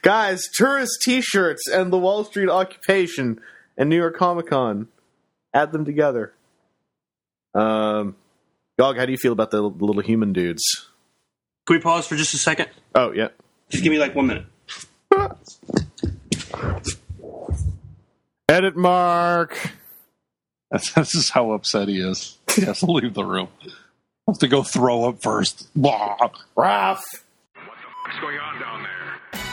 Guys, tourist t-shirts and the Wall Street occupation and New York Comic Con. Add them together. Gog, how do you feel about the little human dudes? Can we pause for just a second? Oh, yeah. Just give me like 1 minute. Edit mark. This is how upset he is. He has to leave the room. I have to go throw up first. Blah. Raph. What's going on down there?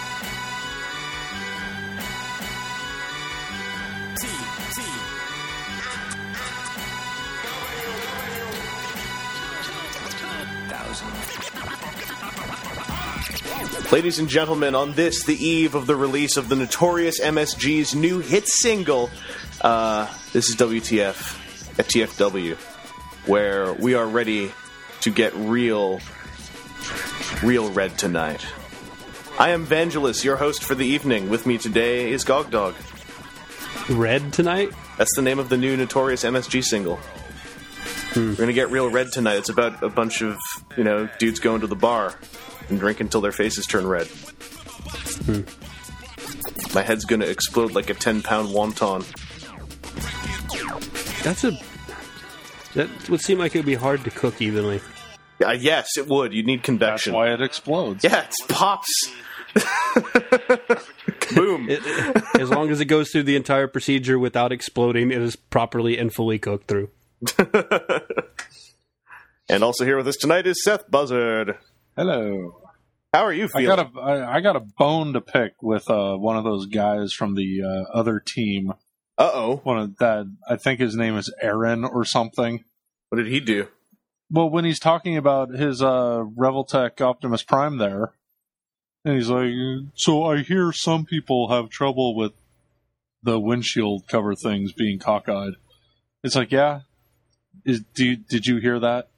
Ladies and gentlemen, on this, the eve of the release of the notorious MSG's new hit single, this is WTF at TFW, where we are ready to get real red tonight. I am Vangelis, your host for the evening. With me today is Gog Dog. Red tonight? That's the name of the new notorious MSG single. We're gonna get real red tonight. It's about a bunch of, dudes going to the bar and drink until their faces turn red. My head's gonna explode like a 10-pound wonton. That would seem like it would be hard to cook evenly. Yes, it would. You'd need convection. That's why it explodes. Yeah, it pops. Boom. As long as it goes through the entire procedure without exploding, it is properly and fully cooked through. And also here with us tonight is Seth Buzzard. Hello. How are you feeling? I got a bone to pick with one of those guys from the other team. Uh-oh. One of that, I think his name is Aaron or something. What did he do? Well, when he's talking about his Revoltech Optimus Prime there, and he's like, so I hear some people have trouble with the windshield cover things being cockeyed. It's like, yeah. Did you hear that?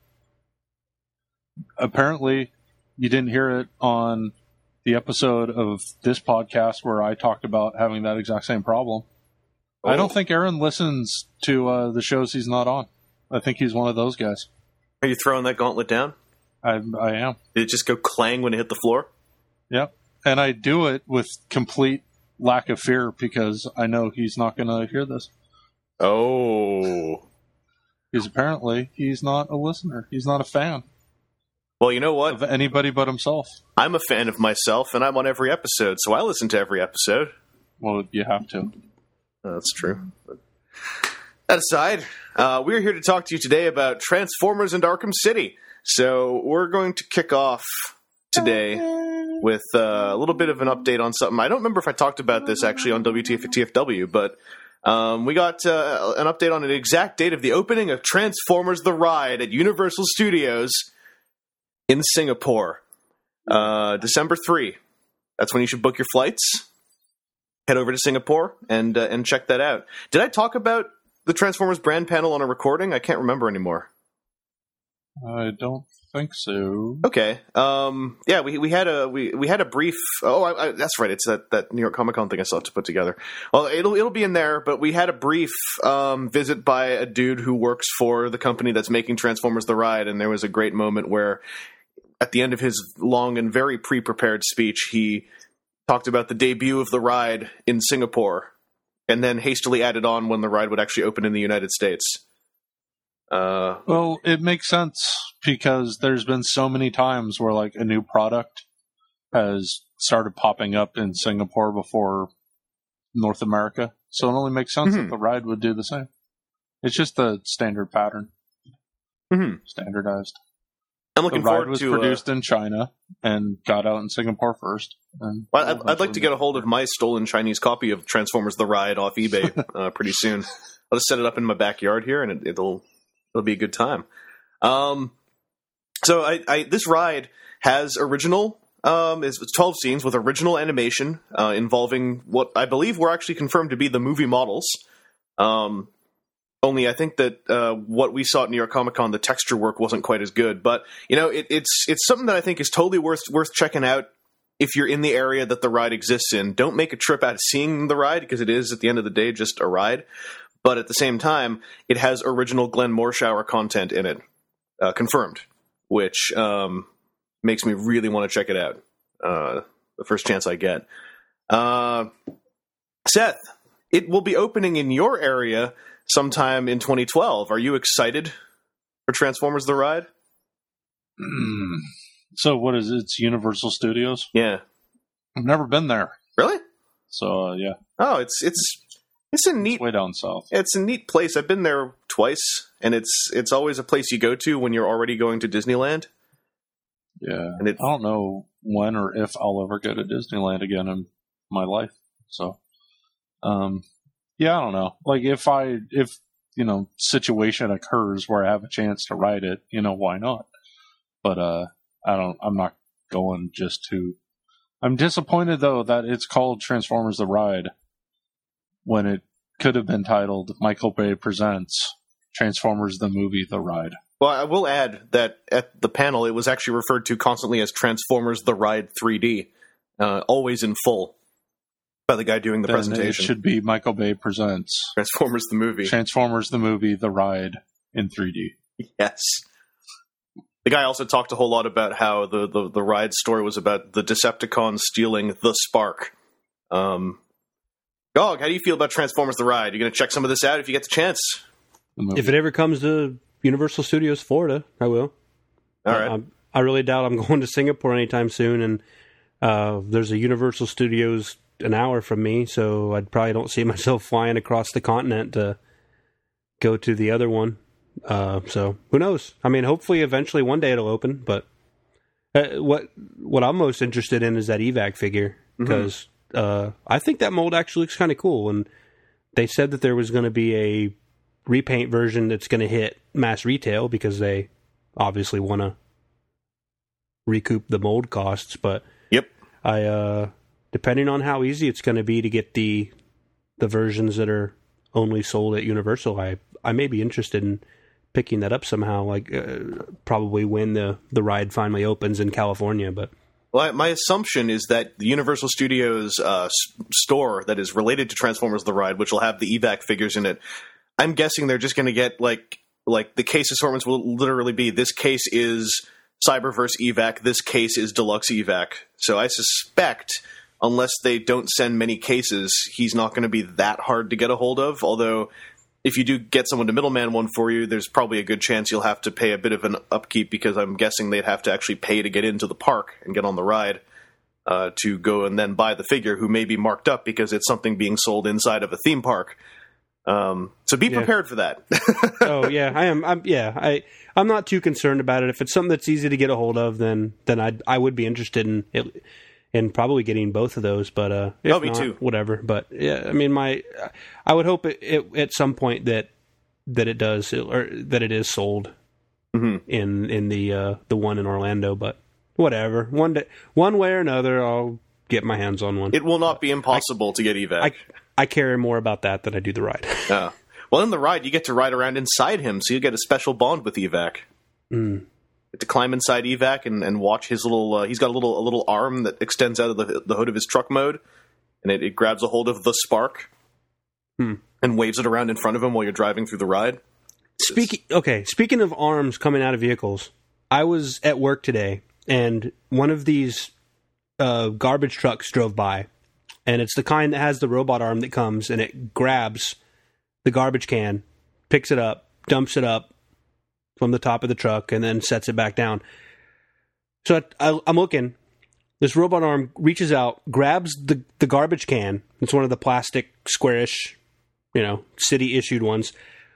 Apparently, you didn't hear it on the episode of this podcast where I talked about having that exact same problem. Oh. I don't think Aaron listens to the shows he's not on. I think he's one of those guys. Are you throwing that gauntlet down? I am. Did it just go clang when it hit the floor? Yep. And I do it with complete lack of fear because I know he's not going to hear this. Oh. Because apparently he's not a listener. He's not a fan. Well, you know what? Of anybody but himself. I'm a fan of myself, and I'm on every episode, so I listen to every episode. Well, you have to. That's true. But that aside, we're here to talk to you today about Transformers and Arkham City. So we're going to kick off today with a little bit of an update on something. I don't remember if I talked about this actually on WTF at TFW, but we got an update on an exact date of the opening of Transformers The Ride at Universal Studios in Singapore. December 3. That's when you should book your flights. Head over to Singapore and check that out. Did I talk about the Transformers brand panel on a recording? I can't remember anymore. I don't think so. Okay. Yeah, we had a brief. Oh, that's right. It's that New York Comic Con thing I still have to put together. Well, it'll be in there. But we had a brief visit by a dude who works for the company that's making Transformers: The Ride, and there was a great moment where, at the end of his long and very pre-prepared speech, he talked about the debut of the ride in Singapore, and then hastily added on when the ride would actually open in the United States. Well, it makes sense because there's been so many times where like a new product has started popping up in Singapore before North America. So it only makes sense that the ride would do the same. It's just the standard pattern. Standardized. I'm looking forward to... The ride was produced in China and got out in Singapore first. Well, I'd like to get a hold of my stolen Chinese copy of Transformers: The Ride off eBay pretty soon. I'll just set it up in my backyard here, and it'll be a good time. So this ride has original... it's 12 scenes with original animation involving what I believe were actually confirmed to be the movie models. Only I think that what we saw at New York Comic Con, the texture work wasn't quite as good. But it's something that I think is totally worth checking out if you're in the area that the ride exists in. Don't make a trip out of seeing the ride because it is at the end of the day just a ride. But at the same time, it has original Glenn Morshower content in it, confirmed, which makes me really want to check it out the first chance I get. Seth, it will be opening in your area sometime in 2012. Are you excited for Transformers The Ride? So what is it? It's Universal Studios? Yeah. I've never been there. Really? So, yeah. Oh, it's a neat... It's way down south. It's a neat place. I've been there twice, and it's always a place you go to when you're already going to Disneyland. Yeah. And I don't know when or if I'll ever go to Disneyland again in my life. So, yeah, I don't know. Like, if situation occurs where I have a chance to ride it, why not? But, I'm not going just to... I'm disappointed, though, that it's called Transformers The Ride when it could have been titled Michael Bay Presents Transformers the Movie The Ride. Well, I will add that at the panel, it was actually referred to constantly as Transformers The Ride 3D, always in full, by the guy doing the Then presentation. It should be Michael Bay Presents Transformers the Movie. Transformers the Movie The Ride in 3D. Yes. The guy also talked a whole lot about how the ride story was about the Decepticons stealing the Spark. Gog, how do you feel about Transformers The Ride? You going to check some of this out if you get the chance? If it ever comes to Universal Studios Florida, I will. All right. I really doubt I'm going to Singapore anytime soon, and there's a Universal Studios an hour from me, so I probably don't see myself flying across the continent to go to the other one. So who knows? I mean, hopefully eventually one day it'll open, but what I'm most interested in is that evac figure, because I think that mold actually looks kind of cool, and they said that there was going to be a repaint version that's going to hit mass retail because they obviously want to recoup the mold costs, but Yep. Depending on how easy it's going to be to get the versions that are only sold at Universal, I may be interested in picking that up somehow, like probably when the ride finally opens in California. But Well, my assumption is that the Universal Studios store that is related to Transformers The Ride, which will have the evac figures in it, I'm guessing they're just going to get like the case assortments will literally be, this case is Cyberverse evac, this case is Deluxe evac. So I suspect, unless they don't send many cases, he's not going to be that hard to get a hold of. Although, if you do get someone to middleman one for you, there's probably a good chance you'll have to pay a bit of an upkeep, because I'm guessing they'd have to actually pay to get into the park and get on the ride to go and then buy the figure, who may be marked up because it's something being sold inside of a theme park. So be prepared for that. Oh yeah, I am. I'm not too concerned about it. If it's something that's easy to get a hold of, then I would be interested in it, and probably getting both of those. But if me not, too. whatever. But yeah, I mean, I would hope it at some point that it does, or that it is sold in the one in Orlando. But whatever, one way or another, I'll get my hands on one. It will not be impossible to get evac. I care more about that than I do the ride. Well, in the ride, you get to ride around inside him, so you get a special bond with evac. You get to climb inside evac and watch his little. He's got a little arm that extends out of the hood of his truck mode, and it grabs a hold of the spark and waves it around in front of him while you're driving through the ride. Speaking of arms coming out of vehicles, I was at work today, and one of these garbage trucks drove by, and it's the kind that has the robot arm that comes, and it grabs the garbage can, picks it up, dumps it up from the top of the truck, and then sets it back down. So I'm looking. This robot arm reaches out, grabs the garbage can. It's one of the plastic, squarish, city-issued ones.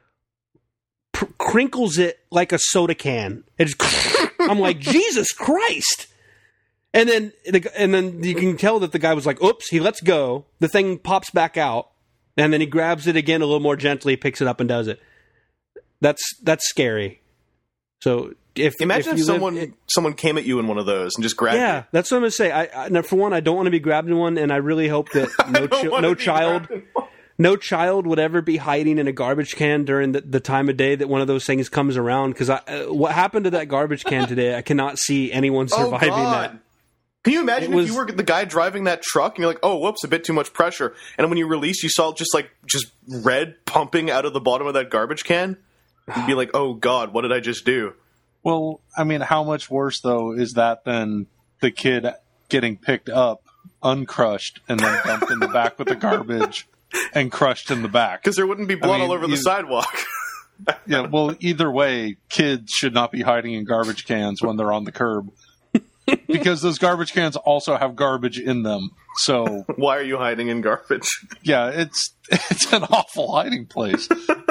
Crinkles it like a soda can. I'm like, Jesus Christ! And then you can tell that the guy was like, oops, he lets go. The thing pops back out. And then he grabs it again a little more gently, picks it up, and does it. That's scary. So Imagine if someone came at you in one of those and just grabbed you. Yeah, that's what I'm going to say. Now, for one, I don't want to be grabbed in one, and I really hope that no child would ever be hiding in a garbage can during the time of day that one of those things comes around. Because what happened to that garbage can today, I cannot see anyone surviving that. Can you imagine if you were the guy driving that truck and you're like, oh, whoops, a bit too much pressure. And when you release, you saw just red pumping out of the bottom of that garbage can? You'd be like, oh, God, what did I just do? Well, I mean, how much worse, though, is that than the kid getting picked up uncrushed, and then dumped in the back with the garbage and crushed in the back. Because there wouldn't be blood all over the sidewalk. Yeah, well, either way, kids should not be hiding in garbage cans when they're on the curb. Because those garbage cans also have garbage in them. So why are you hiding in garbage? Yeah, it's an awful hiding place.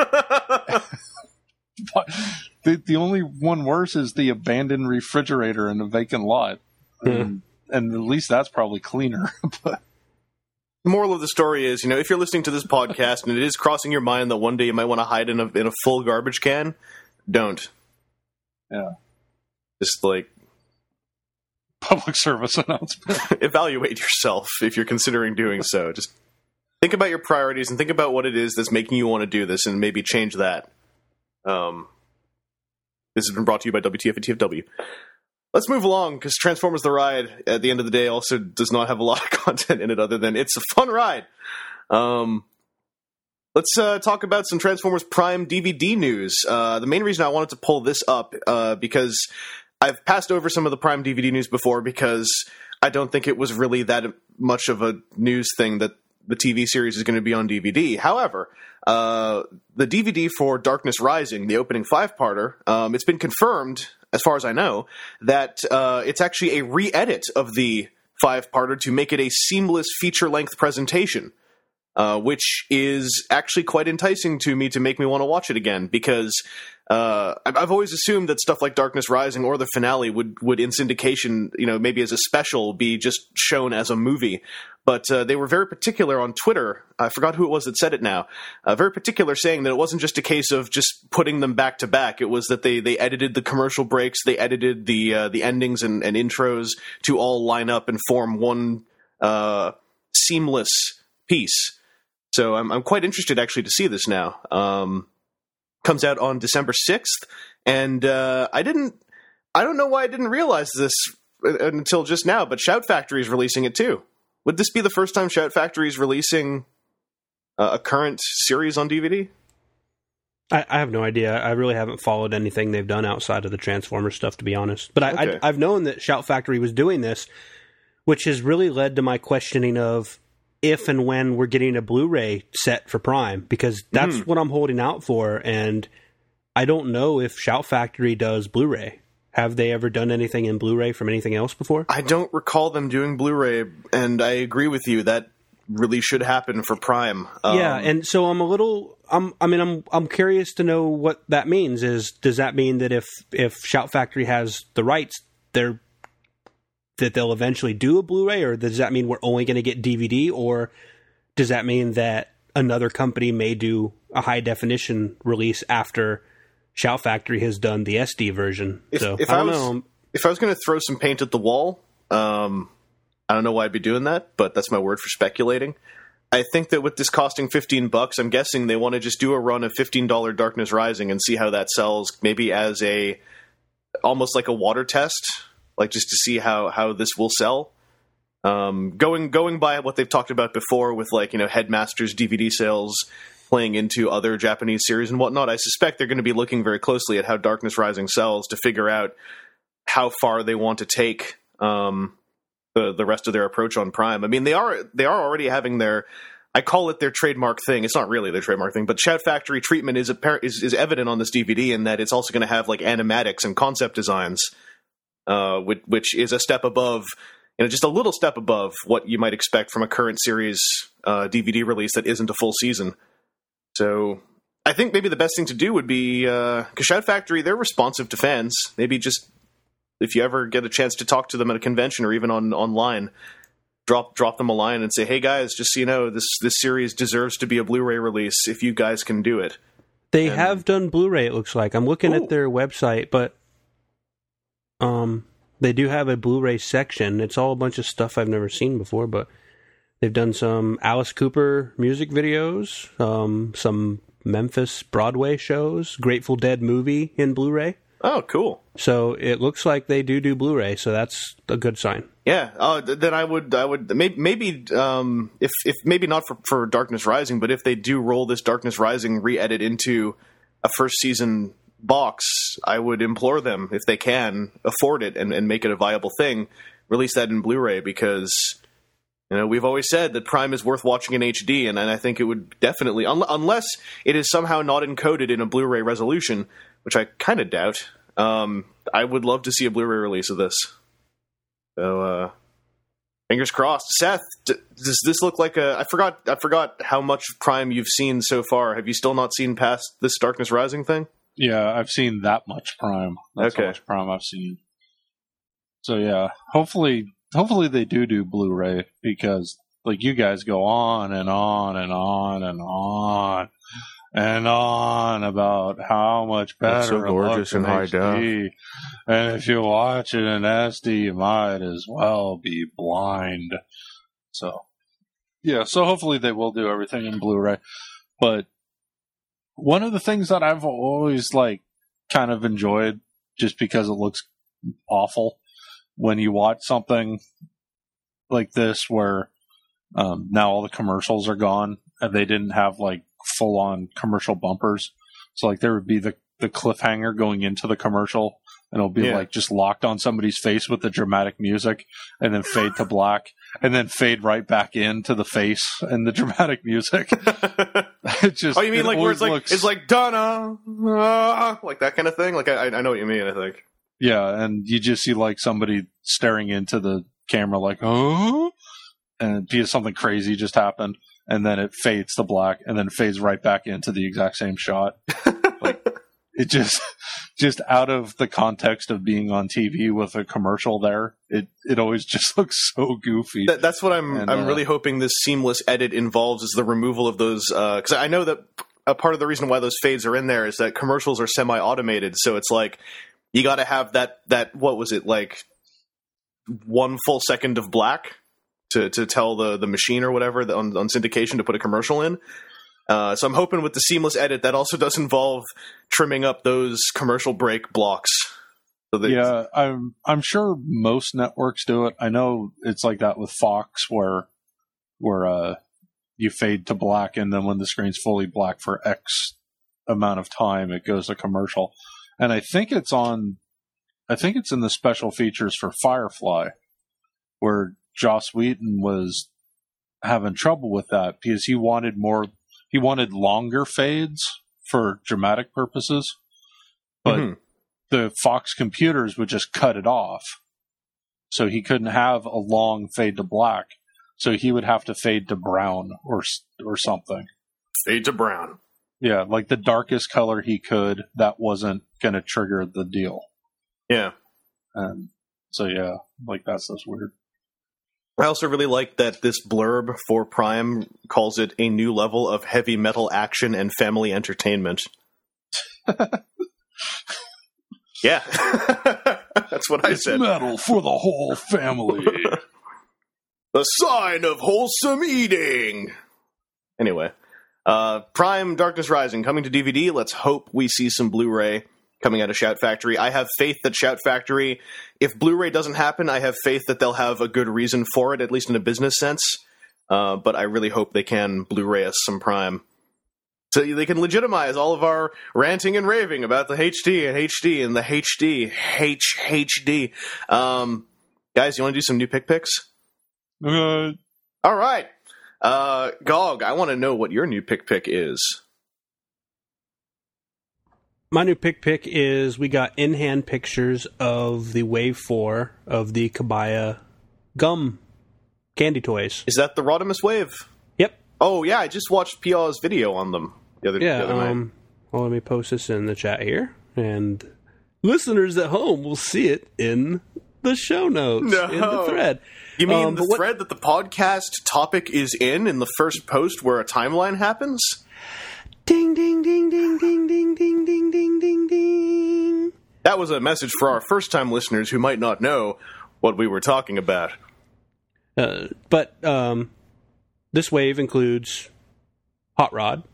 But the only one worse is the abandoned refrigerator in a vacant lot. And at least that's probably cleaner. But the moral of the story is, if you're listening to this podcast and it is crossing your mind that one day you might want to hide in a full garbage can, don't. Yeah. Just like public service announcement. Evaluate yourself if you're considering doing so. Just think about your priorities and think about what it is that's making you want to do this and maybe change that. This has been brought to you by WTF and TFW. Let's move along, because Transformers The Ride, at the end of the day, also does not have a lot of content in it other than it's a fun ride. Let's talk about some Transformers Prime DVD news. The main reason I wanted to pull this up, because I've passed over some of the Prime DVD news before, because I don't think it was really that much of a news thing that the TV series is going to be on DVD. However, the DVD for Darkness Rising, the opening 5-parter, it's been confirmed, as far as I know, that it's actually a re-edit of the 5-parter to make it a seamless feature-length presentation, which is actually quite enticing to me to make me want to watch it again, because I've always assumed that stuff like Darkness Rising or the finale would in syndication, maybe as a special, be just shown as a movie. But they were very particular on Twitter. I forgot who it was that said it now. Very particular, saying that it wasn't just a case of just putting them back to back. It was that they edited the commercial breaks, they edited the endings and intros to all line up and form one seamless piece. So I'm quite interested actually to see this now. Comes out on December 6th, and I don't know why I didn't realize this until just now, but Shout Factory is releasing it too. Would this be the first time Shout Factory is releasing a current series on DVD? I have no idea. I really haven't followed anything they've done outside of the Transformers stuff, to be honest. But Okay. I've known that Shout Factory was doing this, which has really led to my questioning of if and when we're getting a Blu-ray set for Prime, because that's what I'm holding out for, and I don't know if Shout Factory does Blu-ray. Have they ever done anything in Blu-ray from anything else before? I don't recall them doing Blu-ray, and I agree with you. That really should happen for Prime. Yeah, and so I'm curious to know what that means. Does that mean that if Shout Factory has the rights, that they'll eventually do a Blu-ray, or does that mean we're only going to get DVD, or does that mean that another company may do a high definition release after Shout Factory has done the SD version? If I don't know. If I was going to throw some paint at the wall, I don't know why I'd be doing that, but that's my word for speculating. I think that with this costing $15, I'm guessing they want to just do a run of $15 Darkness Rising and see how that sells, maybe as almost like a water test, like just to see how this will sell. Going by what they've talked about before with Headmaster's DVD sales playing into other Japanese series and whatnot, I suspect they're going to be looking very closely at how Darkness Rising sells to figure out how far they want to take the rest of their approach on Prime. I mean, they are already having I call it their trademark thing. It's not really their trademark thing, but Shout Factory treatment is evident on this DVD in that it's also going to have animatics and concept designs, which is a step above, just a little step above what you might expect from a current series DVD release that isn't a full season. So I think maybe the best thing to do would be, because Shout Factory, they're responsive to fans. Maybe just if you ever get a chance to talk to them at a convention or even online, drop them a line and say, hey guys, just so you know, this series deserves to be a Blu-ray release if you guys can do it. They have done Blu-ray, it looks like. I'm looking at their website, but they do have a Blu-ray section. It's all a bunch of stuff I've never seen before, but they've done some Alice Cooper music videos, some Memphis Broadway shows, Grateful Dead movie in Blu-ray. Oh, cool. So it looks like they do Blu-ray, so that's a good sign. Yeah, then I would maybe if maybe not for Darkness Rising, but if they do roll this Darkness Rising re-edit into a first season box, I would implore them, if they can afford it and make it a viable thing, release that in Blu-ray, because We've always said that Prime is worth watching in HD, and I think it would definitely, unless it is somehow not encoded in a Blu-ray resolution, which I kind of doubt. I would love to see a Blu-ray release of this. So, fingers crossed. Seth, does this look like a... I forgot how much Prime you've seen so far. Have you still not seen past this Darkness Rising thing? Yeah, I've seen that much Prime. That's how much Prime I've seen. So yeah, hopefully they do Blu-ray, because like you guys go on and on and on and on and on about how much better it's so gorgeous in high HD. And if you watch it in SD, you might as well be blind. So yeah, so hopefully they will do everything in Blu-ray. But one of the things that I've always kind of enjoyed, just because it looks awful, when you watch something like this where now all the commercials are gone and they didn't have full on commercial bumpers. So there would be the cliffhanger going into the commercial, and it'll be just locked on somebody's face with the dramatic music, and then fade to black, and then fade right back into the face and the dramatic music. It just, you mean where it's like Donna, like that kind of thing? I know what you mean, I think. Yeah, and you just see somebody staring into the camera oh, and because something crazy just happened, and then it fades to black, and then fades right back into the exact same shot. It just out of the context of being on TV with a commercial there, it always just looks so goofy. That's what I'm really hoping this seamless edit involves, is the removal of those, because I know that a part of the reason why those fades are in there is that commercials are semi-automated, so it's you got to have that what was it, 1 full second of black to tell the machine or whatever on syndication to put a commercial in. So I'm hoping with the seamless edit that also does involve trimming up those commercial break blocks. Yeah, I'm sure most networks do it. I know it's like that with Fox, where you fade to black, and then when the screen's fully black for X amount of time, it goes to commercial. And I think it's in the special features for Firefly, where Joss Whedon was having trouble with that because he wanted longer fades for dramatic purposes, but the Fox computers would just cut it off. So he couldn't have a long fade to black. So he would have to fade to brown or something. Fade to brown. Yeah, the darkest color he could, that wasn't going to trigger the deal. Yeah. So yeah, that's just weird. I also really like that this blurb for Prime calls it a new level of heavy metal action and family entertainment. Yeah. That's what I said. Metal for the whole family. The sign of wholesome eating. Anyway. Prime Darkness Rising coming to DVD. Let's hope we see some Blu-ray coming out of Shout Factory. I have faith that Shout Factory, if Blu-ray doesn't happen, I have faith that they'll have a good reason for it, at least in a business sense. But I really hope they can Blu-ray us some Prime. So they can legitimize all of our ranting and raving about the HD and HD and the HD. Guys, you want to do some new pick picks? All right. Gog, I want to know what your new pick is. My new pick is we got in-hand pictures of the Wave 4 of the Kabaya gum candy toys. Is that the Rodimus Wave? Yep. Oh, yeah, I just watched Pia's video on them the other night. Well, let me post this in the chat here, and listeners at home will see it in the show notes, in the thread. You mean the thread that the podcast topic is in the first post where a timeline happens? Ding, ding, ding, ding, ding, ding, ding, ding, ding, ding, ding. That was a message for our first-time listeners who might not know what we were talking about. But this wave includes Hot Rod,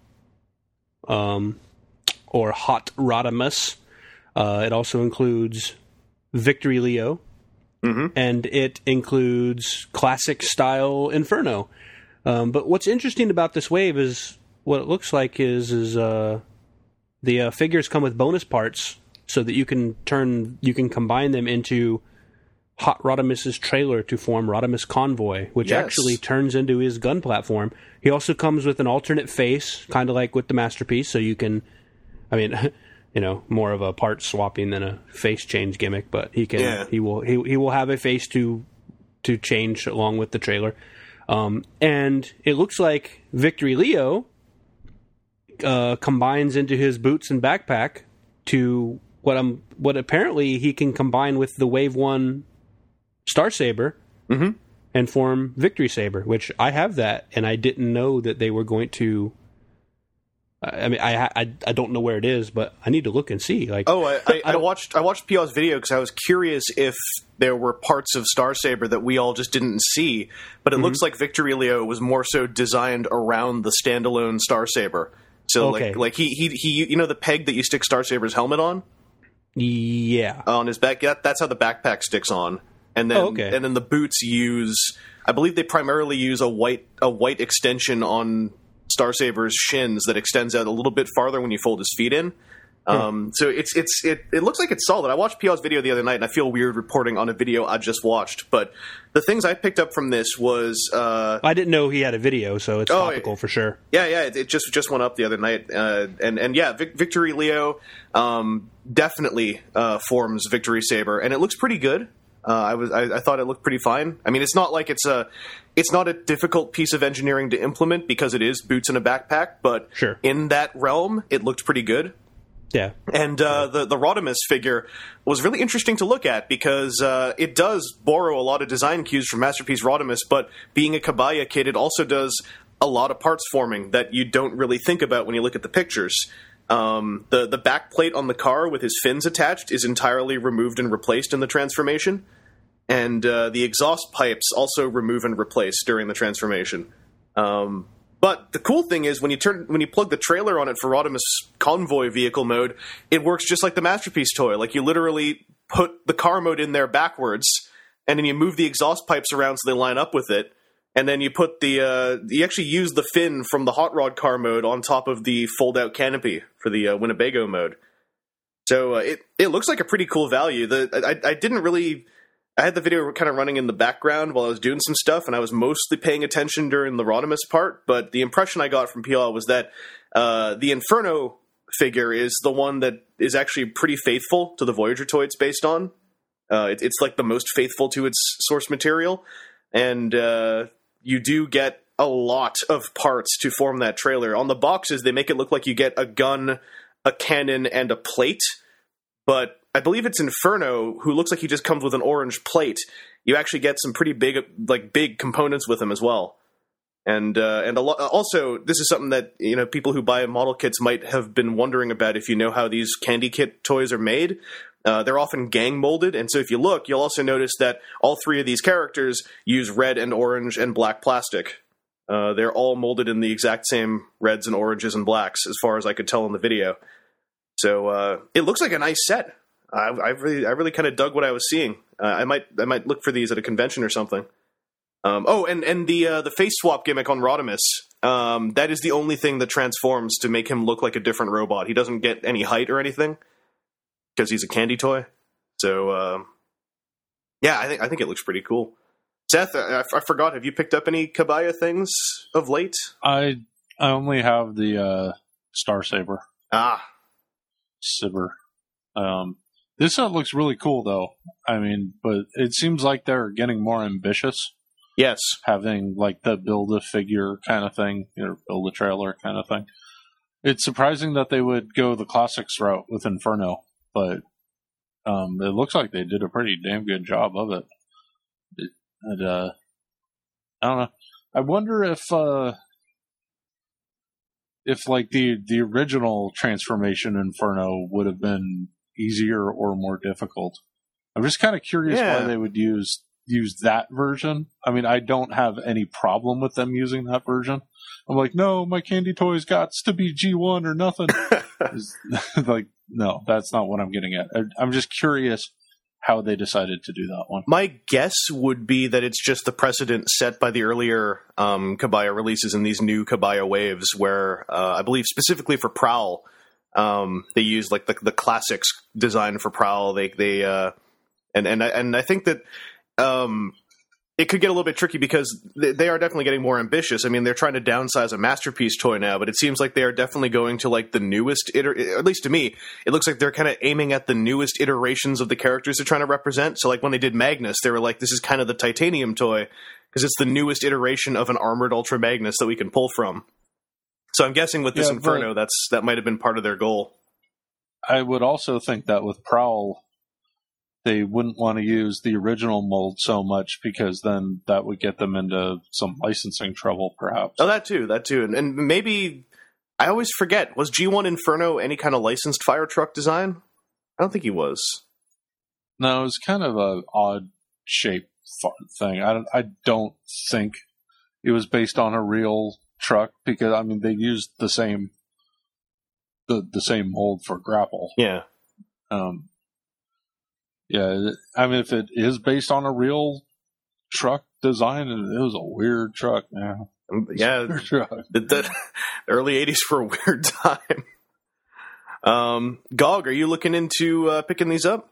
or Hot Rodimus. It also includes Victory Leo, and it includes classic-style Inferno. But what's interesting about this wave is what it looks like is the figures come with bonus parts so that you can combine them into Hot Rodimus's trailer to form Rodimus Convoy, which Yes. actually turns into his gun platform. He also comes with an alternate face, kind of like with the Masterpiece, so you can, I mean, more of a part swapping than a face change gimmick, but he can, Yeah. he will have a face to change along with the trailer. And it looks like Victory Leo combines into his boots and backpack to what apparently he can combine with the Wave 1 Star Saber and form Victory Saber, which I have that, and I didn't know that they were going to. I mean, I don't know where it is, but I need to look and see. Like, I watched PL's video because I was curious if there were parts of Star Saber that we all just didn't see. But it looks like Victory Leo was more so designed around the standalone Star Saber. So Okay. like he the peg that you stick Star Saber's helmet on yeah. on his back. Yeah, that's how the backpack sticks on. And then and then the boots use, I believe they primarily use a white extension on Star Saber's shins that extends out a little bit farther when you fold his feet in. So it looks like it's solid. I watched PL's video the other night, and I feel weird reporting on a video I just watched. But the things I picked up from this was I didn't know he had a video, so it's topical for sure. yeah, it just went up the other night, and yeah, Victory Leo definitely forms Victory Saber, and it looks pretty good. I thought it looked pretty fine. I mean, it's not like it's not a difficult piece of engineering to implement because it is boots and a backpack, but Sure. in that realm, it looked pretty good. Yeah. And the Rodimus figure was really interesting to look at because it does borrow a lot of design cues from Masterpiece Rodimus, but being a Kabaya kid, it also does a lot of parts forming that you don't really think about when you look at the pictures. The back plate on the car with his fins attached is entirely removed and replaced in the transformation, and the exhaust pipes also remove and replace during the transformation. But the cool thing is when you plug the trailer on it for Rodimus Convoy vehicle mode, it works just like the Masterpiece toy. Like you literally put the car mode in there backwards, and then you move the exhaust pipes around so they line up with it. And then you put you actually use the fin from the Hot Rod car mode on top of the fold-out canopy for the Winnebago mode. So it looks like a pretty cool value. I had the video kind of running in the background while I was doing some stuff, and I was mostly paying attention during the Rodimus part, but the impression I got from PL was that the Inferno figure is the one that is actually pretty faithful to the Voyager toy it's based on. It's like the most faithful to its source material, and you do get a lot of parts to form that trailer. On the boxes, they make it look like you get a gun, a cannon, and a plate, but I believe it's Inferno, who looks like he just comes with an orange plate. You actually get some pretty big components with him as well. And also, this is something that people who buy model kits might have been wondering about if you know how these candy kit toys are made. They're often gang molded, and so if you look, you'll also notice that all three of these characters use red and orange and black plastic. They're all molded in the exact same reds and oranges and blacks, as far as I could tell in the video. So it looks like a nice set. I really kind of dug what I was seeing. I might look for these at a convention or something. And the face swap gimmick on Rodimus, that is the only thing that transforms to make him look like a different robot. He doesn't get any height or anything because he's a candy toy. So yeah, I think it looks pretty cool. Seth, I forgot. Have you picked up any Kabaya things of late? I only have the Star Saber. Saber. This set looks really cool, though. I mean, but it seems like they're getting more ambitious. Yes. Having, like, the build-a-figure kind of thing, build-a-trailer kind of thing. It's surprising that they would go the classics route with Inferno, but it looks like they did a pretty damn good job of it. I don't know. I wonder if like, the original transformation Inferno would have been easier or more difficult. I'm just kind of curious why they would use that version. I mean, I don't have any problem with them using that version. I'm like, no, my candy toys got to be G1 or nothing. Like, no, that's not what I'm getting at. I'm just curious how they decided to do that one. My guess would be that it's just the precedent set by the earlier Kabaya releases in these new Kabaya waves, where I believe specifically for Prowl, they use like the classics design for Prowl. They and I think that it could get a little bit tricky because they are definitely getting more ambitious. I mean, they're trying to downsize a Masterpiece toy now, but it seems like they are definitely going to like the newest at least to me, it looks like they're kind of aiming at the newest iterations of the characters they're trying to represent. So like when they did Magnus, they were like, this is kind of the Titanium toy because it's the newest iteration of an armored Ultra Magnus that we can pull from. So I'm guessing with this Inferno, that might have been part of their goal. I would also think that with Prowl, they wouldn't want to use the original mold so much because then that would get them into some licensing trouble, perhaps. Oh, that too. And maybe, I always forget, was G1 Inferno any kind of licensed fire truck design? I don't think he was. No, it was kind of an odd-shaped thing. I don't think it was based on a real truck because, I mean, they used the same mold for Grapple. Yeah. Yeah, I mean, if it is based on a real truck design, it was a weird truck, man. Yeah, weird truck. The early 80s for a weird time. Gog, are you looking into picking these up?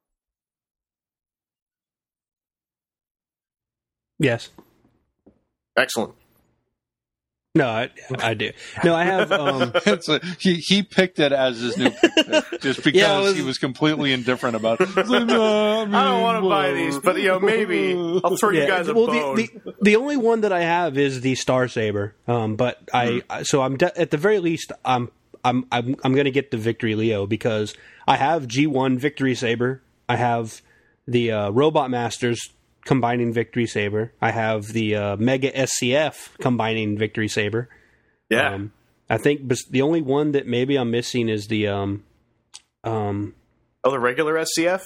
Yes. Excellent. No, I do. No, I have. He picked it as his new pick just because he was completely indifferent about it. Like, no, I don't want to buy these, but maybe I'll throw you guys a bone. The only one that I have is the Star Saber. But I'm at the very least I'm going to get the Victory Leo because I have G1 Victory Saber. I have the Robot Masters combining Victory Saber. I have the Mega SCF combining Victory Saber. Yeah. I think the only one that maybe I'm missing is the the regular SCF?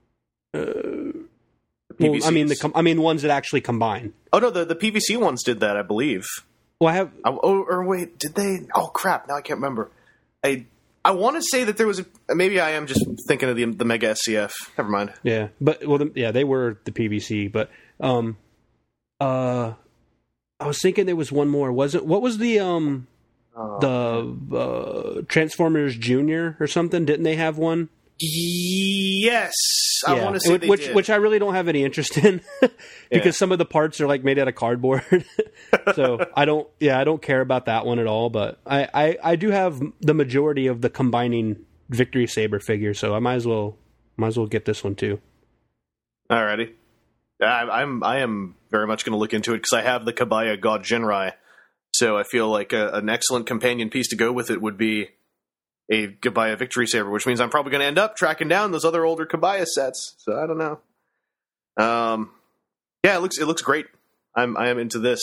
Well, I mean the ones that actually combine. Oh no, the PVC ones did that, I believe. Well, I have. Wait, did they? Oh crap! Now I can't remember. I want to say that there was maybe I am just thinking of the Mega SCF. Never mind. Yeah, but they were the PVC, but I was thinking there was one more. What was the Transformers Junior or something? Didn't they have one? Yes, I want to say which I really don't have any interest in because some of the parts are like made out of cardboard. So I don't care about that one at all. But I do have the majority of the combining Victory Saber figures, so I might as well get this one too. Alrighty, I am very much going to look into it because I have the Kabaya God Jinrai, so I feel like an excellent companion piece to go with it would be a Kabaya Victory Saber, which means I'm probably going to end up tracking down those other older Kabaya sets. So I don't know. Yeah, it looks great. I am into this.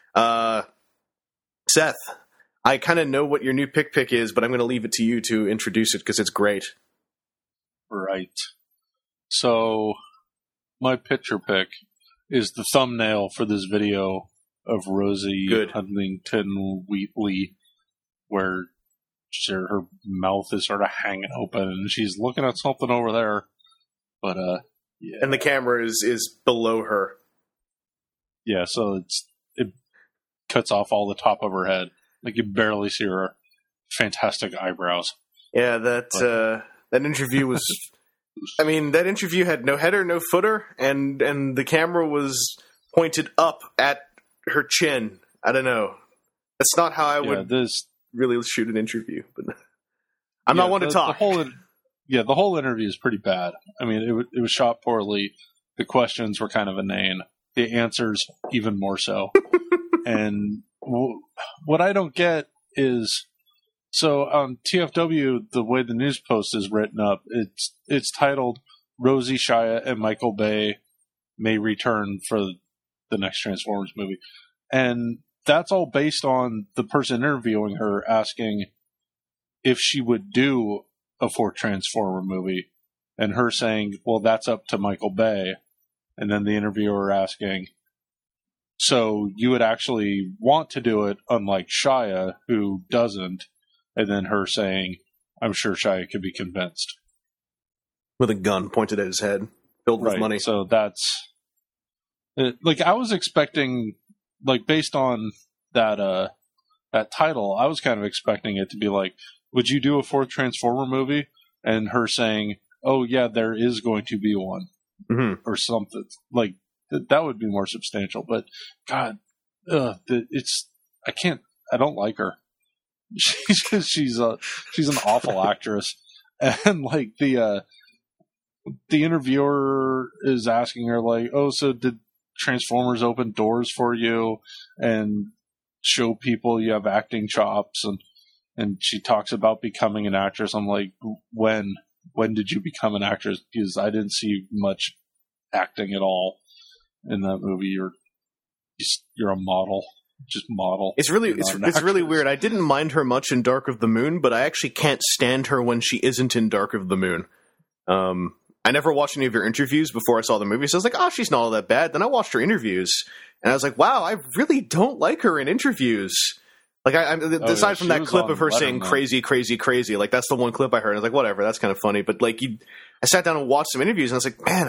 Seth, I kind of know what your new pick is, but I'm going to leave it to you to introduce it because it's great. Right. So my picture pick is the thumbnail for this video of Rosie Huntington Wheatley, where her mouth is sort of hanging open and she's looking at something over there. But yeah. And the camera is below her. Yeah, so it cuts off all the top of her head. Like you barely see her fantastic eyebrows. Yeah, that interview was I mean, that interview had no header, no footer, and the camera was pointed up at her chin. I don't know. That's not how I would really shoot an interview, but I'm not one to talk. The whole interview is pretty bad. I mean, it was shot poorly. The questions were kind of inane. The answers even more so. And what I don't get is, so on TFW, the way the news post is written up, it's titled Rosie, Shia, and Michael Bay may return for the next Transformers movie. And that's all based on the person interviewing her asking if she would do a fourth Transformer movie, and her saying, well, that's up to Michael Bay. And then the interviewer asking, so you would actually want to do it, unlike Shia, who doesn't. And then her saying, I'm sure Shia could be convinced. With a gun pointed at his head, filled with money. So that's... Like, I was expecting, like, based on that title, I was kind of expecting it to be like, would you do a fourth Transformer movie? And her saying, oh, yeah, there is going to be one. Mhm. or something. Like, that would be more substantial. But, God, I don't like her. She's an awful actress. And, like, the interviewer is asking her, like, oh, so did Transformers open doors for you and show people you have acting chops? And she talks about becoming an actress. I'm like, when did you become an actress? Because I didn't see much acting at all in that movie. You're a model. Just model. It's really weird. I didn't mind her much in Dark of the Moon, but I actually can't stand her when she isn't in Dark of the Moon. I never watched any of her interviews before I saw the movie, so I was like, oh, she's not all that bad. Then I watched her interviews, and I was like, wow, I really don't like her in interviews. Like, aside from that clip of her saying crazy, crazy, crazy, like, that's the one clip I heard. I was like, whatever, that's kind of funny. But, like, I sat down and watched some interviews, and I was like, man,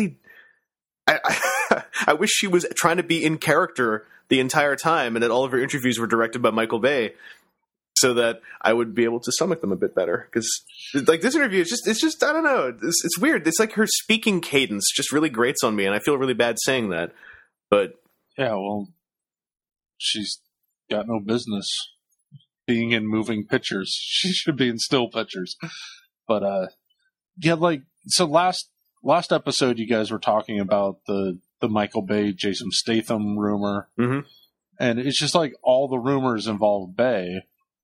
I wish she was trying to be in character the entire time, and that all of her interviews were directed by Michael Bay, so that I would be able to stomach them a bit better. Because, like, this interview is just I don't know, it's weird. It's like her speaking cadence just really grates on me, and I feel really bad saying that. But yeah, well, she's got no business being in moving pictures. She should be in still pictures. But yeah, like, so last episode you guys were talking about the Michael Bay, Jason Statham rumor. Mm-hmm. And it's just like all the rumors involve Bay,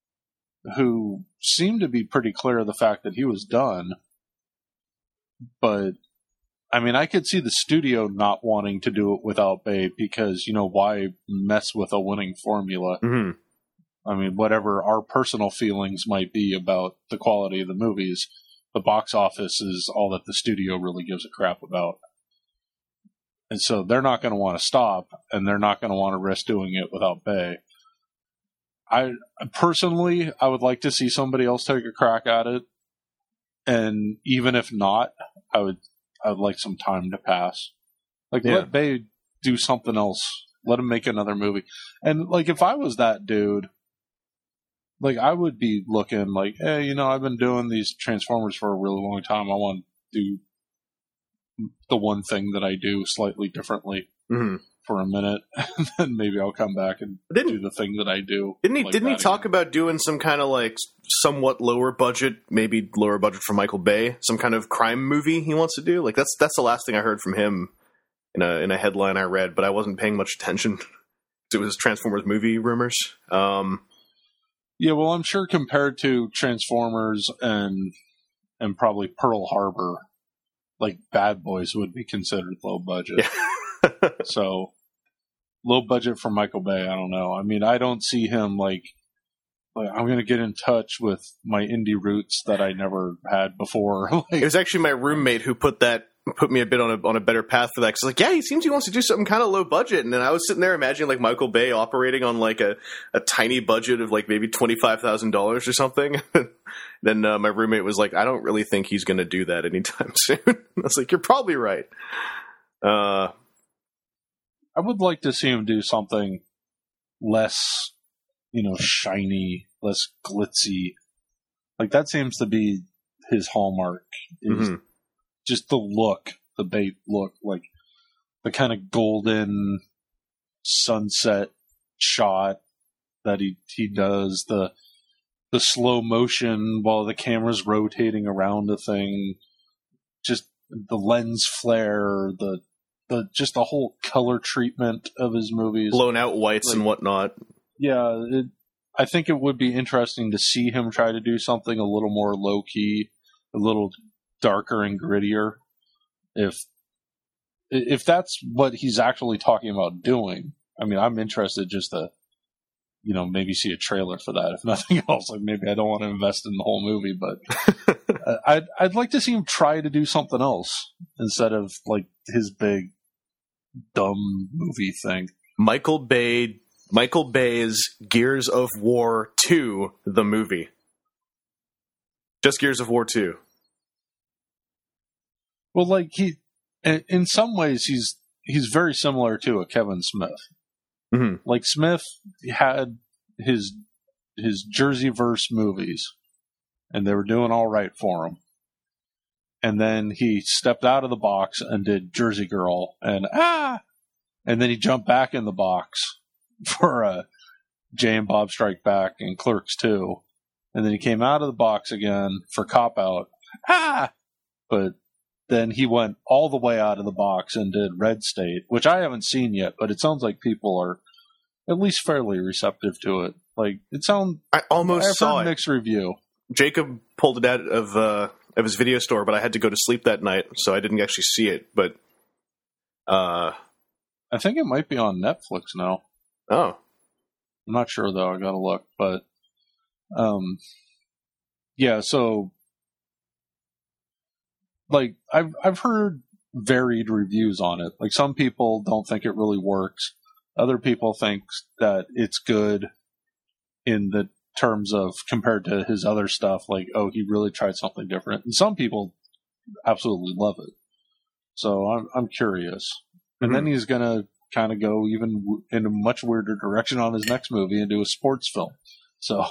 who seemed to be pretty clear of the fact that he was done. But, I mean, I could see the studio not wanting to do it without Bay because, why mess with a winning formula? Mm-hmm. I mean, whatever our personal feelings might be about the quality of the movies, the box office is all that the studio really gives a crap about. And so they're not going to want to stop, and they're not going to want to risk doing it without Bay. I personally would like to see somebody else take a crack at it. And even if not, I would like some time to pass. Like, let Bay do something else. Let him make another movie. And, like, if I was that dude, like, I would be looking like, hey, I've been doing these Transformers for a really long time. I want to do the one thing that I do slightly differently for a minute, and then maybe I'll come back and do the thing that I do. Didn't he talk about doing some kind of, like, somewhat lower budget, maybe lower budget for Michael Bay, some kind of crime movie he wants to do? Like, that's the last thing I heard from him in a headline I read, but I wasn't paying much attention. It was Transformers movie rumors. Yeah, well, I'm sure compared to Transformers and probably Pearl Harbor, like, Bad Boys would be considered low budget. Yeah. So, low budget for Michael Bay, I don't know. I mean, I don't see him like I'm going to get in touch with my indie roots that I never had before. It was actually my roommate who put me a bit on a better path for that. Cause like, yeah, he seems he wants to do something kind of low budget. And then I was sitting there imagining like Michael Bay operating on like a tiny budget of like maybe $25,000 or something. Then my roommate was like, I don't really think he's going to do that anytime soon. I was like, you're probably right. I would like to see him do something less, shiny, less glitzy. Like, that seems to be his hallmark, is just the look, the Bay look, like the kind of golden sunset shot that he does, the slow motion while the camera's rotating around a thing, just the lens flare, just the whole color treatment of his movies. Blown out whites and whatnot. Yeah, I think it would be interesting to see him try to do something a little more low-key, a little darker and grittier. If that's what he's actually talking about doing, I mean, I'm interested just to, maybe see a trailer for that. If nothing else, like maybe I don't want to invest in the whole movie, but I'd like to see him try to do something else instead of like his big dumb movie thing. Michael Bay's Gears of War 2, the movie. Just Gears of War 2. Well, like in some ways, he's very similar to a Kevin Smith. Mm-hmm. Like, Smith had his Jerseyverse movies, and they were doing all right for him. and then he stepped out of the box and did Jersey Girl, and then he jumped back in the box for Jay and Bob Strike Back and Clerks 2, and then he came out of the box again for Cop Out, but then he went all the way out of the box and did Red State, which I haven't seen yet, but it sounds like people are at least fairly receptive to it. Like, I almost saw it. Mixed review. Jacob pulled it out of his video store, but I had to go to sleep that night, so I didn't actually see it. But I think it might be on Netflix now. Oh, I'm not sure though. I gotta look, but yeah. So, like, I've heard varied reviews on it. Like, some people don't think it really works. Other people think that it's good in the terms of compared to his other stuff, like, oh, he really tried something different. And some people absolutely love it. So I'm curious. And then he's going to kind of go even in a much weirder direction on his next movie and do a sports film. So,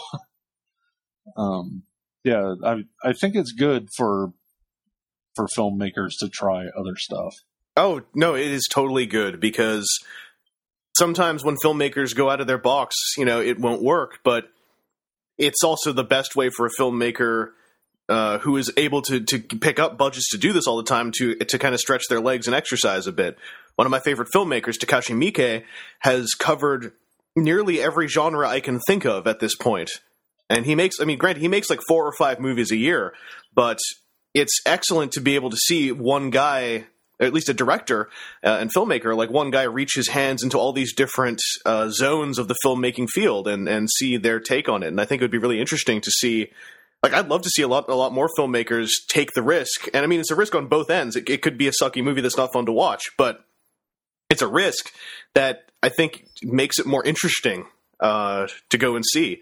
yeah, I think it's good for filmmakers to try other stuff. Oh, no, it is totally good, because sometimes when filmmakers go out of their box, it won't work, but it's also the best way for a filmmaker who is able to pick up budgets to do this all the time to kind of stretch their legs and exercise a bit. One of my favorite filmmakers, Takashi Miike, has covered nearly every genre I can think of at this point. And granted, he makes like 4 or 5 movies a year, but it's excellent to be able to see one guy, at least a director and filmmaker, like one guy reach his hands into all these different zones of the filmmaking field and see their take on it. And I think it would be really interesting to see, like, I'd love to see a lot more filmmakers take the risk. And I mean, it's a risk on both ends. It could be a sucky movie that's not fun to watch, but it's a risk that I think makes it more interesting to go and see.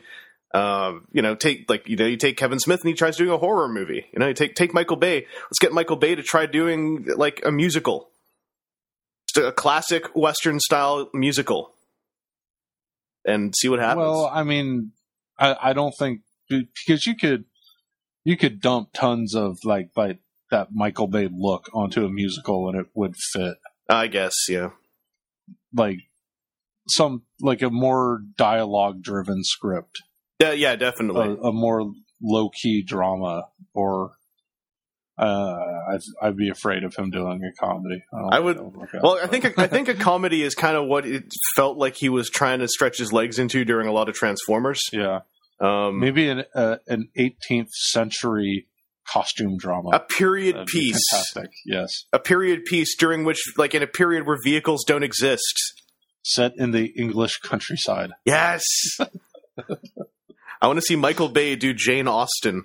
You take Kevin Smith and he tries doing a horror movie. You take Michael Bay. Let's get Michael Bay to try doing like a musical, just a classic Western style musical, and see what happens. Well, I mean, I don't think, because you could dump tons of like that Michael Bay look onto a musical and it would fit. I guess, yeah. Like a more dialogue driven script. Yeah, definitely. A more low-key drama, or I'd be afraid of him doing a comedy. I would. Well, I think a comedy is kind of what it felt like he was trying to stretch his legs into during a lot of Transformers. Yeah, maybe an 18th century costume drama, a period piece. Fantastic, yes, a period piece during which, like, in a period where vehicles don't exist, set in the English countryside. Yes. I want to see Michael Bay do Jane Austen.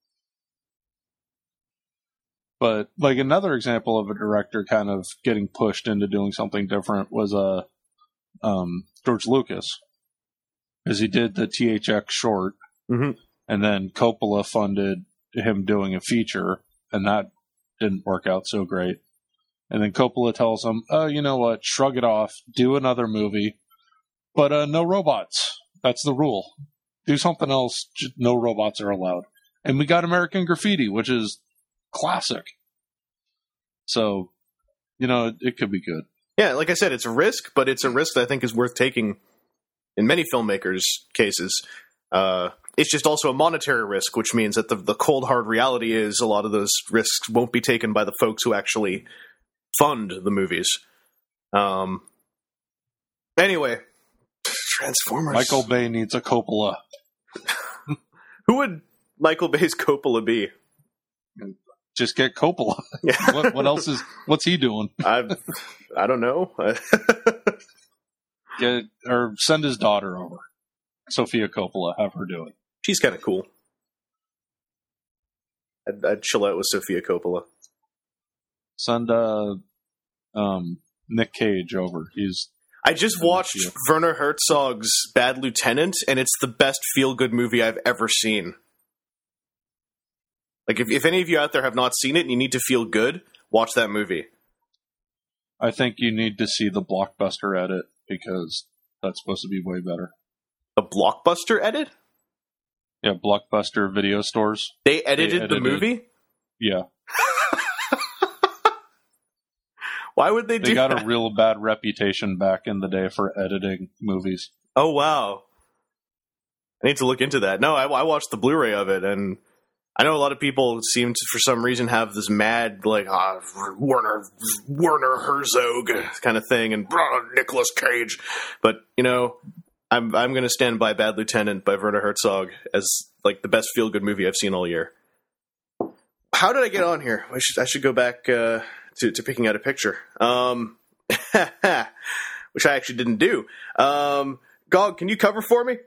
But like another example of a director kind of getting pushed into doing something different was George Lucas, because he did the THX short, and then Coppola funded him doing a feature, and that didn't work out so great. And then Coppola tells him, "Oh, you know what? Shrug it off. Do another movie, but no robots. That's the rule. Do something else. No robots are allowed." And we got American Graffiti, which is classic. So, it could be good. Yeah, like I said, it's a risk, but it's a risk that I think is worth taking in many filmmakers' cases. It's just also a monetary risk, which means that the cold, hard reality is a lot of those risks won't be taken by the folks who actually fund the movies. Anyway, Transformers. Michael Bay needs a Coppola. Who would Michael Bay's Coppola be? Just get Coppola. What else is? What's he doing? I don't know. Or send his daughter over, Sofia Coppola. Have her do it. She's kind of cool. I'd chill out with Sofia Coppola. Send Nick Cage over. I just watched Werner Herzog's Bad Lieutenant, and it's the best feel-good movie I've ever seen. Like, if any of you out there have not seen it and you need to feel good, watch that movie. I think you need to see the Blockbuster edit, because that's supposed to be way better. The Blockbuster edit? Yeah, Blockbuster video stores. They edited the movie? Yeah. Why would they do They got that? a real bad reputation back in the day for editing movies. Oh, wow. I need to look into that. No, I watched the Blu-ray of it, and I know a lot of people seem to, for some reason, have this mad, like, Werner Herzog kind of thing, and Nicolas Cage. But, you know, I'm going to stand by Bad Lieutenant by Werner Herzog as, like, the best feel-good movie I've seen all year. How did I get on here? I should go back to picking out a picture. Which I actually didn't do. Gog, can you cover for me?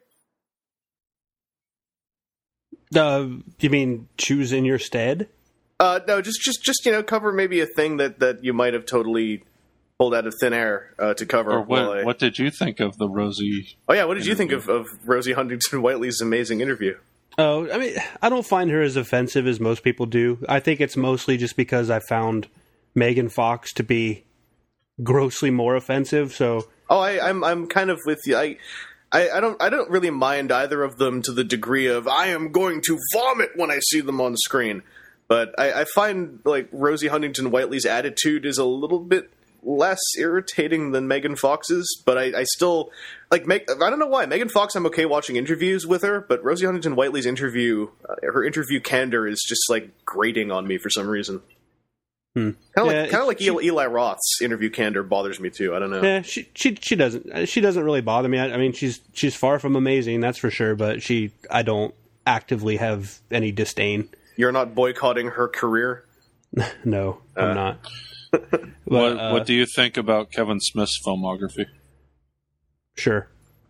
You mean choose in your stead? No, just cover maybe a thing that you might have totally pulled out of thin air to cover. Or what did you think of the Rosie? Oh yeah, what did you think of Rosie Huntington-Whiteley's amazing interview? Oh, I mean, I don't find her as offensive as most people do. I think it's mostly just because I found Megan Fox to be grossly more offensive. So, I'm kind of with you. I don't really mind either of them to the degree of I am going to vomit when I see them on screen. But I find like Rosie Huntington-Whiteley's attitude is a little bit less irritating than Megan Fox's. But I still like I don't know why Megan Fox. I'm okay watching interviews with her, but Rosie Huntington-Whiteley's interview, her interview candor is just like grating on me for some reason. Kind of like Eli Roth's interview candor bothers me too. I don't know. Yeah, she doesn't really bother me. I mean, she's far from amazing, that's for sure. But I don't actively have any disdain. You're not boycotting her career? No, I'm not. But, what do you think about Kevin Smith's filmography? Sure.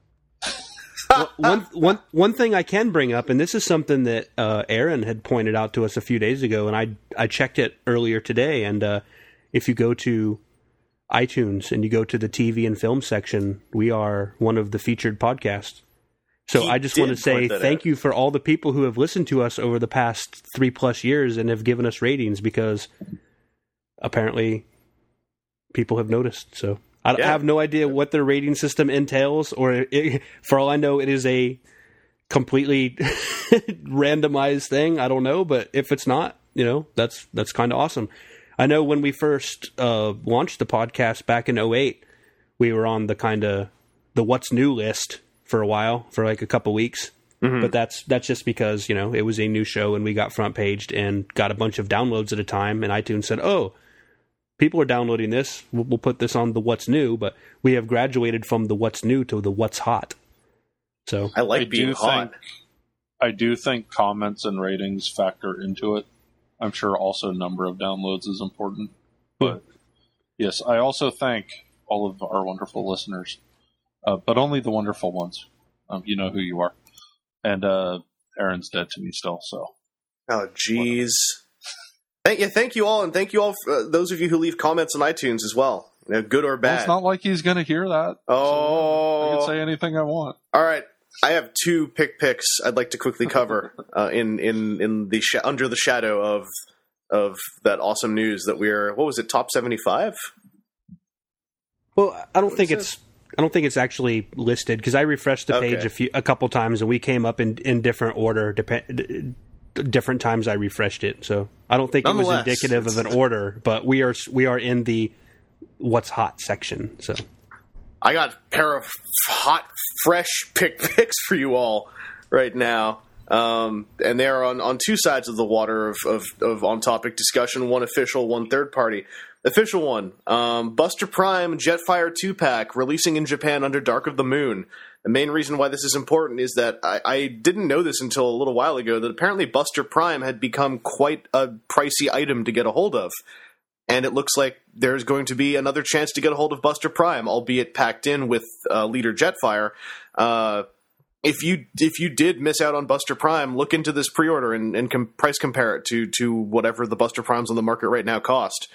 One thing I can bring up, and this is something that Aaron had pointed out to us a few days ago, and I checked it earlier today, and if you go to iTunes and you go to the TV and film section, we are one of the featured podcasts. So I just want to say thank you for all the people who have listened to us over the past 3+ years and have given us ratings, because apparently people have noticed. So I have no idea what their rating system entails, or for all I know, it is a completely randomized thing. I don't know, but if it's not, that's kind of awesome. I know when we first launched the podcast back in 2008, we were on the what's new list for a while, for like a couple weeks. Mm-hmm. But that's just because, it was a new show and we got front paged and got a bunch of downloads at a time, and iTunes said, oh, people are downloading this. We'll put this on the what's new, but we have graduated from the what's new to the what's hot. So I like being hot. I do think comments and ratings factor into it. I'm sure also number of downloads is important. But yes, I also thank all of our wonderful listeners, but only the wonderful ones. You know who you are. And Aaron's dead to me still, so. Oh, jeez. Thank you all, and thank you all, those of you who leave comments on iTunes as well, good or bad. Well, it's not like he's going to hear that. Oh, so I can say anything I want. All right, I have two picks I'd like to quickly cover in the under the shadow of that awesome news that we're top 75. Well, I don't think it's actually listed, because I refreshed the page a couple times and we came up in different order. Different times I refreshed it, so I don't think it was indicative of an order, but we are in the what's hot section. So I got a pair of hot, fresh picks for you all right now, and they are on two sides of the water of on topic discussion. One official, one third party. Official one: Buster Prime Jetfire 2-pack releasing in Japan under Dark of the Moon. The main reason why this is important is that I didn't know this until a little while ago, that apparently Buster Prime had become quite a pricey item to get a hold of. And it looks like there's going to be another chance to get a hold of Buster Prime, albeit packed in with Leader Jetfire. If you did miss out on Buster Prime, look into this pre-order and price compare it to whatever the Buster Primes on the market right now cost.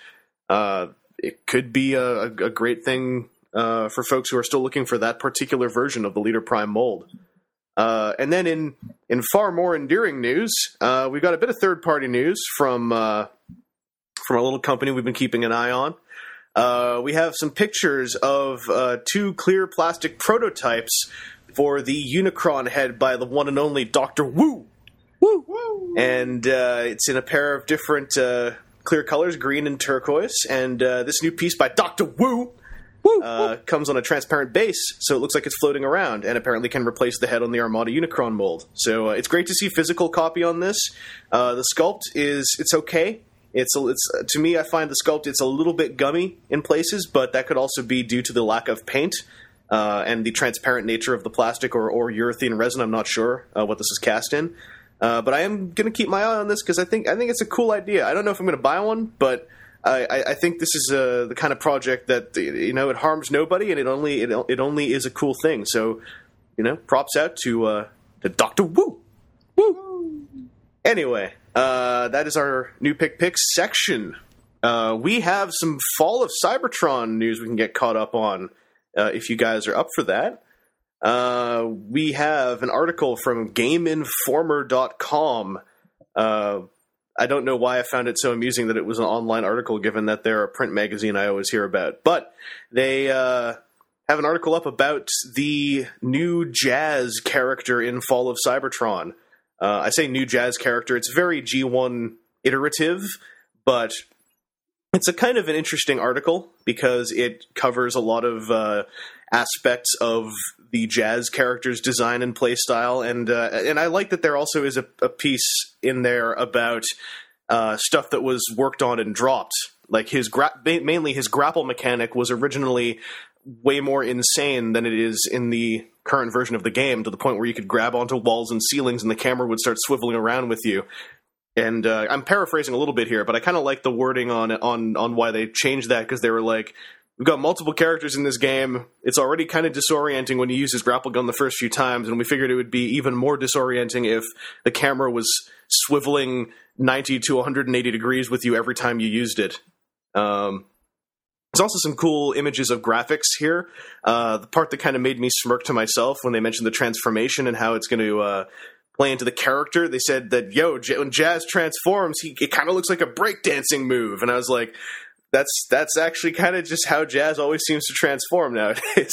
It could be a great thing for folks who are still looking for that particular version of the Leader Prime mold. And then in far more endearing news, we've got a bit of third-party news from a little company we've been keeping an eye on. We have some pictures of two clear plastic prototypes for the Unicron head by the one and only Dr. Wu. Woo! And it's in a pair of different clear colors, green and turquoise, and this new piece by Dr. Wu comes on a transparent base, so it looks like it's floating around, and apparently can replace the head on the Armada Unicron mold. So it's great to see physical copy on this. The sculpt it's okay. It's to me, I find the sculpt it's a little bit gummy in places, but that could also be due to the lack of paint and the transparent nature of the plastic or urethane resin. I'm not sure what this is cast in. But I am going to keep my eye on this because I think it's a cool idea. I don't know if I'm going to buy one, but I think this is the kind of project that it harms nobody, and it only is a cool thing. So props out to Dr. Wu. Woo. Anyway, that is our new picks section. We have some Fall of Cybertron news we can get caught up on if you guys are up for that. We have an article from GameInformer.com. I don't know why I found it so amusing that it was an online article, given that they're a print magazine I always hear about. But they have an article up about the new Jazz character in Fall of Cybertron. I say new Jazz character. It's very G1 iterative, but it's a kind of an interesting article because it covers a lot of aspects of the Jazz character's design and play style, and I like that there also is a piece in there about stuff that was worked on and dropped. Like mainly his grapple mechanic was originally way more insane than it is in the current version of the game, to the point where you could grab onto walls and ceilings and the camera would start swiveling around with you. And I'm paraphrasing a little bit here, but I kind of like the wording on why they changed that, because they were like, we've got multiple characters in this game. It's already kind of disorienting when you use his grapple gun the first few times, and we figured it would be even more disorienting if the camera was swiveling 90 to 180 degrees with you every time you used it. There's also some cool images of graphics here. The part that kind of made me smirk to myself when they mentioned the transformation and how it's going to play into the character, they said that, when Jazz transforms, it kind of looks like a breakdancing move. And I was like, that's actually kind of just how Jazz always seems to transform nowadays.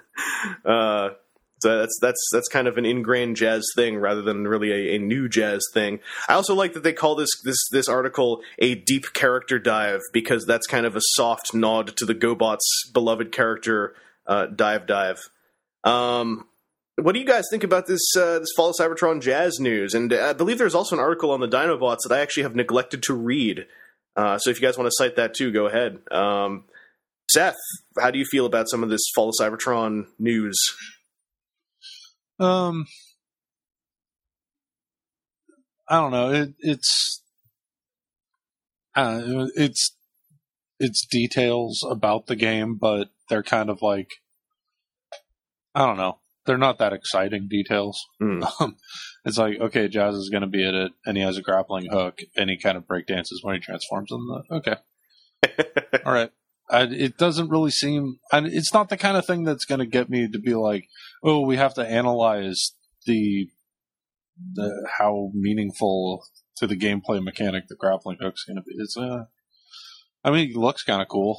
So that's kind of an ingrained Jazz thing rather than really a new Jazz thing. I also like that they call this article a deep character dive, because that's kind of a soft nod to the GoBots' beloved character dive. What do you guys think about this Fall of Cybertron Jazz news? And I believe there's also an article on the Dinobots that I actually have neglected to read. So if you guys want to cite that too, go ahead. Seth, how do you feel about some of this Fall of Cybertron news? I don't know. It's details about the game, but they're kind of like, I don't know. They're not that exciting details. It's like, okay, Jazz is going to be at it, and he has a grappling hook, and he kind of breakdances when he transforms in the... Okay. All right. It doesn't really seem... it's not the kind of thing that's going to get me to be like, oh, we have to analyze the how meaningful to the gameplay mechanic the grappling hook's going to be. It's, it looks kind of cool.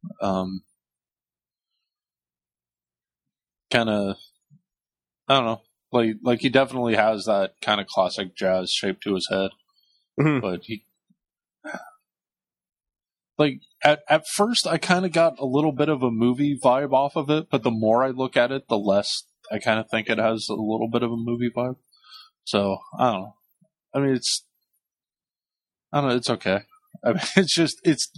Kind of... I don't know. Like he definitely has that kind of classic Jazz shape to his head. Mm-hmm. But he... At first, I kind of got a little bit of a movie vibe off of it, but the more I look at it, the less I kind of think it has a little bit of a movie vibe. So, I don't know. It's okay. It's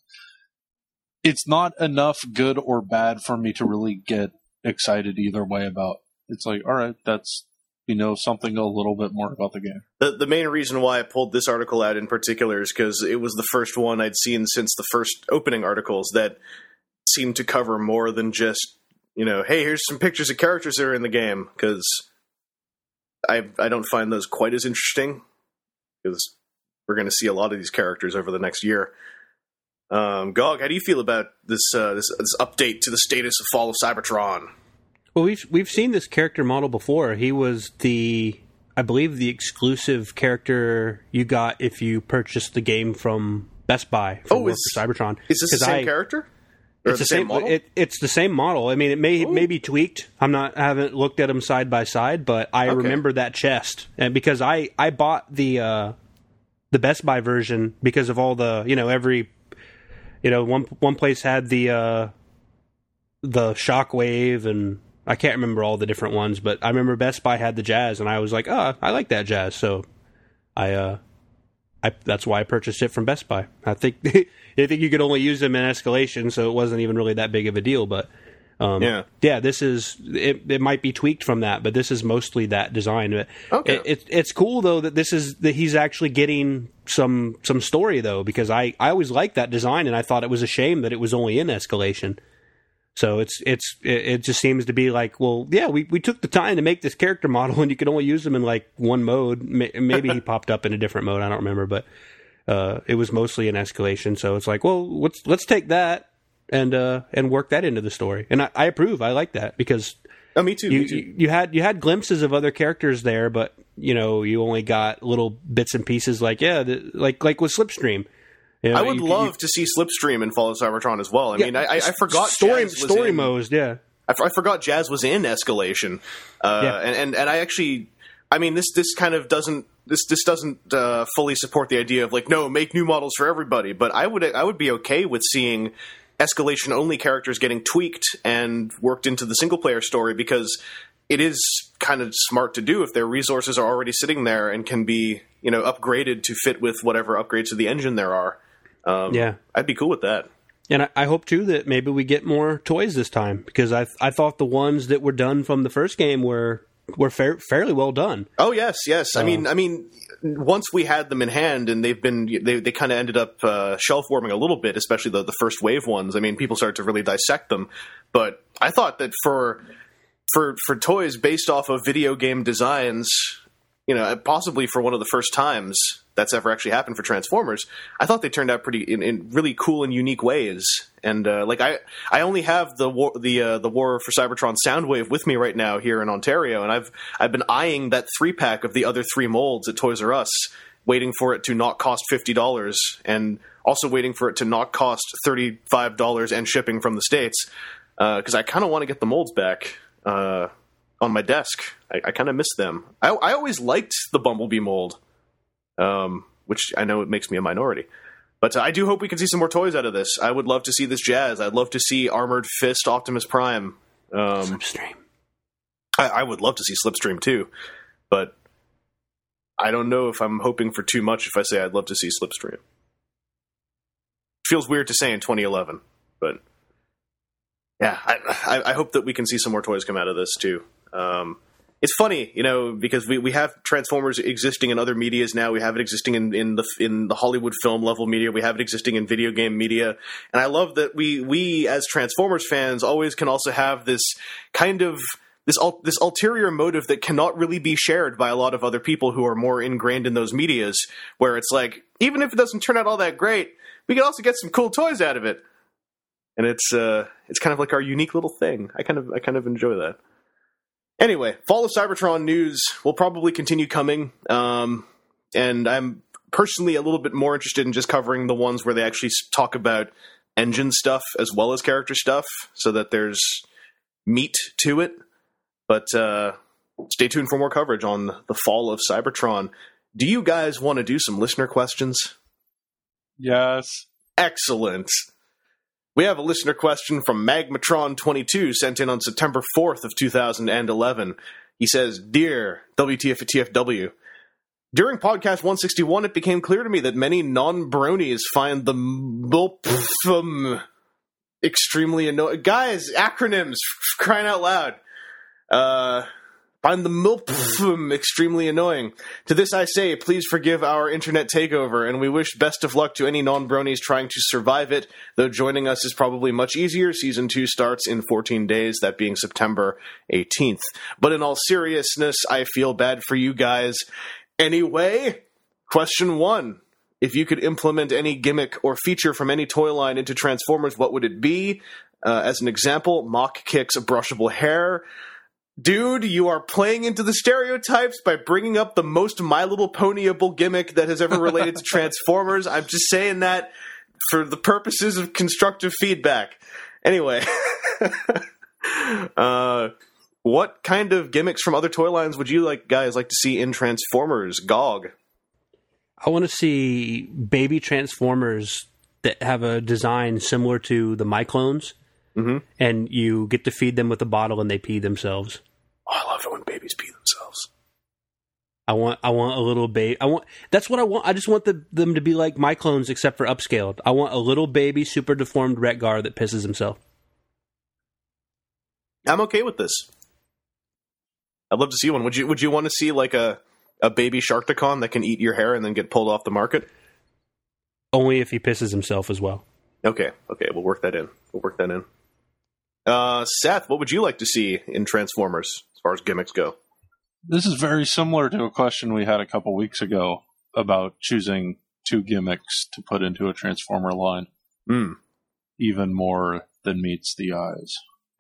not enough good or bad for me to really get excited either way about. It's like, all right, something a little bit more about the game. The main reason why I pulled this article out in particular is because it was the first one I'd seen since the first opening articles that seemed to cover more than just, hey, here's some pictures of characters that are in the game, because I don't find those quite as interesting, because we're going to see a lot of these characters over the next year. Gog, how do you feel about this update to the status of Fall of Cybertron? Well, we've seen this character model before. He was I believe the exclusive character you got if you purchased the game from Best Buy for Cybertron. Is this the same character? Or it's the same model. It's the same model. I mean, it may be tweaked. I haven't looked at them side by side, but I remember that chest, and because I bought the the Best Buy version because of all the one place had the Shockwave, and I can't remember all the different ones, but I remember Best Buy had the Jazz, and I was like, oh, I like that Jazz, so I that's why I purchased it from Best Buy. I think you could only use them in Escalation, so it wasn't even really that big of a deal, but this is it might be tweaked from that, but this is mostly that design. Okay. It's cool though that he's actually getting some story though, because I always liked that design, and I thought it was a shame that it was only in Escalation. So it just seems to be like, well, yeah, we took the time to make this character model, and you could only use them in like one mode. Maybe he popped up in a different mode, I don't remember, but it was mostly in Escalation. So it's like, well, let's take that and work that into the story. And I approve. I like that because me too. You had glimpses of other characters there, but you only got little bits and pieces. Like like with Slipstream. I would love to see Slipstream in Fall of Cybertron as well. I mean, I forgot story modes. Yeah, I forgot Jazz was in Escalation, and I actually, I mean, this kind of doesn't fully support the idea of like, no, make new models for everybody. But I would be okay with seeing Escalation only characters getting tweaked and worked into the single player story, because it is kind of smart to do if their resources are already sitting there and can be upgraded to fit with whatever upgrades to the engine there are. I'd be cool with that. And I hope too that maybe we get more toys this time, because I thought the ones that were done from the first game were fairly well done. Oh yes. I mean, once we had them in hand, and they kind of ended up shelf warming a little bit, especially the first wave ones. I mean, people started to really dissect them. But I thought that for toys based off of video game designs, possibly for one of the first times that's ever actually happened for Transformers, I thought they turned out pretty in really cool and unique ways. And I only have the War for Cybertron Soundwave with me right now here in Ontario, and I've been eyeing that 3-pack of the other 3 molds at Toys R Us, waiting for it to not cost $50, and also waiting for it to not cost $35 and shipping from the States, because I kind of want to get the molds back on my desk. I kind of miss them. I always liked the Bumblebee mold, which I know it makes me a minority. But I do hope we can see some more toys out of this. I would love to see this Jazz. I'd love to see Armored Fist Optimus Prime. Slipstream. I would love to see Slipstream too, but I don't know if I'm hoping for too much if I say I'd love to see Slipstream. Feels weird to say in 2011, but yeah, I hope that we can see some more toys come out of this too. It's funny, because we have Transformers existing in other medias now. We have it existing in the Hollywood film level media. We have it existing in video game media, and I love that we as Transformers fans always can also have this kind of this ulterior motive that cannot really be shared by a lot of other people who are more ingrained in those medias. Where it's like, even if it doesn't turn out all that great, we can also get some cool toys out of it, and it's kind of like our unique little thing. I kind of enjoy that. Anyway, Fall of Cybertron news will probably continue coming, and I'm personally a little bit more interested in just covering the ones where they actually talk about engine stuff as well as character stuff, so that there's meat to it. But stay tuned for more coverage on the Fall of Cybertron. Do you guys want to do some listener questions? Yes. Excellent. We have a listener question from Magmatron22 sent in on September 4th of 2011. He says, Dear WTF at TFW, during podcast 161, it became clear to me that many non-bronies find the MULPFM extremely annoying. Guys, acronyms, crying out loud. Find the MULPFM extremely annoying. To this I say, please forgive our internet takeover, and we wish best of luck to any non-bronies trying to survive it, though joining us is probably much easier. Season 2 starts in 14 days, that being September 18th. But in all seriousness, I feel bad for you guys. Anyway, question 1. If you could implement any gimmick or feature from any toy line into Transformers, what would it be? As an example, Mach kicks brushable hair. Dude, you are playing into the stereotypes by bringing up the most My Little Pony-able gimmick that has ever related to Transformers. I'm just saying that for the purposes of constructive feedback. Anyway, what kind of gimmicks from other toy lines would you guys like to see in Transformers? GOG. I want to see baby Transformers that have a design similar to the MyClones, and you get to feed them with a bottle and they pee themselves. Oh, I love it when babies pee themselves. I want a little baby. That's what I want. I just want them to be like MyClones, except for upscaled. I want a little baby, super deformed Retgar that pisses himself. I'm okay with this. I'd love to see one. Would you want to see like a baby Sharkticon that can eat your hair and then get pulled off the market? Only if he pisses himself as well. Okay, we'll work that in. Seth, what would you like to see in Transformers as far as gimmicks go? This is very similar to a question we had a couple weeks ago about choosing 2 gimmicks to put into a Transformer line. Even more than meets the eyes.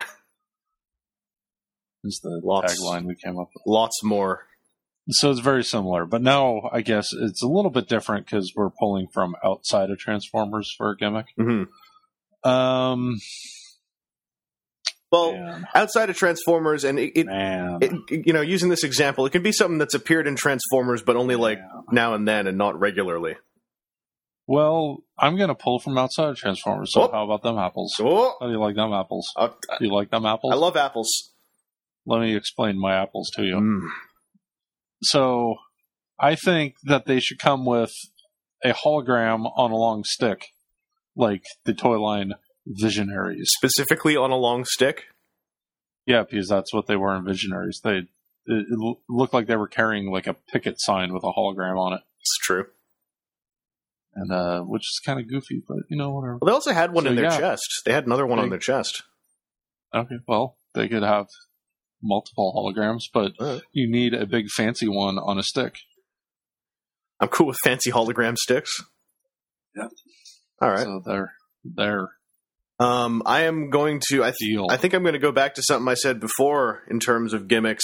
Is the tagline we came up with. Lots more. So it's very similar. But now, I guess, it's a little bit different because we're pulling from outside of Transformers for a gimmick. Well, outside of Transformers, and using this example, it can be something that's appeared in Transformers, but only like now and then, and not regularly. Well, I'm going to pull from outside of Transformers. So how about them apples? How do you like them apples? Do you like them apples? I love apples. Let me explain my apples to you. So, I think that they should come with a hologram on a long stick, like the toy line Visionaries. Specifically on a long stick? Yeah, because that's what they were in Visionaries. It looked like they were carrying like a picket sign with a hologram on it. It's true. And which is kind of goofy, but whatever. Well, they also had one in their chest. They had another one on their chest. Okay, well, they could have multiple holograms, but you need a big fancy one on a stick. I'm cool with fancy hologram sticks. Yeah. All right. So they're I am going to. I think I'm going to go back to something I said before in terms of gimmicks.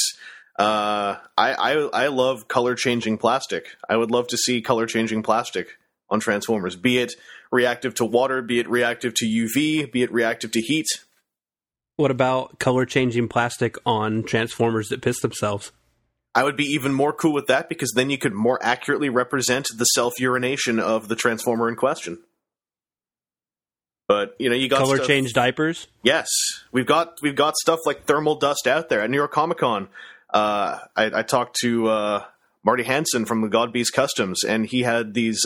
I love color changing plastic. I would love to see color changing plastic on Transformers, be it reactive to water, be it reactive to UV, be it reactive to heat. What about color changing plastic on Transformers that piss themselves? I would be even more cool with that because then you could more accurately represent the self-urination of the Transformer in question. But you got color change diapers. Yes, we've got stuff like thermal dust out there at New York Comic Con. I talked to Marty Hansen from the God Beast Customs, and he had these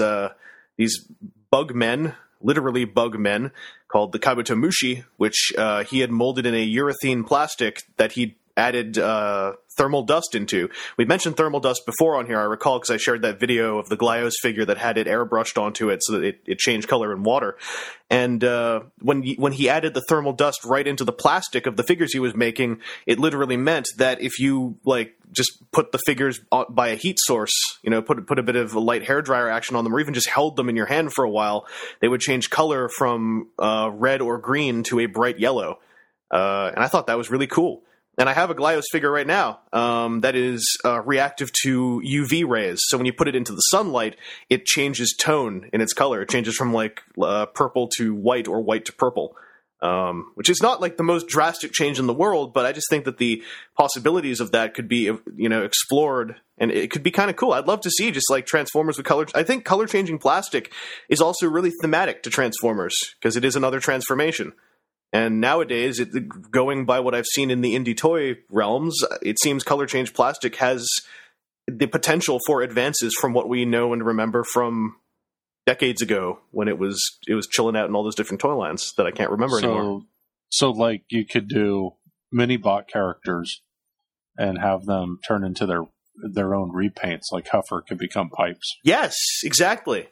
bug men, literally bug men, called the Kabutomushi, which he had molded in a urethane plastic that he added thermal dust into. We mentioned thermal dust before on here, I recall, because I shared that video of the Glyos figure that had it airbrushed onto it so that it changed color in water. And when he added the thermal dust right into the plastic of the figures he was making, it literally meant that if you just put the figures by a heat source, put a bit of a light hairdryer action on them, or even just held them in your hand for a while, they would change color from red or green to a bright yellow. And I thought that was really cool. And I have a Glyos figure right now that is reactive to UV rays. So when you put it into the sunlight, it changes tone in its color. It changes from purple to white or white to purple, which is not like the most drastic change in the world. But I just think that the possibilities of that could be explored, and it could be kind of cool. I'd love to see just like Transformers with color. I think color changing plastic is also really thematic to Transformers because it is another transformation. And nowadays, going by what I've seen in the indie toy realms, it seems color change plastic has the potential for advances from what we know and remember from decades ago when it was chilling out in all those different toy lines that I can't remember anymore. So you could do mini bot characters and have them turn into their own repaints, like Huffer could become Pipes. Yes, exactly.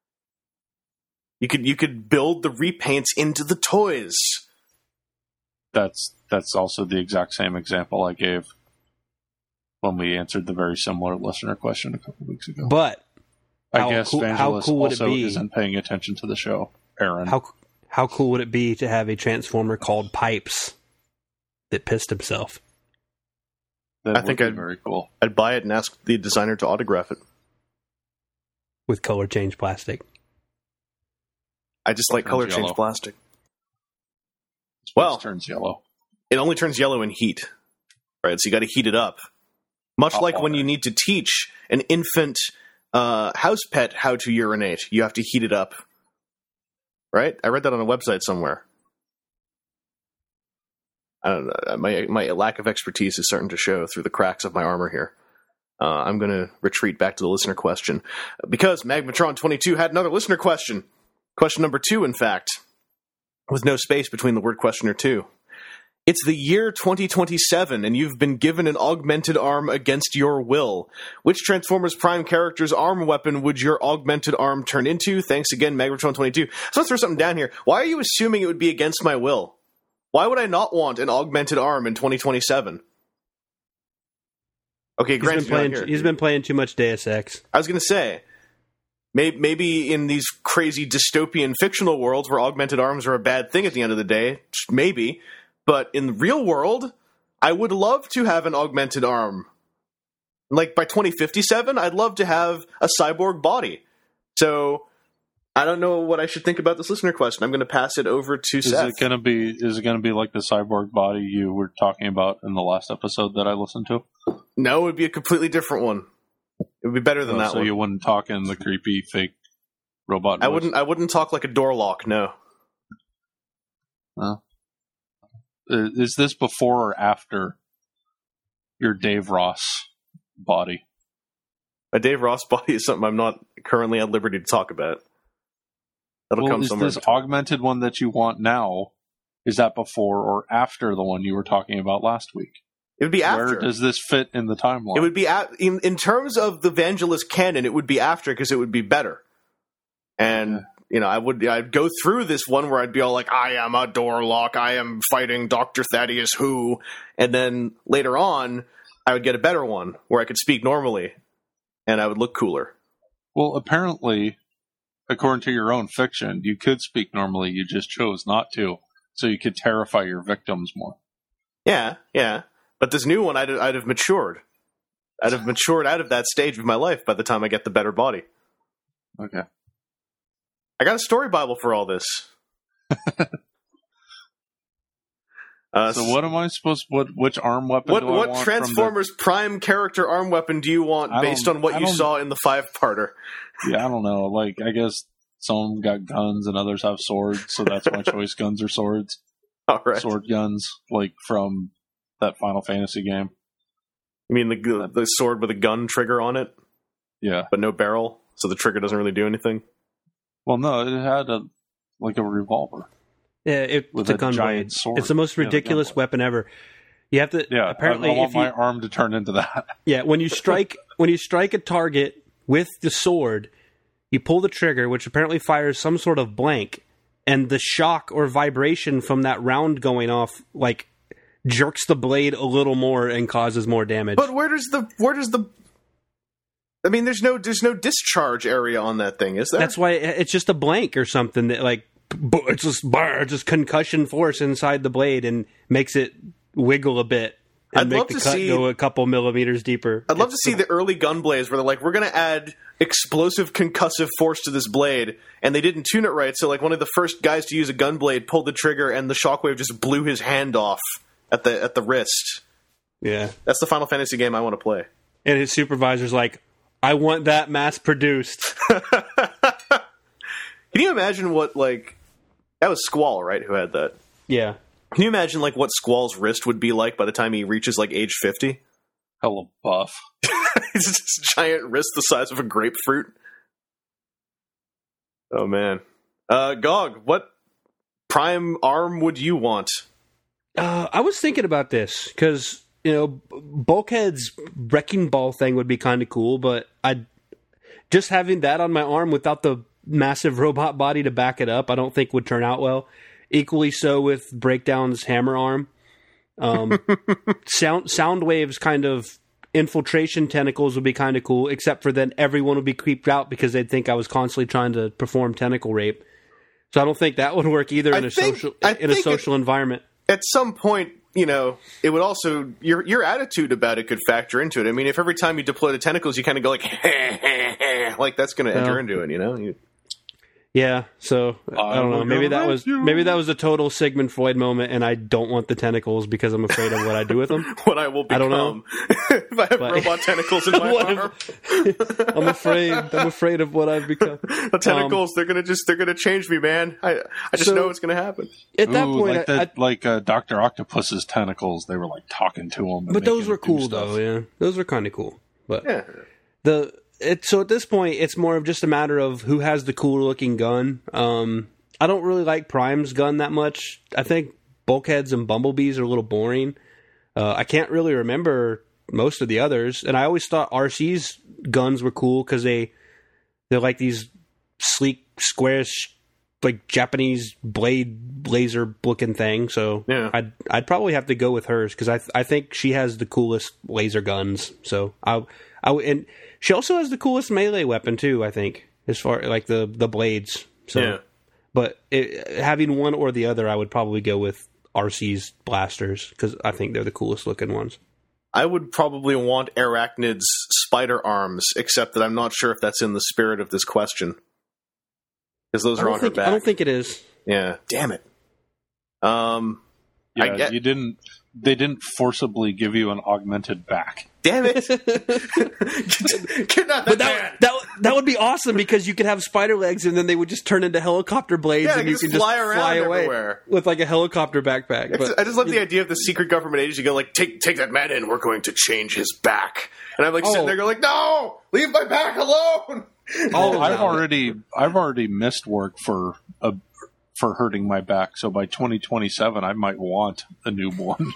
You could build the repaints into the toys. That's also the exact same example I gave when we answered the very similar listener question a couple weeks ago. But I guess Vangelis also isn't paying attention to the show, Aaron. How cool would it be to have a Transformer called Pipes that pissed himself? I think it'd be very cool. I'd buy it and ask the designer to autograph it. With color change plastic. I just like color change plastic. Well, it turns yellow. It only turns yellow in heat, right? So you got to heat it up. Much like when you need to teach an infant house pet how to urinate. You have to heat it up. Right? I read that on a website somewhere. I don't know. My lack of expertise is starting to show through the cracks of my armor here. I'm going to retreat back to the listener question. Because Magmatron22 had another listener question. Question number 2, in fact. With no space between the word question or 2. It's the year 2027, and you've been given an augmented arm against your will. Which Transformers Prime character's arm weapon would your augmented arm turn into? Thanks again, Magmatron22. So let's throw something down here. Why are you assuming it would be against my will? Why would I not want an augmented arm in 2027? Okay, granted, he's been playing too much Deus Ex. I was going to say, maybe in these crazy dystopian fictional worlds where augmented arms are a bad thing at the end of the day, maybe. But in the real world, I would love to have an augmented arm. Like, by 2057, I'd love to have a cyborg body. So, I don't know what I should think about this listener question. I'm going to pass it over to Seth. Is it going to be like the cyborg body you were talking about in the last episode that I listened to? No, it would be a completely different one. It would be better than that so one. So you wouldn't talk in the creepy fake robot voice? I wouldn't talk like a door lock, no. Is this before or after your Dave Ross body? A Dave Ross body is something I'm not currently at liberty to talk about. That'll come somewhere. Is this augmented one that you want now, is that before or after the one you were talking about last week? It would be after. Where does this fit in the timeline? It would be in terms of the Vangelis canon. It would be after because it would be better. And I'd go through this one where I'd be all like, "I am a door lock. I am fighting Dr. Thaddeus Who," and then later on, I would get a better one where I could speak normally, and I would look cooler. Well, apparently, according to your own fiction, you could speak normally. You just chose not to, so you could terrify your victims more. Yeah. But this new one, I'd have matured. I'd have matured out of that stage of my life by the time I get the better body. Okay. I got a story Bible for all this. So what am I supposed? Which arm weapon? do I want what Transformers Prime character arm weapon do you want based on what you saw in the 5-parter? Yeah, I don't know. Like, I guess some got guns and others have swords, so that's my choice. Guns or swords? All right. Sword guns, like from that Final Fantasy game. You mean the sword with a gun trigger on it? Yeah, but no barrel, so the trigger doesn't really do anything. Well, no, it had a revolver. Yeah, it's a gun blade. It's the most ridiculous weapon ever. You have to. Yeah, apparently, I want my arm to turn into that. Yeah, when you strike a target with the sword, you pull the trigger, which apparently fires some sort of blank, and the shock or vibration from that round going off, like, jerks the blade a little more and causes more damage. But where does the I mean, there's no discharge area on that thing, is there? That's why it's just a blank or something that, like, it's just concussion force inside the blade and makes it wiggle a bit and make the cut go a couple millimeters deeper. I'd love to see the early gun blades where they're like, we're going to add explosive concussive force to this blade, and they didn't tune it right, so like one of the first guys to use a gun blade pulled the trigger and the shockwave just blew his hand off at the wrist. Yeah. That's the Final Fantasy game I want to play. And his supervisor's like, I want that mass-produced. Can you imagine what, like... That was Squall, right, who had that? Yeah. Can you imagine, like, what Squall's wrist would be like by the time he reaches, like, age 50? Hella buff. It's just a giant wrist the size of a grapefruit. Oh, man. Gog, what prime arm would you want? I was thinking about this, because... Bulkhead's wrecking ball thing would be kind of cool, but just having that on my arm without the massive robot body to back it up, I don't think would turn out well. Equally so with Breakdown's hammer arm. Soundwave's kind of infiltration tentacles would be kind of cool, except for then everyone would be creeped out because they'd think I was constantly trying to perform tentacle rape. So I don't think that would work either in a social environment. At some point, it would also your attitude about it could factor into it. I mean, if every time you deploy the tentacles, you kind of go like, like that's going to enter into it, Yeah, so I don't know. Maybe that was a total Sigmund Freud moment, and I don't want the tentacles because I'm afraid of what I do with them. What I will become. I don't know. If I have robot tentacles in my arm. I'm afraid of what I've become. The tentacles, they're gonna change me, man. I just know it's gonna happen. At that point, like Dr. Octopus's tentacles, they were like talking to him. But those were cool, though. Yeah, those were kind of cool. But yeah. So at this point, it's more of just a matter of who has the cooler looking gun. I don't really like Prime's gun that much. I think Bulkheads and Bumblebees are a little boring. I can't really remember most of the others, and I always thought RC's guns were cool because they're like these sleek, squarish, like Japanese blade laser looking thing. So yeah. I'd probably have to go with hers because I think she has the coolest laser guns. So and she also has the coolest melee weapon too, I think, as far like the blades. So, yeah. But having one or the other, I would probably go with RC's blasters because I think they're the coolest looking ones. I would probably want Arachnid's spider arms, except that I'm not sure if that's in the spirit of this question. Because those are on her back. I don't think it is. Yeah. Damn it. They didn't forcibly give you an augmented back. Damn it! Kidnap that man! That would be awesome because you could have spider legs and then they would just turn into helicopter blades and you can just fly away everywhere with like a helicopter backpack. I just love the idea of the secret government agency going like, take that man in. We're going to change his back. And I'm like sitting there going like, no, leave my back alone. I've already missed work for hurting my back. So by 2027, I might want a new one.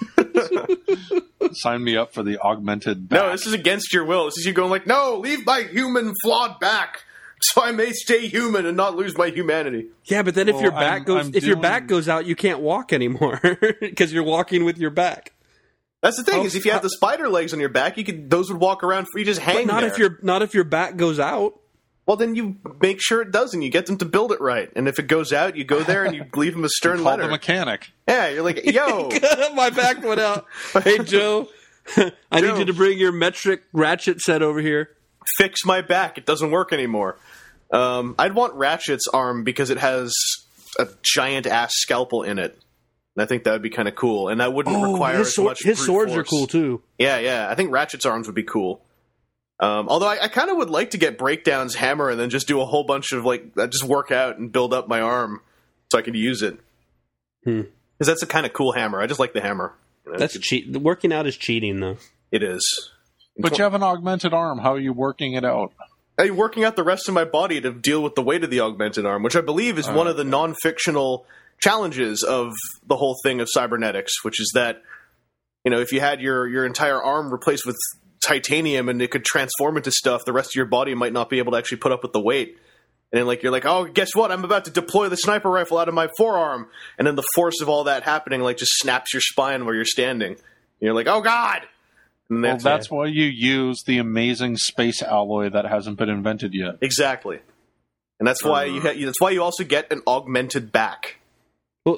Sign me up for the augmented back. No, this is against your will. This is you going like, no, leave my human flawed back so I may stay human and not lose my humanity. Yeah, but then if your back goes out, you can't walk anymore because you're walking with your back. That's the thing is if you have the spider legs on your back, those would walk around free, just hang but not if your back goes out. Well, then you make sure it doesn't. You get them to build it right. And if it goes out, you go there and you leave them a stern letter. Call the mechanic. Yeah, you're like, yo. My back went out. Hey, Joe, I need you to bring your metric ratchet set over here. Fix my back. It doesn't work anymore. I'd want Ratchet's arm because it has a giant-ass scalpel in it. And I think that would be kind of cool. And that wouldn't require as much his swords force. Are cool, too. Yeah. I think Ratchet's arms would be cool. Although I kind of would like to get Breakdown's hammer and then just do a whole bunch of just work out and build up my arm so I could use it. Because that's a kind of cool hammer. I just like the hammer. That's cheat. Working out is cheating, though. It is. But you have an augmented arm. How are you working it out? I'm working out the rest of my body to deal with the weight of the augmented arm, which I believe is one of the non-fictional challenges of the whole thing of cybernetics, which is that, if you had your entire arm replaced with titanium and it could transform into stuff, the rest of your body might not be able to actually put up with the weight. And then you're like, oh, guess what? I'm about to deploy the sniper rifle out of my forearm. And then the force of all that happening just snaps your spine where you're standing. And you're like, oh, God! And that's why you use the amazing space alloy that hasn't been invented yet. Exactly. And that's why you also get an augmented back. Well,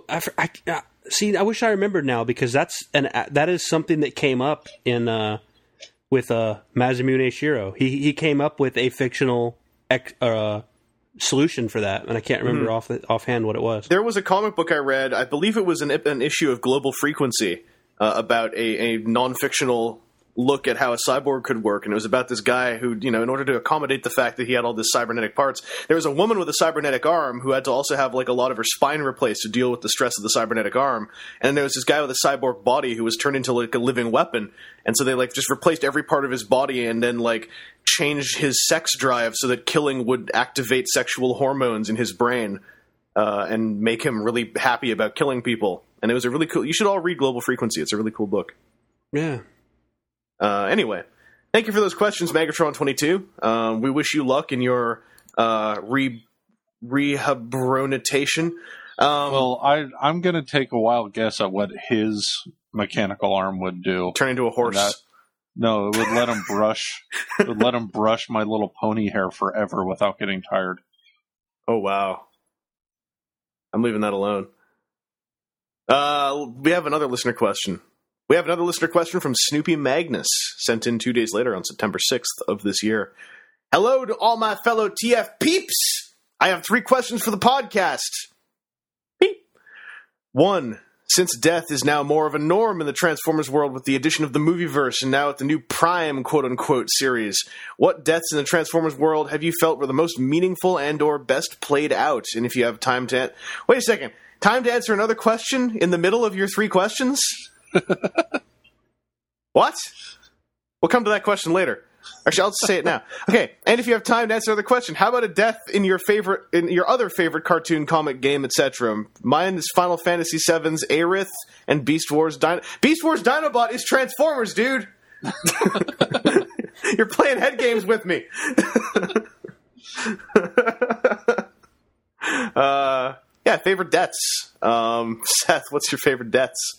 I wish I remembered now because that is something that came up in with Masamune Shirow. He came up with a fictional solution for that, and I can't remember offhand what it was. There was a comic book I read, I believe it was an issue of Global Frequency, about a non-fictional look at how a cyborg could work, and it was about this guy who, in order to accommodate the fact that he had all these cybernetic parts, there was a woman with a cybernetic arm who had to also have a lot of her spine replaced to deal with the stress of the cybernetic arm, and there was this guy with a cyborg body who was turned into a living weapon, and so they just replaced every part of his body and then changed his sex drive so that killing would activate sexual hormones in his brain and make him really happy about killing people. And it was a really cool. You should all read Global Frequency. It's a really cool book. Yeah. Anyway, thank you for those questions, Megatron22. We wish you luck in your rehabilitation. Well, I'm going to take a wild guess at what his mechanical arm would do. Turn into a horse. No, it would let him brush. It would let him brush my little pony hair forever without getting tired. Oh wow! I'm leaving that alone. We have another listener question. We have another listener question from Snoopy Magnus, sent in 2 days later on September 6th of this year. Hello to all my fellow TF peeps. I have 3 questions for the podcast. Beep. 1. Since death is now more of a norm in the Transformers world with the addition of the Movieverse and now with the new Prime quote-unquote series, what deaths in the Transformers world have you felt were the most meaningful and or best played out? And if you have time to... Wait a second. Time to answer another question in the middle of your 3 questions? What? We'll come to that question later. Actually, I'll just say it now. Okay, and if you have time to answer another question, how about a death in your other favorite cartoon, comic, game, etc.? Mine is Final Fantasy VII's Aerith and Beast Wars Dinobot is Transformers, dude! You're playing head games with me. Yeah, favorite deaths. Seth, what's your favorite deaths?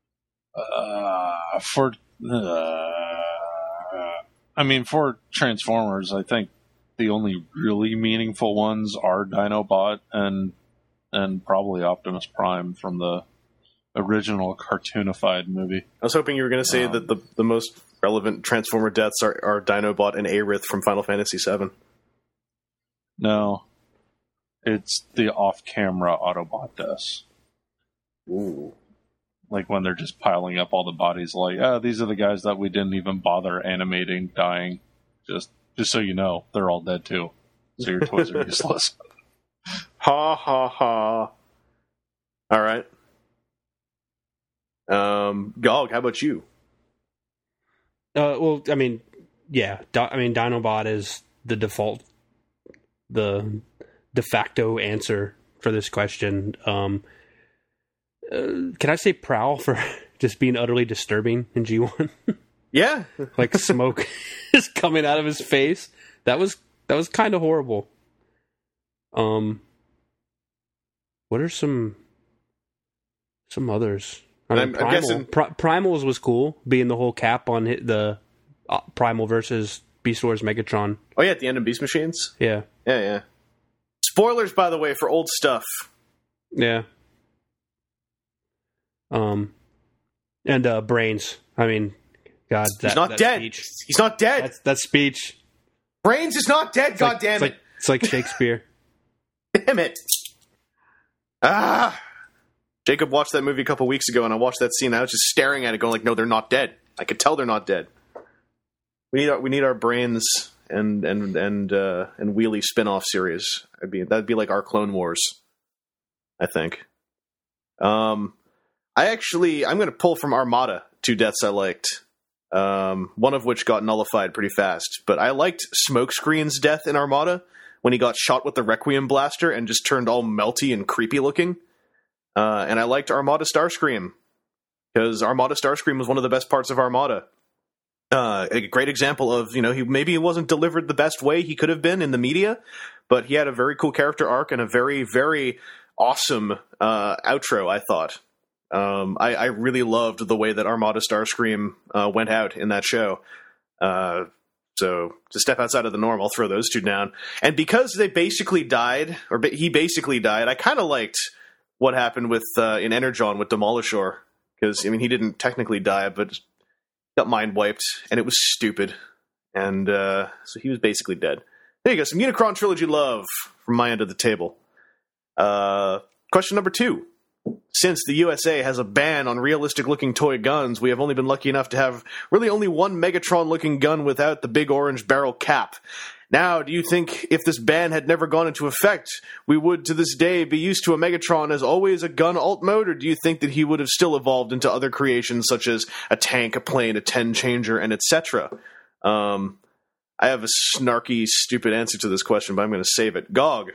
For Transformers, I think the only really meaningful ones are Dinobot and probably Optimus Prime from the original cartoonified movie. I was hoping you were going to say that the most relevant Transformer deaths are Dinobot and Aerith from Final Fantasy VII. No. It's the off-camera Autobot deaths. Ooh. Like when they're just piling up all the bodies, like, these are the guys that we didn't even bother animating dying. Just so you know, they're all dead too. So your toys are useless. Ha ha ha. All right. Gog, how about you? Dinobot is the default, the de facto answer for this question. Can I say Prowl for just being utterly disturbing in G1? Yeah. Like smoke is coming out of his face. That was kind of horrible. What are some others? I'm guessing Primals was cool, being the whole cap on the Primal versus Beast Wars Megatron. Oh yeah, at the end of Beast Machines? Yeah. Yeah. Spoilers, by the way, for old stuff. Yeah. And Brains. I mean, God, he's not dead. Speech. He's not dead. That speech. Brains is not dead. God damn it! It's like Shakespeare. Damn it! Jacob watched that movie a couple weeks ago, and I watched that scene. And I was just staring at it, going like, "No, they're not dead. I could tell they're not dead." We need our Brains and Wheelie spin-off series. That'd be like our Clone Wars, I think. I'm going to pull from Armada 2 deaths I liked. One of which got nullified pretty fast. But I liked Smokescreen's death in Armada when he got shot with the Requiem blaster and just turned all melty and creepy looking. And I liked Armada Starscream because Armada Starscream was one of the best parts of Armada. A great example of, he wasn't delivered the best way he could have been in the media, but he had a very cool character arc and a very, very awesome outro, I thought. I really loved the way that Armada Starscream went out in that show. So to step outside of the norm, I'll throw those 2 down. And because they basically died, or he basically died, I kind of liked what happened with in Energon with Demolishor. Because, he didn't technically die, but got mind wiped, and it was stupid. And so he was basically dead. There you go, some Unicron Trilogy love from my end of the table. Question number 2. Since the USA has a ban on realistic-looking toy guns, we have only been lucky enough to have really only one Megatron-looking gun without the big orange barrel cap. Now, do you think if this ban had never gone into effect, we would to this day be used to a Megatron as always a gun alt mode, or do you think that he would have still evolved into other creations such as a tank, a plane, a 10-changer, and etc.? I have a snarky, stupid answer to this question, but I'm going to save it. Gog.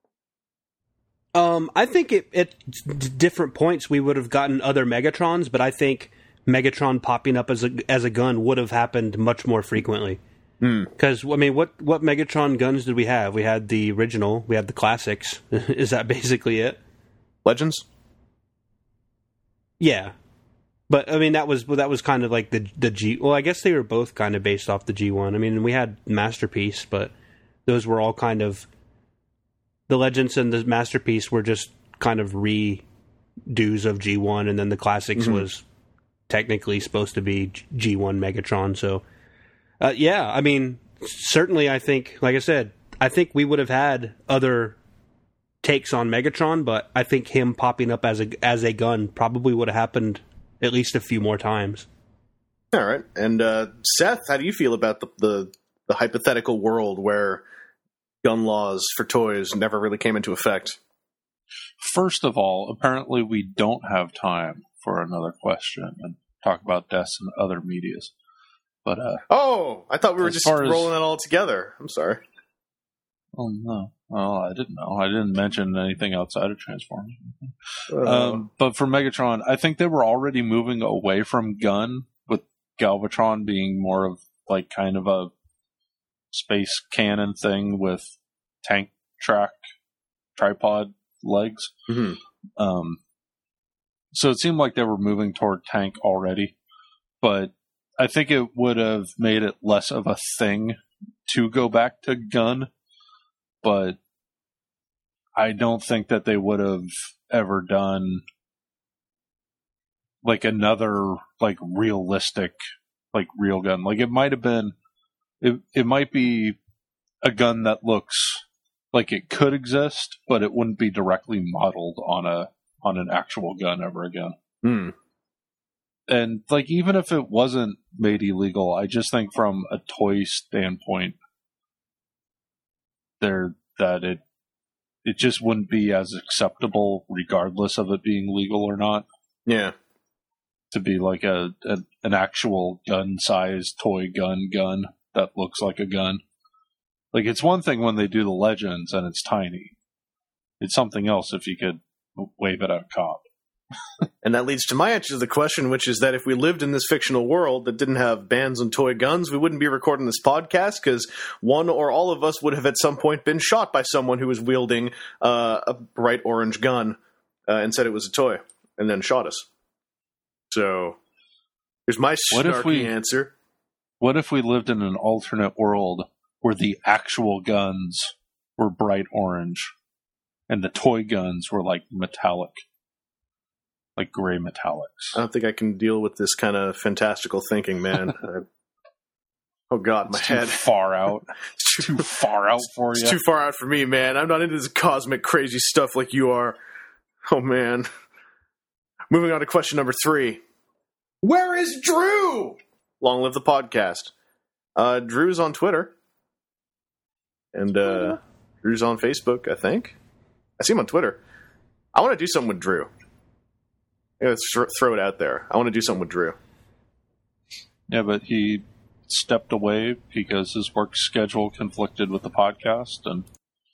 I think at different points we would have gotten other Megatrons, but I think Megatron popping up as a gun would have happened much more frequently. Because, what Megatron guns did we have? We had the original, we had the classics. Is that basically it? Legends? Yeah. But, that was kind of like the G... Well, I guess they were both kind of based off the G1. We had Masterpiece, but those were all kind of... The Legends and the Masterpiece were just kind of redos of G1, and then the Classics was technically supposed to be G1 Megatron. So, certainly I think, like I said, I think we would have had other takes on Megatron, but I think him popping up as a gun probably would have happened at least a few more times. All right. And Seth, how do you feel about the hypothetical world where gun laws for toys never really came into effect? First of all, apparently we don't have time for another question and talk about deaths and other medias. But I thought we were just rolling it all together. I'm sorry. Oh no! Well, I didn't know. I didn't mention anything outside of Transformers. But for Megatron, I think they were already moving away from gun, with Galvatron being more of like kind of a space cannon thing with tank track tripod legs. Mm-hmm. So it seemed like they were moving toward tank already, but I think it would have made it less of a thing to go back to gun, but I don't think that they would have ever done like another like realistic like real gun. Like it might have been it might be a gun that looks like it could exist, but it wouldn't be directly modeled on an actual gun ever again. Mm. And like even if it wasn't made illegal, I just think from a toy standpoint that it just wouldn't be as acceptable regardless of it being legal or not. Yeah. To be like an actual gun-sized toy gun that looks like a gun. Like it's one thing when they do the Legends and it's tiny. It's something else if you could wave it at a cop. And that leads to my answer to the question, which is that if we lived in this fictional world that didn't have bans on toy guns, we wouldn't be recording this podcast because one or all of us would have at some point been shot by someone who was wielding a bright orange gun and said it was a toy and then shot us. So here's my snarky answer. What if we lived in an alternate world where the actual guns were bright orange and the toy guns were like metallic? Like gray metallics. I don't think I can deal with this kind of fantastical thinking, man. Oh God, my head. Too far out. It's too far out for you. It's too far out for me, man. I'm not into this cosmic crazy stuff like you are. Oh man. Moving on to question number 3. Where is Drew? Long live the podcast. Drew's on Twitter. And Drew's on Facebook, I think. I see him on Twitter. I want to do something with Drew. Let's throw it out there. I want to do something with Drew. Yeah, but he stepped away because his work schedule conflicted with the podcast, and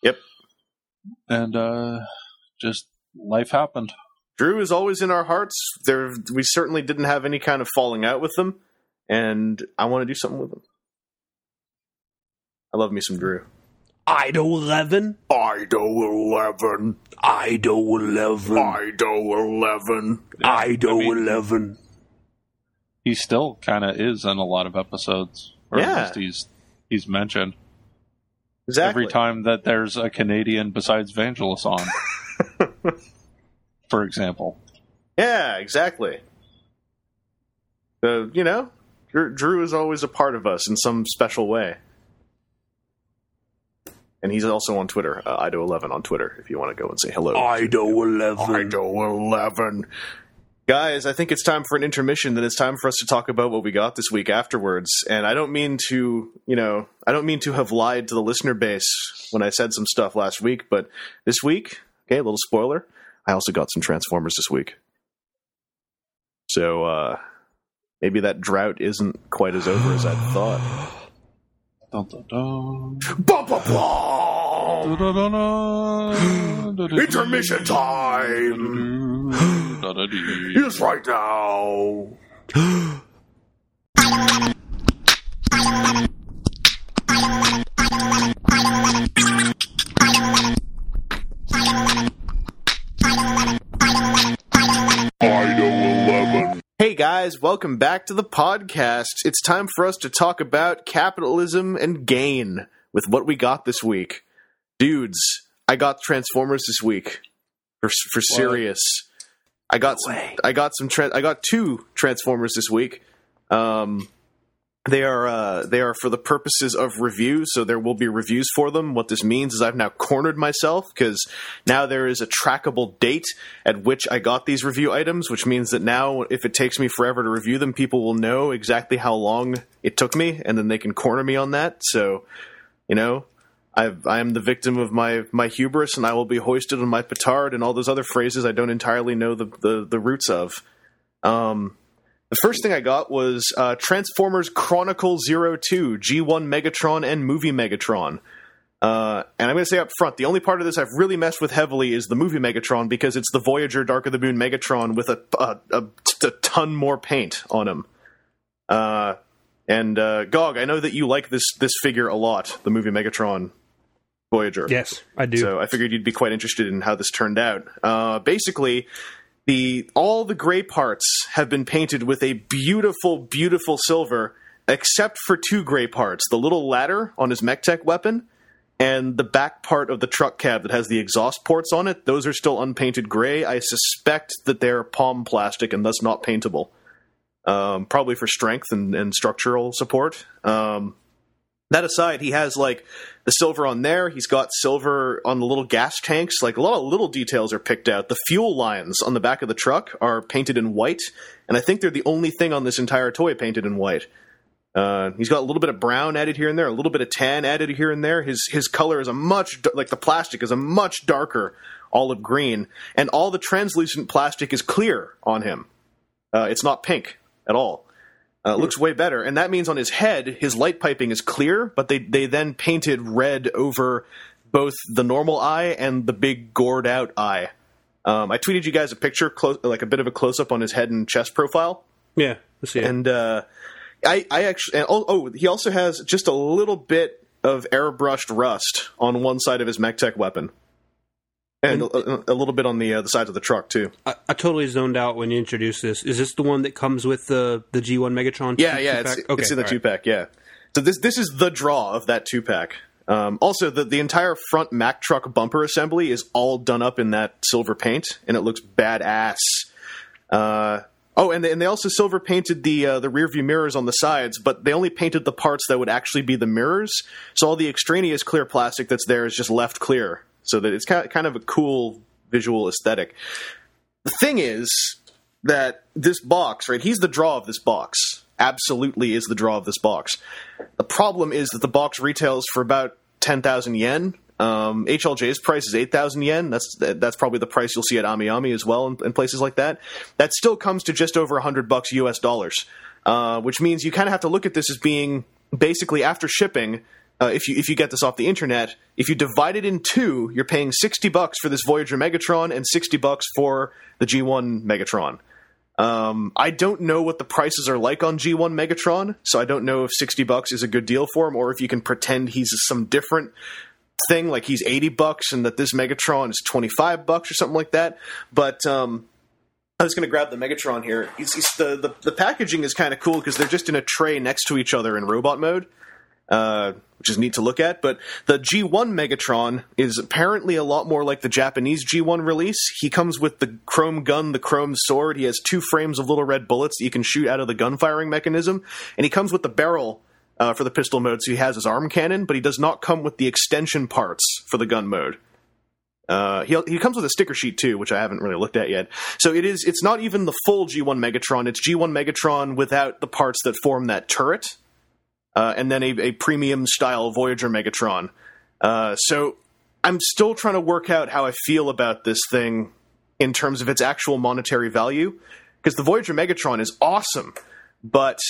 just life happened. Drew is always in our hearts. We certainly didn't have any kind of falling out with him, and I want to do something with him. I love me some Drew. Ido 11. Ido 11. Ido 11. Ido 11. Ido 11. He still kind of is in a lot of episodes. Or at least he's mentioned. Exactly. Every time that there's a Canadian besides Vangelis on. For example. Yeah, exactly. So, Drew is always a part of us in some special way. And he's also on Twitter, Ido11 on Twitter, if you want to go and say hello. Ido11. Ido11. Guys, I think it's time for an intermission. Then it's time for us to talk about what we got this week afterwards. And I don't mean to have lied to the listener base when I said some stuff last week, but this week, okay, a little spoiler, I also got some Transformers this week. So, maybe that drought isn't quite as over as I thought. Dun, dun, dun. Bum, bum, bum. Dun, dun, dun, dun. Intermission time is right now. Hey guys, welcome back to the podcast. It's time for us to talk about capitalism and gain with what we got this week. Dudes, I got Transformers this week. For serious. I got 2 Transformers this week. They are for the purposes of review, so there will be reviews for them. What this means is I've now cornered myself, because now there is a trackable date at which I got these review items, which means that now if it takes me forever to review them, people will know exactly how long it took me, and then they can corner me on that. So, I am the victim of my hubris, and I will be hoisted on my petard and all those other phrases I don't entirely know the roots of. The first thing I got was Transformers Chronicle 02, G1 Megatron and Movie Megatron. And I'm going to say up front, the only part of this I've really messed with heavily is the Movie Megatron, because it's the Voyager Dark of the Moon Megatron with a ton more paint on him. And Gog, I know that you like this figure a lot, the Movie Megatron Voyager. Yes, I do. So I figured you'd be quite interested in how this turned out. Basically, all the gray parts have been painted with a beautiful, beautiful silver, except for two gray parts. The little ladder on his MechTech weapon and the back part of the truck cab that has the exhaust ports on it. Those are still unpainted gray. I suspect that they're palm plastic and thus not paintable. Probably for strength and structural support. That aside, he has the silver on there. He's got silver on the little gas tanks. A lot of little details are picked out. The fuel lines on the back of the truck are painted in white, and I think they're the only thing on this entire toy painted in white. He's got a little bit of brown added here and there, a little bit of tan added here and there. His color is the plastic is a much darker olive green, and all the translucent plastic is clear on him. It's not pink at all. It looks way better, and that means on his head, his light piping is clear, but they then painted red over both the normal eye and the big gored-out eye. I tweeted you guys a picture, a bit of a close-up on his head and chest profile. Yeah, let's see it. And I actually... he also has just a little bit of airbrushed rust on one side of his MechTech weapon. And a little bit on the sides of the truck, too. I totally zoned out when you introduced this. Is this the one that comes with the G1 Megatron? Yeah, it's in the 2-pack, yeah. So this is the draw of that 2-pack. Also, the entire front Mack truck bumper assembly is all done up in that silver paint, and it looks badass. And they also silver painted the rear view mirrors on the sides, but they only painted the parts that would actually be the mirrors. So all the extraneous clear plastic that's there is just left clear, so that it's kind of a cool visual aesthetic. The thing is that this box, right, he's the draw of this box. Absolutely is the draw of this box. The problem is that the box retails for about 10,000 yen. HLJ's price is 8,000 yen. That's probably the price you'll see at AmiAmi as well and places like that. That still comes to just over $100 US dollars, which means you kind of have to look at this as being basically after shipping. If you get this off the internet, if you divide it in two, you're paying $60 for this Voyager Megatron and $60 for the G1 Megatron. I don't know what the prices are like on G1 Megatron, so I don't know if $60 is a good deal for him, or if you can pretend he's some different thing, like he's $80 and that this Megatron is $25 or something like that. But I'm just going to grab the Megatron here. The packaging is kind of cool because they're just in a tray next to each other in robot mode. Which is neat to look at, but the G1 Megatron is apparently a lot more like the Japanese G1 release. He comes with the chrome gun, the chrome sword. He has 2 frames of little red bullets that you can shoot out of the gun firing mechanism, and he comes with the barrel for the pistol mode, so he has his arm cannon, but he does not come with the extension parts for the gun mode. He comes with a sticker sheet too, which I haven't really looked at yet. So it's not even the full G1 Megatron. It's G1 Megatron without the parts that form that turret. And then a premium-style Voyager Megatron. So I'm still trying to work out how I feel about this thing in terms of its actual monetary value. Because the Voyager Megatron is awesome, but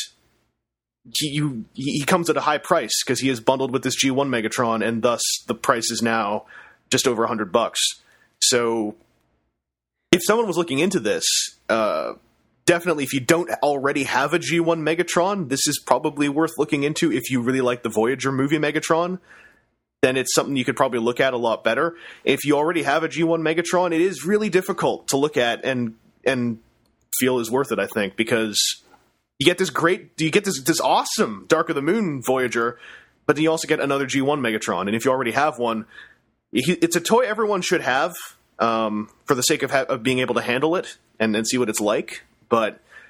he comes at a high price because he is bundled with this G1 Megatron, and thus the price is now just over $100. So if someone was looking into this... definitely, if you don't already have a G1 Megatron, this is probably worth looking into. If you really like the Voyager movie Megatron, then it's something you could probably look at a lot better. If you already have a G1 Megatron, it is really difficult to look at and feel is worth it, I think, because you get this awesome Dark of the Moon Voyager, but then you also get another G1 Megatron. And if you already have one, it's a toy everyone should have for the sake of being able to handle it and see what it's like. But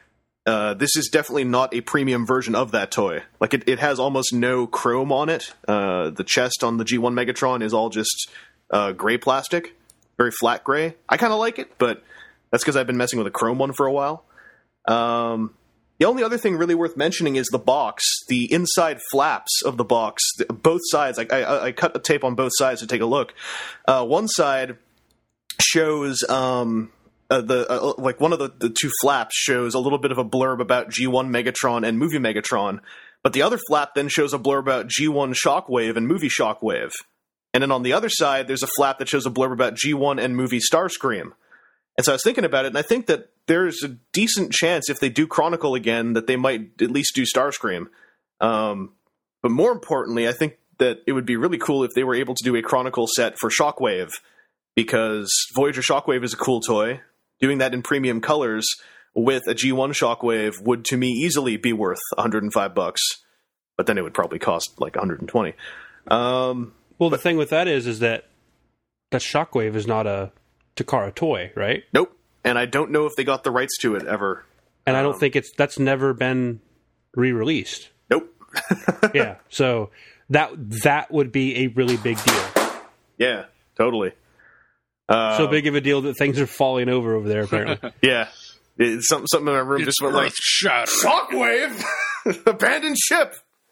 this is definitely not a premium version of that toy. Like, it has almost no chrome on it. The chest on the G1 Megatron is all just gray plastic, very flat gray. I kind of like it, but that's because I've been messing with a chrome one for a while. The only other thing really worth mentioning is the box. The inside flaps of the box, both sides. I cut the tape on both sides to take a look. One side shows one of the two flaps shows a little bit of a blurb about G1 Megatron and Movie Megatron, but the other flap then shows a blurb about G1 Shockwave and Movie Shockwave. And then on the other side, there's a flap that shows a blurb about G1 and Movie Starscream. And so I was thinking about it, and I think that there's a decent chance if they do Chronicle again that they might at least do Starscream. But more importantly, I think that it would be really cool if they were able to do a Chronicle set for Shockwave, because Voyager Shockwave is a cool toy. Doing that in premium colors with a G1 Shockwave would, to me, easily be worth $105. But then it would probably cost like $120. Well, the thing with that is that Shockwave is not a Takara toy, right? Nope. And I don't know if they got the rights to it ever. And I don't think that's never been re-released. Nope. Yeah. So that would be a really big deal. Yeah, totally. So big of a deal that things are falling over there, apparently. Yeah. Something in my room just went like, Shockwave! Abandoned ship!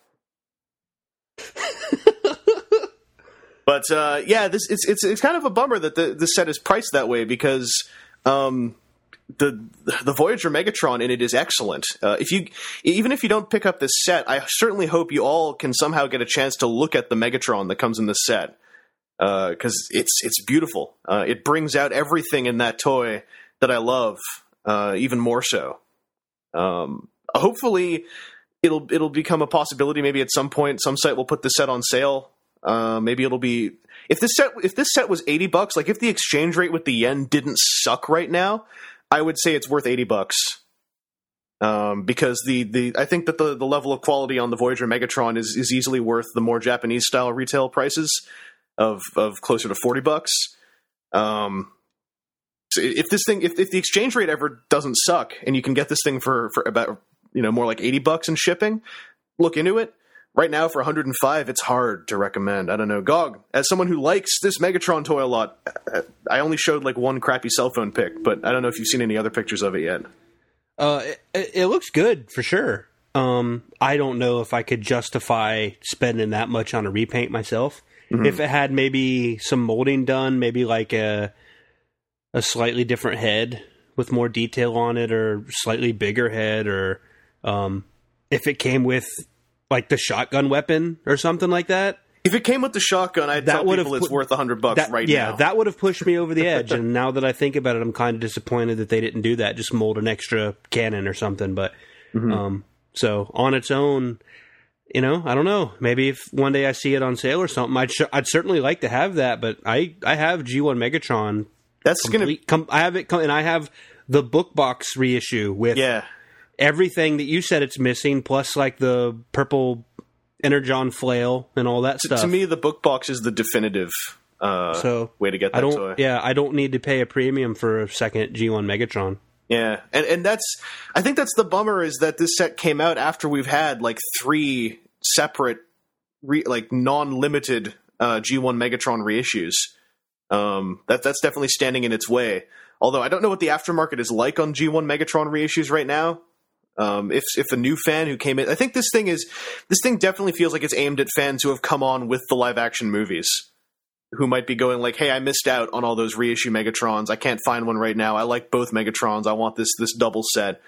But yeah, it's kind of a bummer that the set is priced that way, because the Voyager Megatron in it is excellent. Even if you don't pick up this set, I certainly hope you all can somehow get a chance to look at the Megatron that comes in this set, because it's beautiful. It brings out everything in that toy that I love, even more so. Hopefully, it'll become a possibility. Maybe at some point, some site will put the set on sale. Maybe it'll be if this set was $80, like if the exchange rate with the yen didn't suck right now, I would say it's worth $80. Because I think that the level of quality on the Voyager Megatron is easily worth the more Japanese style retail prices of closer to $40. So if the exchange rate ever doesn't suck and you can get this thing for about more like $80 in shipping, look into it. Right now, for $105, it's hard to recommend. I don't know. Gog, as someone who likes this Megatron toy a lot, I only showed like one crappy cell phone pic, but I don't know if you've seen any other pictures of it yet. It looks good, for sure. I don't know if I could justify spending that much on a repaint myself. Mm-hmm. If it had maybe some molding done, maybe like a slightly different head with more detail on it, or slightly bigger head, or if it came with like the shotgun weapon or something like that. If it came with the shotgun, I'd tell people it's worth $100 right now. Yeah, that would have pushed me over the edge. And now that I think about it, I'm kind of disappointed that they didn't do that. Just mold an extra cannon or something. But so on its own, I don't know. Maybe if one day I see it on sale or something, I'd certainly like to have that. But I have G1 Megatron. That's I have it, and I have the book box reissue with everything that you said it's missing, plus like the purple Energon flail and all that stuff. To me, the book box is the definitive way to get that toy. Yeah, I don't need to pay a premium for a second G1 Megatron. Yeah, and I think that's the bummer, is that this set came out after we've had like 3 separate, non-limited G1 Megatron reissues. That's definitely standing in its way. Although I don't know what the aftermarket is like on G1 Megatron reissues right now. If a new fan who came in, I think this thing definitely feels like it's aimed at fans who have come on with the live action movies, who might be going like, hey, I missed out on all those reissue Megatrons. I can't find one right now. I like both Megatrons. I want this double set.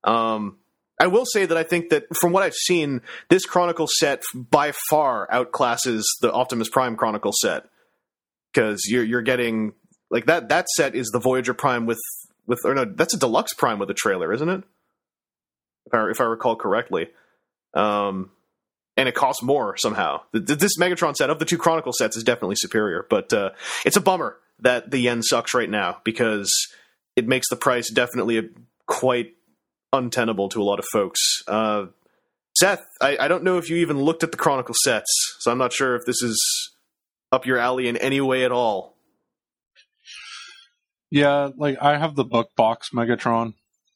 I will say that I think that from what I've seen, this Chronicle set by far outclasses the Optimus Prime Chronicle set, because you're getting like that set is the Voyager Prime with or no, that's a Deluxe Prime with a trailer, isn't it? If I recall correctly. And it costs more somehow. This Megatron set of the 2 Chronicle sets is definitely superior, but it's a bummer that the yen sucks right now, because it makes the price definitely quite untenable to a lot of folks. Seth, I don't know if you even looked at the Chronicle sets, so I'm not sure if this is up your alley in any way at all. Yeah, like I have the book box Megatron.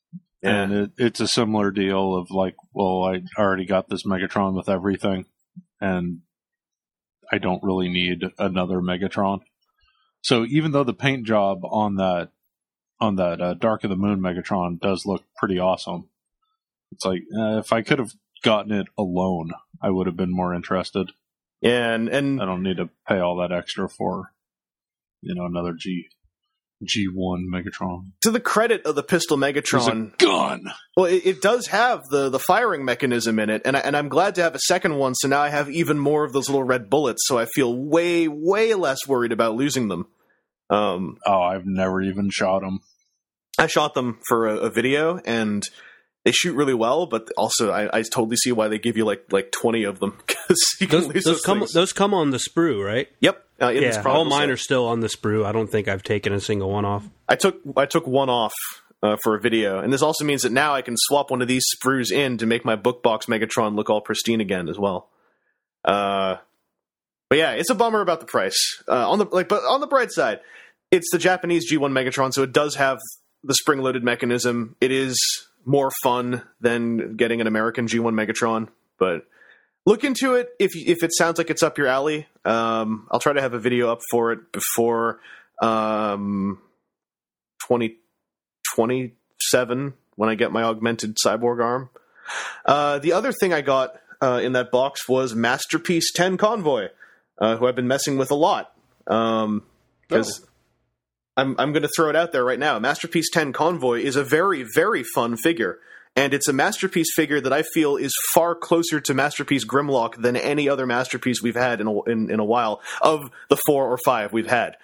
And it's a similar deal of like, well, I already got this Megatron with everything, and I don't really need another Megatron. So even though the paint job on that Dark of the Moon Megatron does look pretty awesome, it's like if I could have gotten it alone, I would have been more interested. Yeah, and I don't need to pay all that extra for, another G1 Megatron. To the credit of the Pistol Megatron, a gun. Well, it does have the firing mechanism in it, and I'm glad to have a second one. So now I have even more of those little red bullets, so I feel way less worried about losing them. I've never even shot them. I shot them for a video, and they shoot really well. But also, I totally see why they give you like 20 of them, because you can lose those things. Those come on the sprue, right? Yep. Yeah, all mine are still on the sprue. I don't think I've taken a single one off. I took one off for a video, and this also means that now I can swap one of these sprues in to make my Bookbox Megatron look all pristine again as well. But yeah, it's a bummer about the price. But on the bright side, it's the Japanese G1 Megatron, so it does have the spring-loaded mechanism. It is more fun than getting an American G1 Megatron, but look into it if it sounds like it's up your alley. I'll try to have a video up for it before 2027 when I get my augmented cyborg arm. The other thing I got in that box was Masterpiece 10 Convoy, who I've been messing with a lot. Because I'm going to throw it out there right now. Masterpiece 10 Convoy is a very, very fun figure. And it's a Masterpiece figure that I feel is far closer to Masterpiece Grimlock than any other Masterpiece we've had in a while, of the 4 or 5 we've had.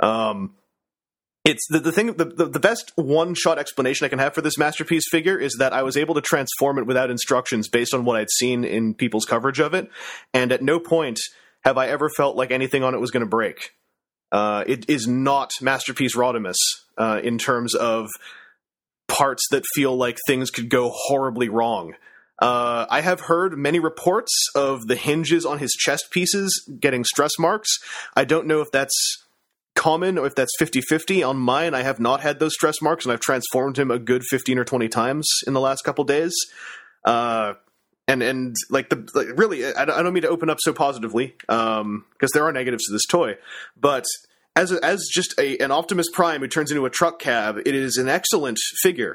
It's the best one-shot explanation I can have for this Masterpiece figure is that I was able to transform it without instructions based on what I'd seen in people's coverage of it, and at no point have I ever felt like anything on it was going to break. It is not Masterpiece Rodimus in terms of parts that feel like things could go horribly wrong. I have heard many reports of the hinges on his chest pieces getting stress marks. I don't know if that's common or if that's 50-50. On mine, I have not had those stress marks, and I've transformed him a good 15 or 20 times in the last couple days. And really, I don't mean to open up so positively, because there are negatives to this toy, but as just an Optimus Prime who turns into a truck cab, it is an excellent figure,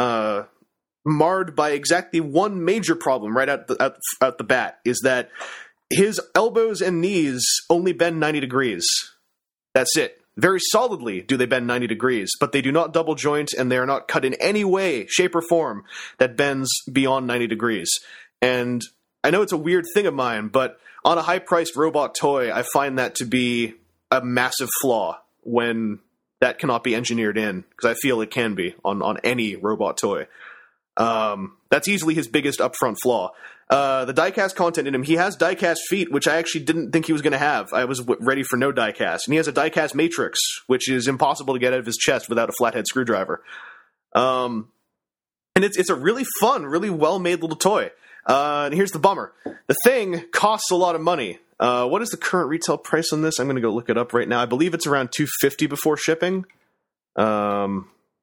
marred by exactly one major problem right out the bat, is that his elbows and knees only bend 90 degrees. That's it. Very solidly do they bend 90 degrees, but they do not double joint, and they are not cut in any way, shape, or form that bends beyond 90 degrees. And I know it's a weird thing of mine, but on a high-priced robot toy, I find that to be a massive flaw when that cannot be engineered in, because I feel it can be on any robot toy. That's easily his biggest upfront flaw. The diecast content in him, he has diecast feet, which I actually didn't think he was going to have. I was ready for no diecast. And he has a diecast matrix, which is impossible to get out of his chest without a flathead screwdriver. And it's a really fun, really well-made little toy. And here's the bummer. The thing costs a lot of money. What is the current retail price on this? I'm going to go look it up right now. I believe it's around $250 before shipping. Either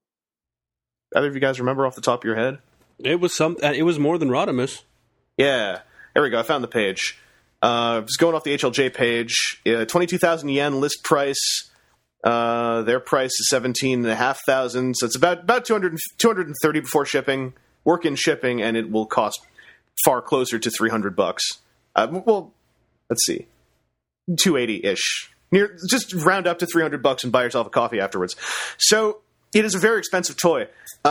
of you guys remember off the top of your head? It was more than Rodimus. Yeah. There we go. I found the page. Just going off the HLJ page. 22,000 yen list price. Their price is 17,500. So it's about 230 before shipping. Work in shipping, and it will cost far closer to $300. Well, let's see, 280-ish. Just round up to $300 and buy yourself a coffee afterwards. So it is a very expensive toy.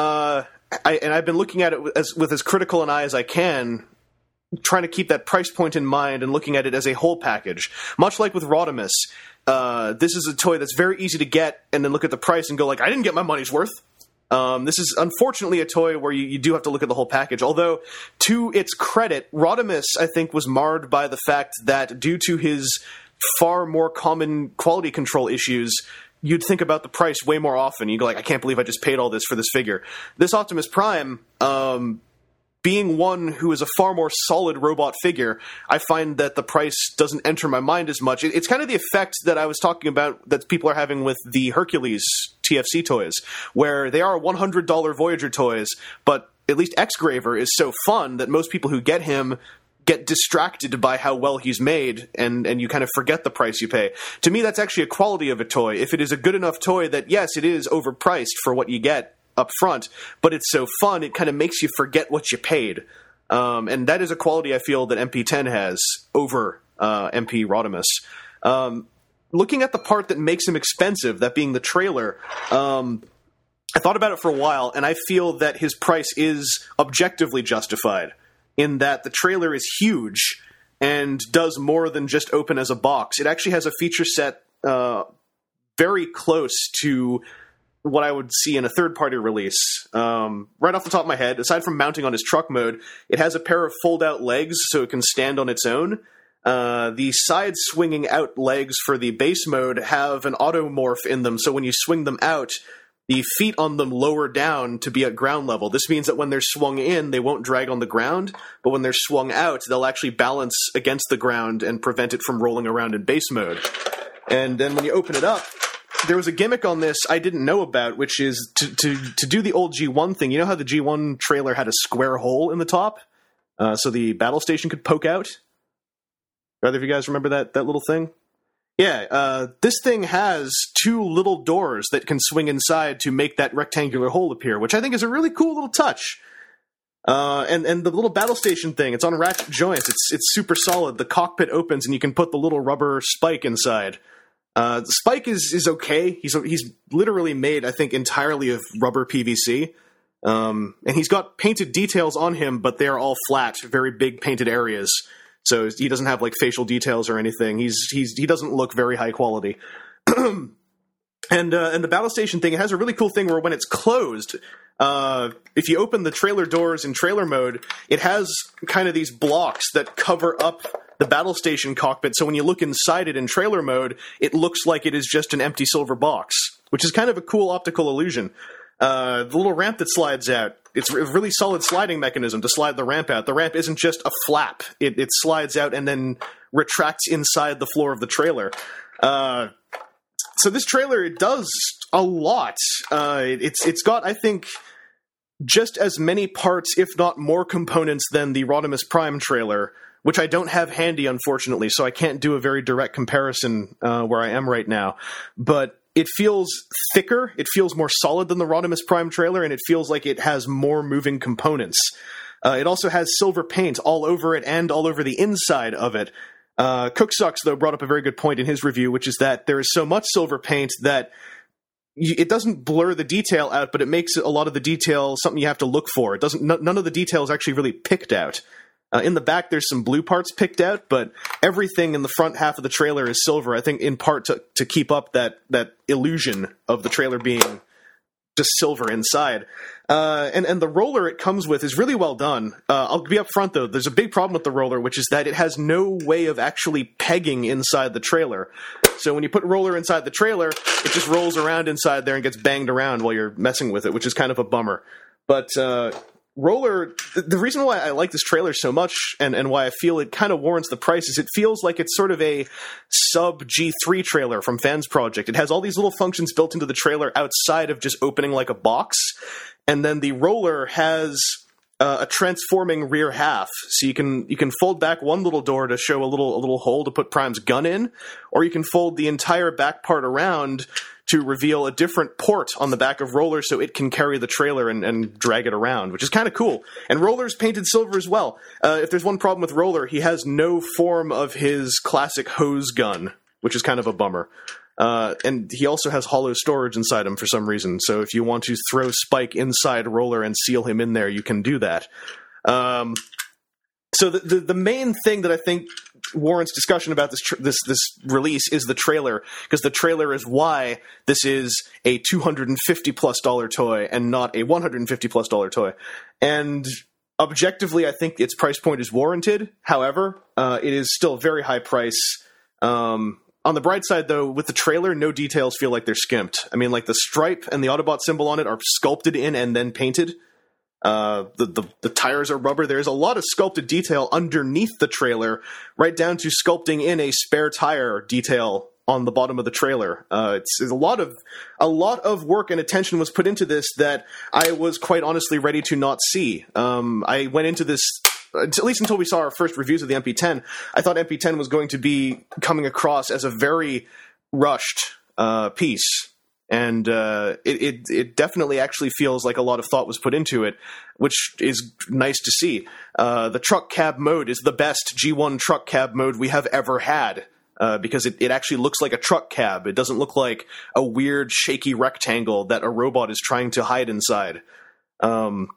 I've been looking at it with as critical an eye as I can, trying to keep that price point in mind and looking at it as a whole package. Much like with Rodimus, this is a toy that's very easy to get and then look at the price and go like, I didn't get my money's worth. This is unfortunately a toy where you do have to look at the whole package. Although, to its credit, Rodimus, I think, was marred by the fact that due to his far more common quality control issues, you'd think about the price way more often. You'd go like, I can't believe I just paid all this for this figure. This Optimus Prime, being one who is a far more solid robot figure, I find that the price doesn't enter my mind as much. It's kind of the effect that I was talking about that people are having with the Hercules TFC toys, where they are $100 Voyager toys, but at least X-Graver is so fun that most people who get him get distracted by how well he's made, and you kind of forget the price you pay. To me, that's actually a quality of a toy. If it is a good enough toy that, yes, it is overpriced for what you get up front, but it's so fun, it kind of makes you forget what you paid. And that is a quality I feel that MP10 has over MP Rodimus. Looking at the part that makes him expensive, that being the trailer, I thought about it for a while, and I feel that his price is objectively justified, in that the trailer is huge and does more than just open as a box. It actually has a feature set very close to what I would see in a third-party release. Right off the top of my head, aside from mounting on his truck mode, it has a pair of fold-out legs so it can stand on its own. The side-swinging out legs for the base mode have an automorph in them, so when you swing them out, the feet on them lower down to be at ground level. This means that when they're swung in, they won't drag on the ground, but when they're swung out, they'll actually balance against the ground and prevent it from rolling around in base mode. And then when you open it up, there was a gimmick on this I didn't know about, which is to do the old G1 thing. You know how the G1 trailer had a square hole in the top? So the battle station could poke out? Either of you guys remember that little thing? Yeah, this thing has two little doors that can swing inside to make that rectangular hole appear, which I think is a really cool little touch. And the little battle station thing, it's on ratchet joints. It's super solid. The cockpit opens and you can put the little rubber spike inside. The spike is okay. He's literally made, I think, entirely of rubber PVC. And he's got painted details on him, but they're all flat, very big painted areas. So he doesn't have like facial details or anything. He doesn't look very high quality. And the battle station thing, it has a really cool thing where when it's closed, if you open the trailer doors in trailer mode, it has kind of these blocks that cover up the battle station cockpit. So when you look inside it in trailer mode, it looks like it is just an empty silver box, which is kind of a cool optical illusion. The little ramp that slides out, it's a really solid sliding mechanism to slide the ramp out. The ramp isn't just a flap. It slides out and then retracts inside the floor of the trailer. So this trailer, it does a lot. It's got, I think, just as many parts, if not more components, than the Rodimus Prime trailer, which I don't have handy, unfortunately, so I can't do a very direct comparison where I am right now. But it feels thicker, it feels more solid than the Rodimus Prime trailer, and it feels like it has more moving components. It also has silver paint all over it and all over the inside of it. Cooksucks, though, brought up a very good point in his review, which is that there is so much silver paint that it doesn't blur the detail out, but it makes a lot of the detail something you have to look for. It doesn't. None of the detail is actually really picked out. In the back, there's some blue parts picked out, but everything in the front half of the trailer is silver, I think in part to keep up that illusion of the trailer being just silver inside. And the roller it comes with is really well done. I'll be up front, though. There's a big problem with the roller, which is that it has no way of actually pegging inside the trailer. So when you put roller inside the trailer, it just rolls around inside there and gets banged around while you're messing with it, which is kind of a bummer. But roller, the reason why I like this trailer so much and why I feel it kind of warrants the price is it feels like it's sort of a sub G3 trailer from Fans Project. It has all these little functions built into the trailer outside of just opening like a box, and then the roller has a transforming rear half, so you can fold back one little door to show a little hole to put Prime's gun in, or you can fold the entire back part around to reveal a different port on the back of Roller so it can carry the trailer and drag it around, which is kind of cool. And Roller's painted silver as well. If there's one problem with Roller, he has no form of his classic hose gun, which is kind of a bummer. And he also has hollow storage inside him for some reason, so if you want to throw Spike inside Roller and seal him in there, you can do that. So the main thing that I think warrants discussion about this release is the trailer, because the trailer is why this is a $250+ toy and not a $150+ toy. And objectively, I think its price point is warranted. However, it is still very high price. On the bright side, though, with the trailer, no details feel like they're skimped. I mean, like the stripe and the Autobot symbol on it are sculpted in and then painted. The tires are rubber. There's a lot of sculpted detail underneath the trailer, right down to sculpting in a spare tire detail on the bottom of the trailer. It's a lot of work and attention was put into this that I was quite honestly ready to not see. I went into this, at least until we saw our first reviews of the MP10, I thought MP10 was going to be coming across as a very rushed piece. And it definitely actually feels like a lot of thought was put into it, which is nice to see. The truck cab mode is the best G1 truck cab mode we have ever had. Because it actually looks like a truck cab. It doesn't look like a weird, shaky rectangle that a robot is trying to hide inside. I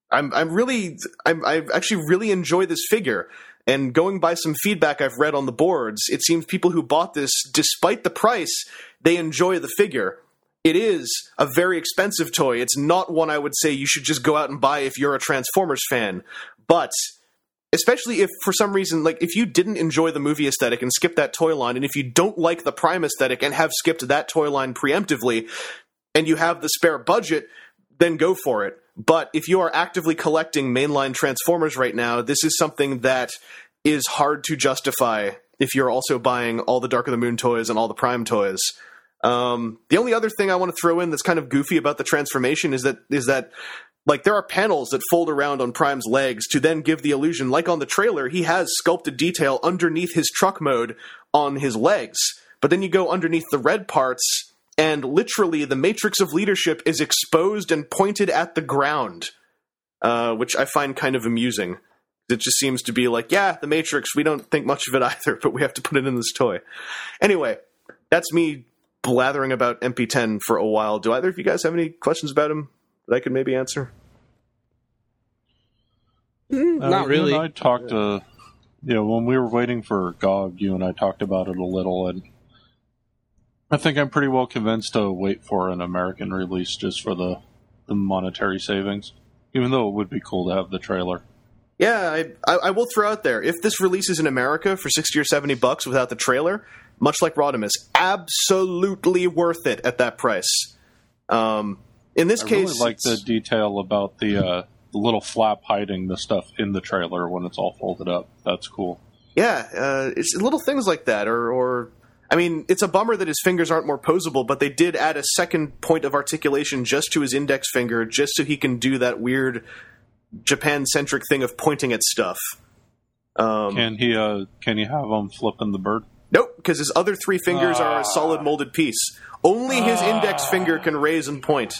actually really enjoy this figure. And going by some feedback I've read on the boards, it seems people who bought this, despite the price, they enjoy the figure. It is a very expensive toy. It's not one I would say you should just go out and buy if you're a Transformers fan. But especially if, for some reason, like, if you didn't enjoy the movie aesthetic and skip that toy line, and if you don't like the Prime aesthetic and have skipped that toy line preemptively, and you have the spare budget, then go for it. But if you are actively collecting mainline Transformers right now, this is something that is hard to justify if you're also buying all the Dark of the Moon toys and all the Prime toys. The only other thing I want to throw in that's kind of goofy about the transformation is that like, there are panels that fold around on Prime's legs to then give the illusion, like on the trailer, he has sculpted detail underneath his truck mode on his legs. But then you go underneath the red parts, and literally the matrix of leadership is exposed and pointed at the ground, which I find kind of amusing. It just seems to be like, yeah, the Matrix, we don't think much of it either, but we have to put it in this toy. Anyway, that's me blathering about MP10 for a while. Do either of you guys have any questions about him that I could maybe answer? Not really. You and I talked when we were waiting for GOG, you and I talked about it a little, and I think I'm pretty well convinced to wait for an American release just for the monetary savings, even though it would be cool to have the trailer. Yeah, I will throw out there, if this releases in America for $60 or $70 without the trailer, much like Rodimus, absolutely worth it at that price. In this case, I really like the detail about the little flap hiding the stuff in the trailer when it's all folded up. That's cool. Yeah, it's little things like that, or I mean, it's a bummer that his fingers aren't more posable, but they did add a second point of articulation just to his index finger, just so he can do that weird Japan-centric thing of pointing at stuff. Can he have him flipping the bird? Nope, because his other three fingers are a solid molded piece. Only his index finger can raise and point.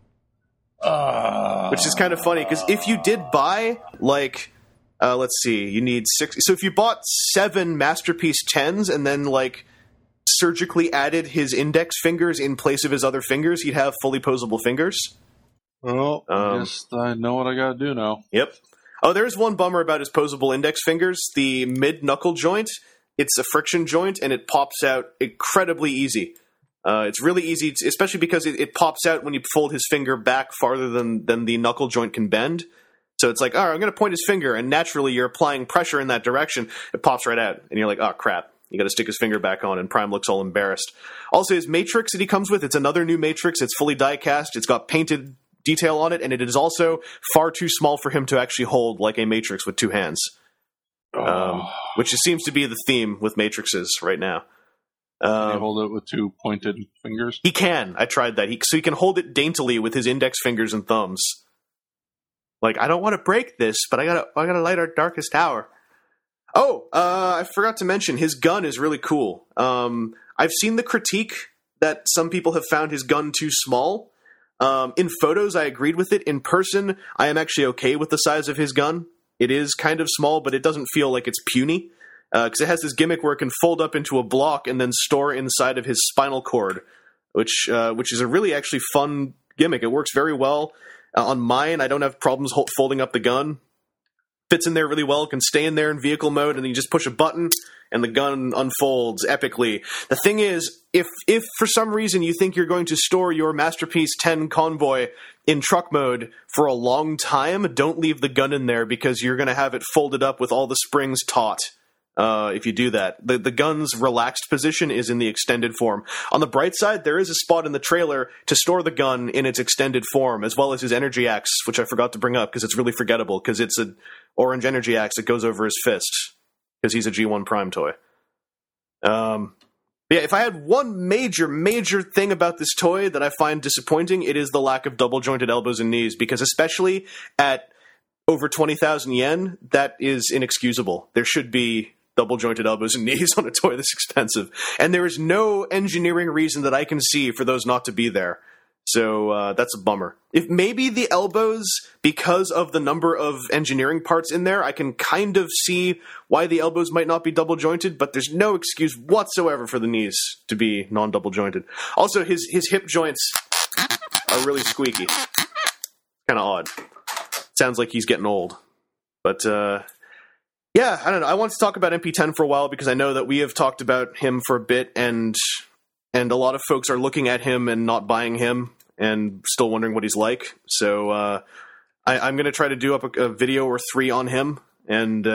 Which is kind of funny, because if you did buy, like, let's see, you need 6... So if you bought 7 Masterpiece 10s and then, like, surgically added his index fingers in place of his other fingers, he'd have fully posable fingers. Well, I guess I know what I gotta do now. Yep. Oh, there's one bummer about his posable index fingers. The mid-knuckle joint, it's a friction joint, and it pops out incredibly easy. It's really easy, especially because it pops out when you fold his finger back farther than the knuckle joint can bend. So it's like, all right, I'm going to point his finger, and naturally you're applying pressure in that direction. It pops right out, and you're like, oh, crap. You got to stick his finger back on, and Prime looks all embarrassed. Also, his matrix that he comes with, it's another new matrix. It's fully die-cast. It's got painted detail on it, and it is also far too small for him to actually hold like a matrix with 2 hands. Which seems to be the theme with matrices right now. Can he hold it with 2 pointed fingers? He can. I tried that. So he can hold it daintily with his index fingers and thumbs. Like, I don't want to break this, but I gotta light our darkest hour. Oh, I forgot to mention, his gun is really cool. I've seen the critique that some people have found his gun too small. In photos, I agreed with it. In person, I am actually okay with the size of his gun. It is kind of small, but it doesn't feel like it's puny. Because it has this gimmick where it can fold up into a block and then store inside of his spinal cord, which is a really actually fun gimmick. It works very well. On mine, I don't have problems folding up the gun. Fits in there really well, can stay in there in vehicle mode, and then you just push a button, and the gun unfolds epically. The thing is, if for some reason you think you're going to store your Masterpiece 10 Convoy in truck mode for a long time, don't leave the gun in there, because you're going to have it folded up with all the springs taut. if you do that. The gun's relaxed position is in the extended form. On the bright side, there is a spot in the trailer to store the gun in its extended form, as well as his energy axe, which I forgot to bring up because it's really forgettable, because it's an orange energy axe that goes over his fist, because he's a G1 Prime toy. Yeah, if I had one major thing about this toy that I find disappointing, it is the lack of double-jointed elbows and knees, because especially at over 20,000 yen, that is inexcusable. There should be double-jointed elbows and knees on a toy this expensive. And there is no engineering reason that I can see for those not to be there. So that's a bummer. If maybe the elbows, because of the number of engineering parts in there, I can kind of see why the elbows might not be double-jointed, but there's no excuse whatsoever for the knees to be non-double-jointed. Also, his hip joints are really squeaky. Kind of odd. Sounds like he's getting old. But, yeah, I don't know. I want to talk about MP10 for a while because I know that we have talked about him for a bit, and a lot of folks are looking at him and not buying him and still wondering what he's like. So I'm going to try to do up a video or 3 on him. And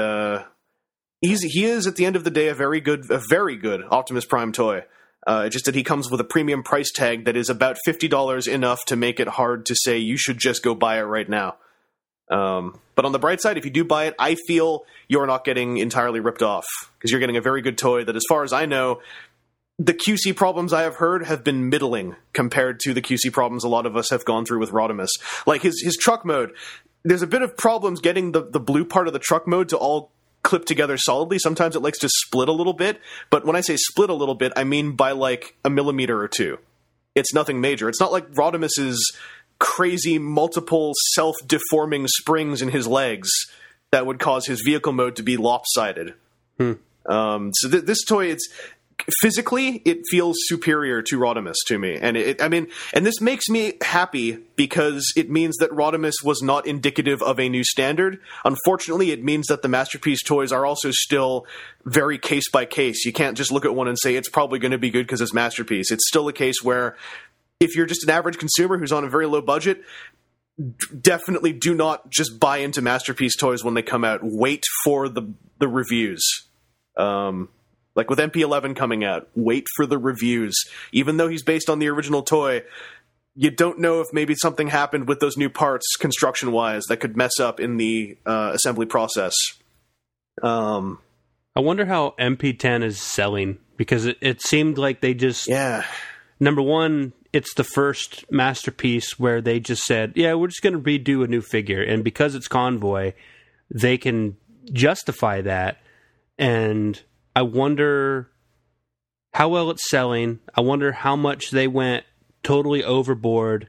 he is, at the end of the day, a very good Optimus Prime toy. Just that he comes with a premium price tag that is about $50 enough to make it hard to say you should just go buy it right now. But on the bright side, if you do buy it, I feel you're not getting entirely ripped off, because you're getting a very good toy that, as far as I know, the QC problems I have heard have been middling compared to the QC problems a lot of us have gone through with Rodimus. Like his truck mode, there's a bit of problems getting the blue part of the truck mode to all clip together solidly. Sometimes it likes to split a little bit, but when I say split a little bit, I mean by like a millimeter or two. It's nothing major. It's not like Rodimus's crazy multiple self-deforming springs in his legs that would cause his vehicle mode to be lopsided. So this toy, it's physically, it feels superior to Rodimus to me. And and this makes me happy because it means that Rodimus was not indicative of a new standard. Unfortunately, it means that the Masterpiece toys are also still very case by case. You can't just look at one and say it's probably going to be good because it's Masterpiece. It's still a case where if you're just an average consumer who's on a very low budget, definitely do not just buy into Masterpiece toys when they come out. Wait for the reviews. Like with MP11 coming out, wait for the reviews. Even though he's based on the original toy, you don't know if maybe something happened with those new parts construction-wise that could mess up in the assembly process. I wonder how MP10 is selling, because it seemed like they just... Yeah. Number one, it's the first Masterpiece where they just said, yeah, we're just going to redo a new figure. And because it's Convoy, they can justify that. And I wonder how well it's selling. I wonder how much they went totally overboard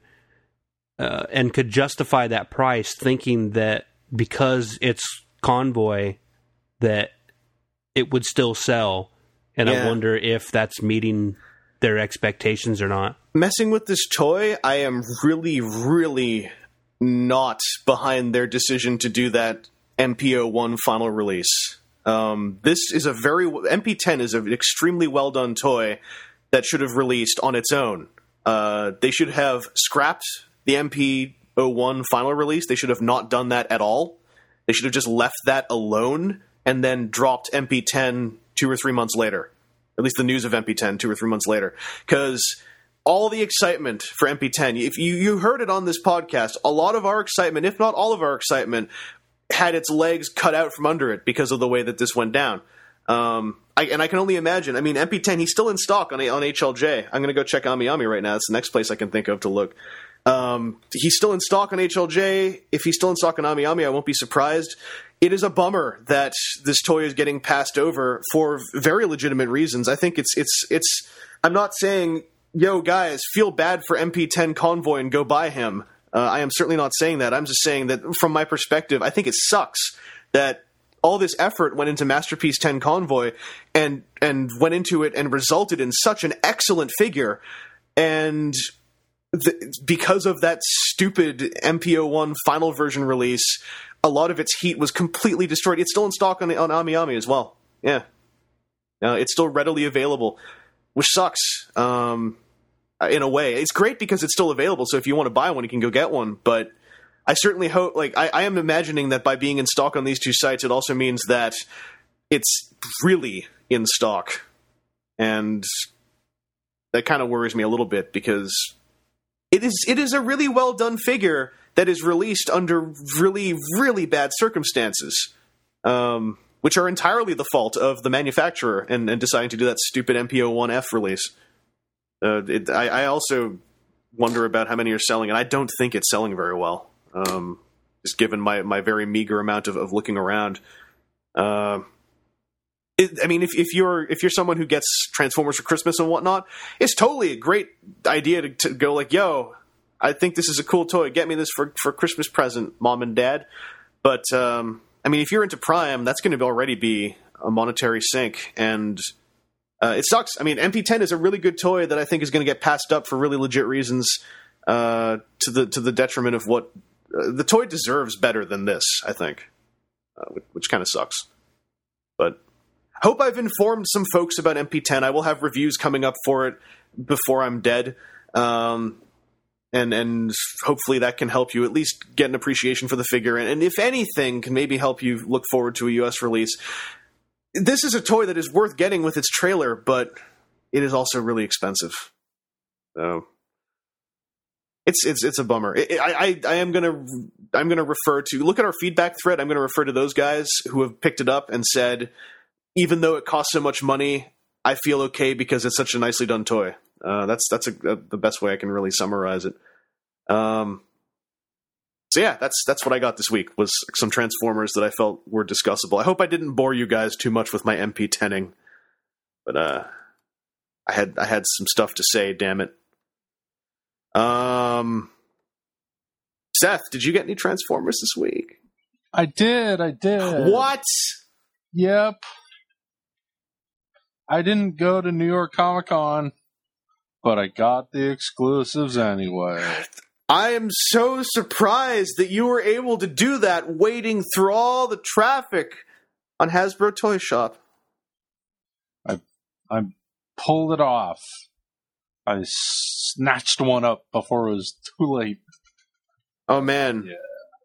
and could justify that price, thinking that because it's Convoy that it would still sell. And yeah. I wonder if that's meeting their expectations or not. Messing with this toy, I am really not behind their decision to do that MP01 final release. This is MP10 is an extremely well done toy that should have released on its own. They should have scrapped the MP01 final release. They should have not done that at all. They should have just left that alone and then dropped MP10 2 or 3 months later. At least the news of MP10 2 or 3 months later. Because all the excitement for MP10, if you heard it on this podcast, a lot of our excitement, if not all of our excitement, had its legs cut out from under it because of the way that this went down. I can only imagine. I mean, MP10, he's still in stock on HLJ. I'm going to go check AmiAmi right now. That's the next place I can think of to look. He's still in stock on HLJ. If he's still in stock on AmiAmi, I won't be surprised. It is a bummer that this toy is getting passed over for very legitimate reasons. I think it's I'm not saying, yo, guys, feel bad for MP10 Convoy and go buy him. I am certainly not saying that. I'm just saying that from my perspective, I think it sucks that all this effort went into Masterpiece 10 Convoy and went into it and resulted in such an excellent figure. And because of that stupid MP01 final version release, a lot of its heat was completely destroyed. It's still in stock on AmiAmi as well. Yeah. It's still readily available, which sucks. In a way, it's great because it's still available. So if you want to buy one, you can go get one. But I certainly hope, I am imagining that by being in stock on these two sites, it also means that it's really in stock. And that kind of worries me a little bit because it is a really well done figure that is released under really, really bad circumstances, which are entirely the fault of the manufacturer and deciding to do that stupid MPO-1F release. I also wonder about how many are selling, and I don't think it's selling very well, just given my very meager amount of looking around. If you're someone who gets Transformers for Christmas and whatnot, it's totally a great idea to go like, yo, I think this is a cool toy. Get me this for Christmas present, Mom and Dad. But, if you're into Prime, that's going to already be a monetary sink. And it sucks. MP10 is a really good toy that I think is going to get passed up for really legit reasons to the detriment of what... the toy deserves better than this, I think, which kind of sucks. But hope I've informed some folks about MP10. I will have reviews coming up for it before I'm dead. And hopefully that can help you at least get an appreciation for the figure. And if anything, can maybe help you look forward to a US release. This is a toy that is worth getting with its trailer, but it is also really expensive. So it's a bummer. I'm gonna refer to, look at our feedback thread. I'm gonna refer to those guys who have picked it up and said, even though it costs so much money, I feel okay because it's such a nicely done toy. That's the best way I can really summarize it. So yeah, that's what I got this week, was some Transformers that I felt were discussable. I hope I didn't bore you guys too much with my MP10ing, but I had some stuff to say. Damn it. Seth, did you get any Transformers this week? I did. What? Yep. I didn't go to New York Comic Con, but I got the exclusives anyway. I am so surprised that you were able to do that, wading through all the traffic on Hasbro Toy Shop. I pulled it off. I snatched one up before it was too late. Oh, man. Yeah.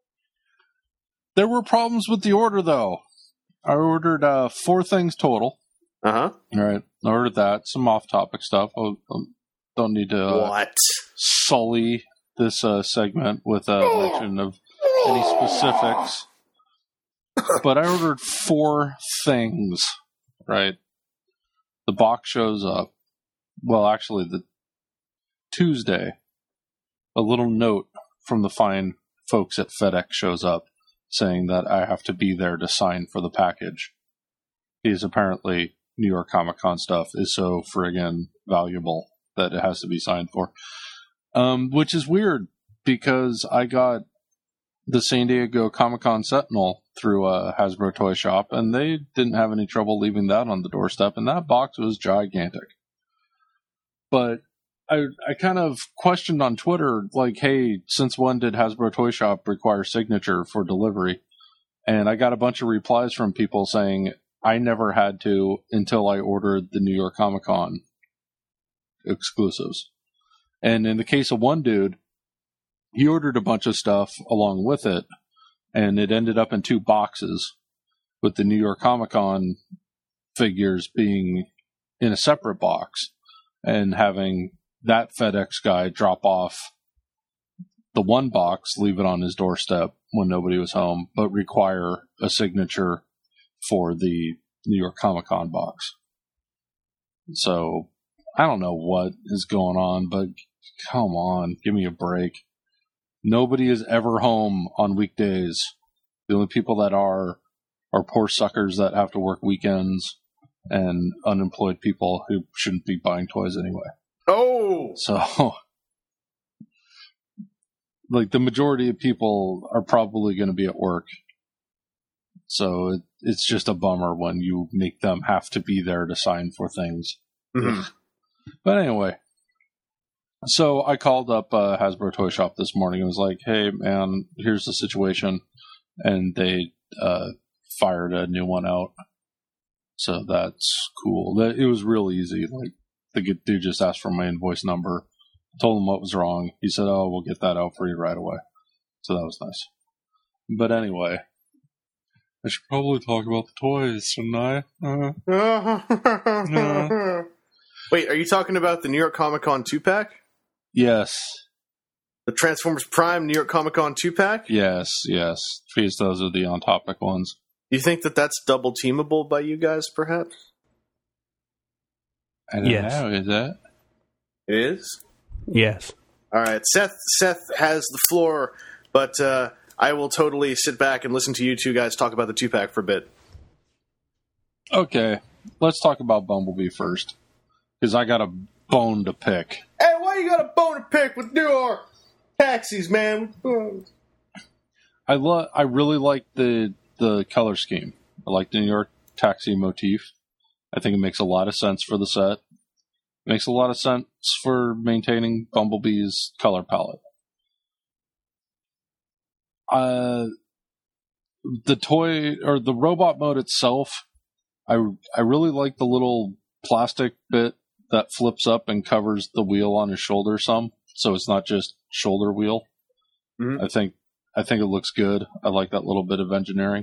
There were problems with the order, though. I ordered 4 things total. Uh-huh. All right. I ordered that. Some off-topic stuff. I don't need to sully this segment with a mention of any specifics. But I ordered 4 things, right? The box shows up. Well, actually, the Tuesday, a little note from the fine folks at FedEx shows up saying that I have to be there to sign for the package. Because apparently New York Comic Con stuff is so friggin' valuable that it has to be signed for. Which is weird, because I got the San Diego Comic Con Sentinel through a Hasbro Toy Shop, and they didn't have any trouble leaving that on the doorstep, and that box was gigantic. But I kind of questioned on Twitter, like, hey, since when did Hasbro Toy Shop require signature for delivery? And I got a bunch of replies from people saying, I never had to until I ordered the New York Comic Con exclusives. And in the case of one dude, he ordered a bunch of stuff along with it, and it ended up in 2 boxes, with the New York Comic Con figures being in a separate box, and having that FedEx guy drop off the one box, leave it on his doorstep when nobody was home, but require a signature for the New York Comic Con box. So I don't know what is going on, but come on, give me a break. Nobody is ever home on weekdays. The only people that are poor suckers that have to work weekends and unemployed people who shouldn't be buying toys anyway. Oh! So, like, the majority of people are probably going to be at work. So it's just a bummer when you make them have to be there to sign for things. Mm-hmm. But anyway, so I called up Hasbro Toy Shop this morning and was like, hey, man, here's the situation. And they fired a new one out. So that's cool. It was real easy. Like, the dude just asked for my invoice number, told him what was wrong. He said, oh, we'll get that out for you right away. So that was nice. But anyway, I should probably talk about the toys, shouldn't I? Wait, are you talking about the New York Comic Con 2-pack? Yes. The Transformers Prime New York Comic Con 2-pack? Yes. Because those are the on-topic ones. Do you think that that's double teamable by you guys, perhaps? I don't know, is that? It is? Yes. All right, Seth has the floor, but I will totally sit back and listen to you two guys talk about the 2-pack for a bit. Okay, let's talk about Bumblebee first, because I got a bone to pick. Hey, why you got a bone to pick with New York taxis, man? I really like the color scheme. I like the New York taxi motif. I think it makes a lot of sense for the set. It makes a lot of sense for maintaining Bumblebee's color palette. The toy or the robot mode itself, I really like the little plastic bit that flips up and covers the wheel on his shoulder some, so it's not just shoulder wheel. Mm-hmm. I think it looks good. I like that little bit of engineering.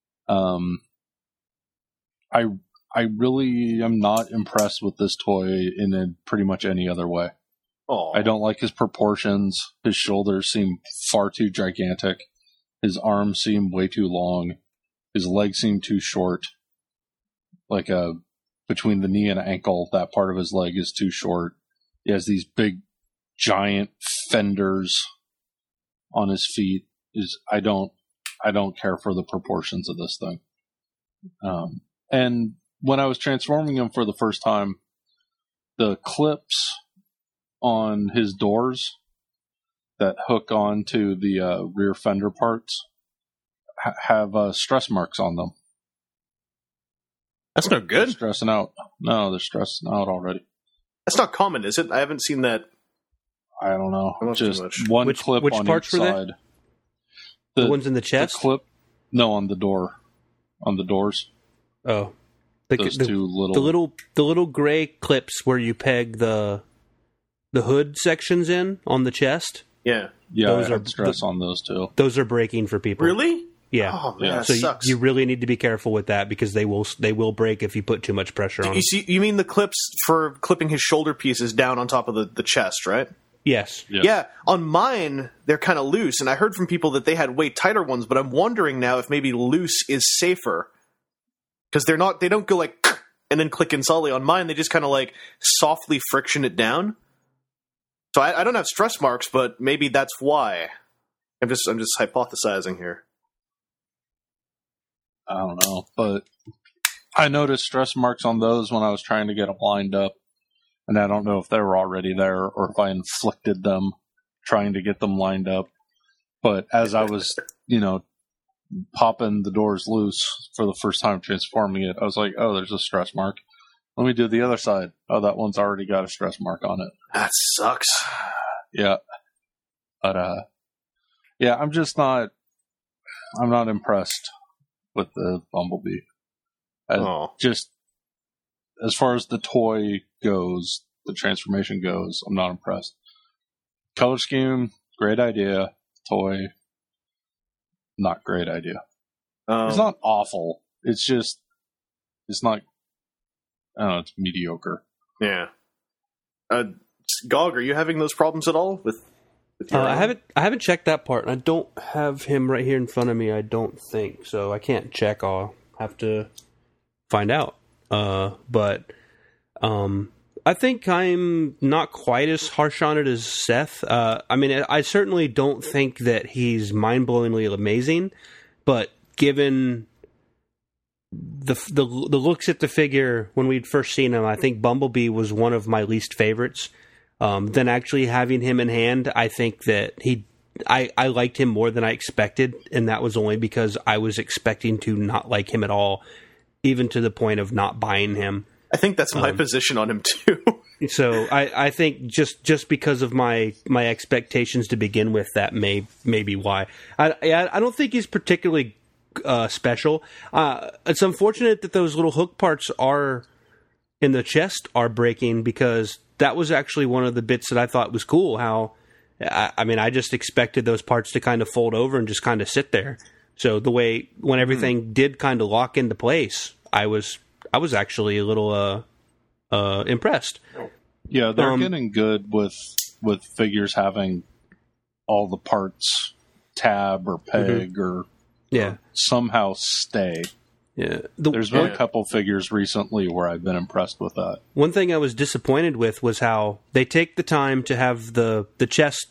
I really am not impressed with this toy in pretty much any other way. Aww. I don't like his proportions. His shoulders seem far too gigantic. His arms seem way too long. His legs seem too short. Like between the knee and ankle, that part of his leg is too short. He has these big, giant fenders on his feet. I don't care for the proportions of this thing. And when I was transforming him for the first time, the clips on his doors that hook onto the rear fender parts have stress marks on them. That's no good. They're stressing out. No, they're stressing out already. That's not common, is it? I haven't seen that. I don't know. Just much. one clip which on parts each were they? side. The ones in the chest? The clip? No, on the door. On the doors. Oh. Those two little... The little gray clips where you peg the hood sections in on the chest. Yeah. Yeah, those I had stress on those too. Those are breaking for people. Really? Yeah. Oh man, that so sucks. You really need to be careful with that because they will break if you put too much pressure on them. You mean the clips for clipping his shoulder pieces down on top of the chest, right? Yes. Yeah. On mine, they're kind of loose, and I heard from people that they had way tighter ones, but I'm wondering now if maybe loose is safer. Because they don't go like and then click in solidly. On mine, they just kind of like softly friction it down. So I don't have stress marks, but maybe that's why. I'm just hypothesizing here. I don't know, but I noticed stress marks on those when I was trying to get them lined up, and I don't know if they were already there or if I inflicted them trying to get them lined up. But as I was, popping the doors loose for the first time transforming it, I was like, oh, there's a stress mark. Let me do the other side. Oh, that one's already got a stress mark on it. That sucks. Yeah. But, I'm not impressed with the Bumblebee. Just, as far as the toy goes, the transformation goes, I'm not impressed. Color scheme, great idea. Toy, not great idea. It's not awful. It's not, I don't know, it's mediocre. Yeah. Gog, are you having those problems at all with your I haven't checked that part. I don't have him right here in front of me, I don't think. So I can't check. I'll have to find out. But I think I'm not quite as harsh on it as Seth. I certainly don't think that he's mind-blowingly amazing, but given the looks at the figure when we'd first seen him, I think Bumblebee was one of my least favorites. Then actually having him in hand, I think that I liked him more than I expected, and that was only because I was expecting to not like him at all, even to the point of not buying him. I think that's my position on him too. So I think just because of my expectations to begin with, that may be why. I don't think he's particularly special. It's unfortunate that those little hook parts are in the chest are breaking, because that was actually one of the bits that I thought was cool. How I just expected those parts to kind of fold over and just kind of sit there. So the way when everything did kind of lock into place, I was actually a little impressed. Yeah, they're getting good with figures having all the parts tab or peg or somehow stay. Yeah, there's been a couple figures recently where I've been impressed with that. One thing I was disappointed with was how they take the time to have the chest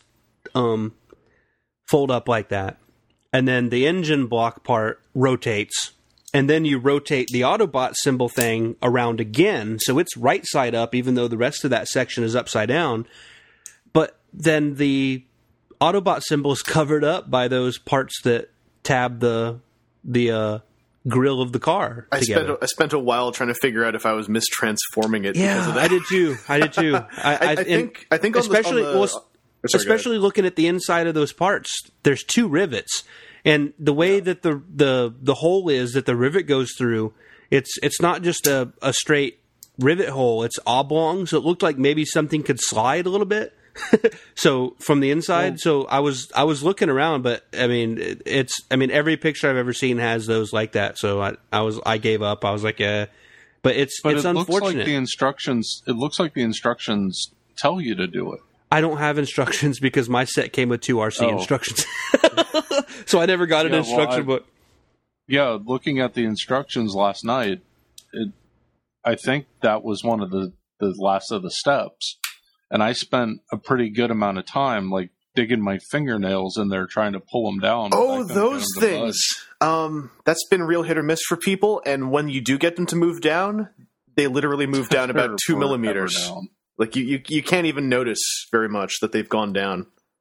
fold up like that, and then the engine block part rotates, and then you rotate the Autobot symbol thing around again, so it's right side up, even though the rest of that section is upside down. But then the Autobot symbol is covered up by those parts that tab the grill of the car. I spent a while trying to figure out if I was mistransforming it. Yeah, because of that. I did too. I think especially looking at the inside of those parts, there's 2 rivets, and the way that the hole is that the rivet goes through, it's not just a straight rivet hole; it's oblong, so it looked like maybe something could slide a little bit. So from the inside, so I was looking around, but I mean, every picture I've ever seen has those like that. So I gave up. I was like, but it's unfortunate. Looks like the instructions. It looks like the instructions tell you to do it. I don't have instructions because my set came with 2 RC instructions, so I never got an instruction book. Yeah, looking at the instructions last night, I think that was one of the last of the steps. And I spent a pretty good amount of time, like, digging my fingernails in there trying to pull them down. Oh, those things. That's been real hit or miss for people. And when you do get them to move down, they literally move down about 2 millimeters. Like, you can't even notice very much that they've gone down.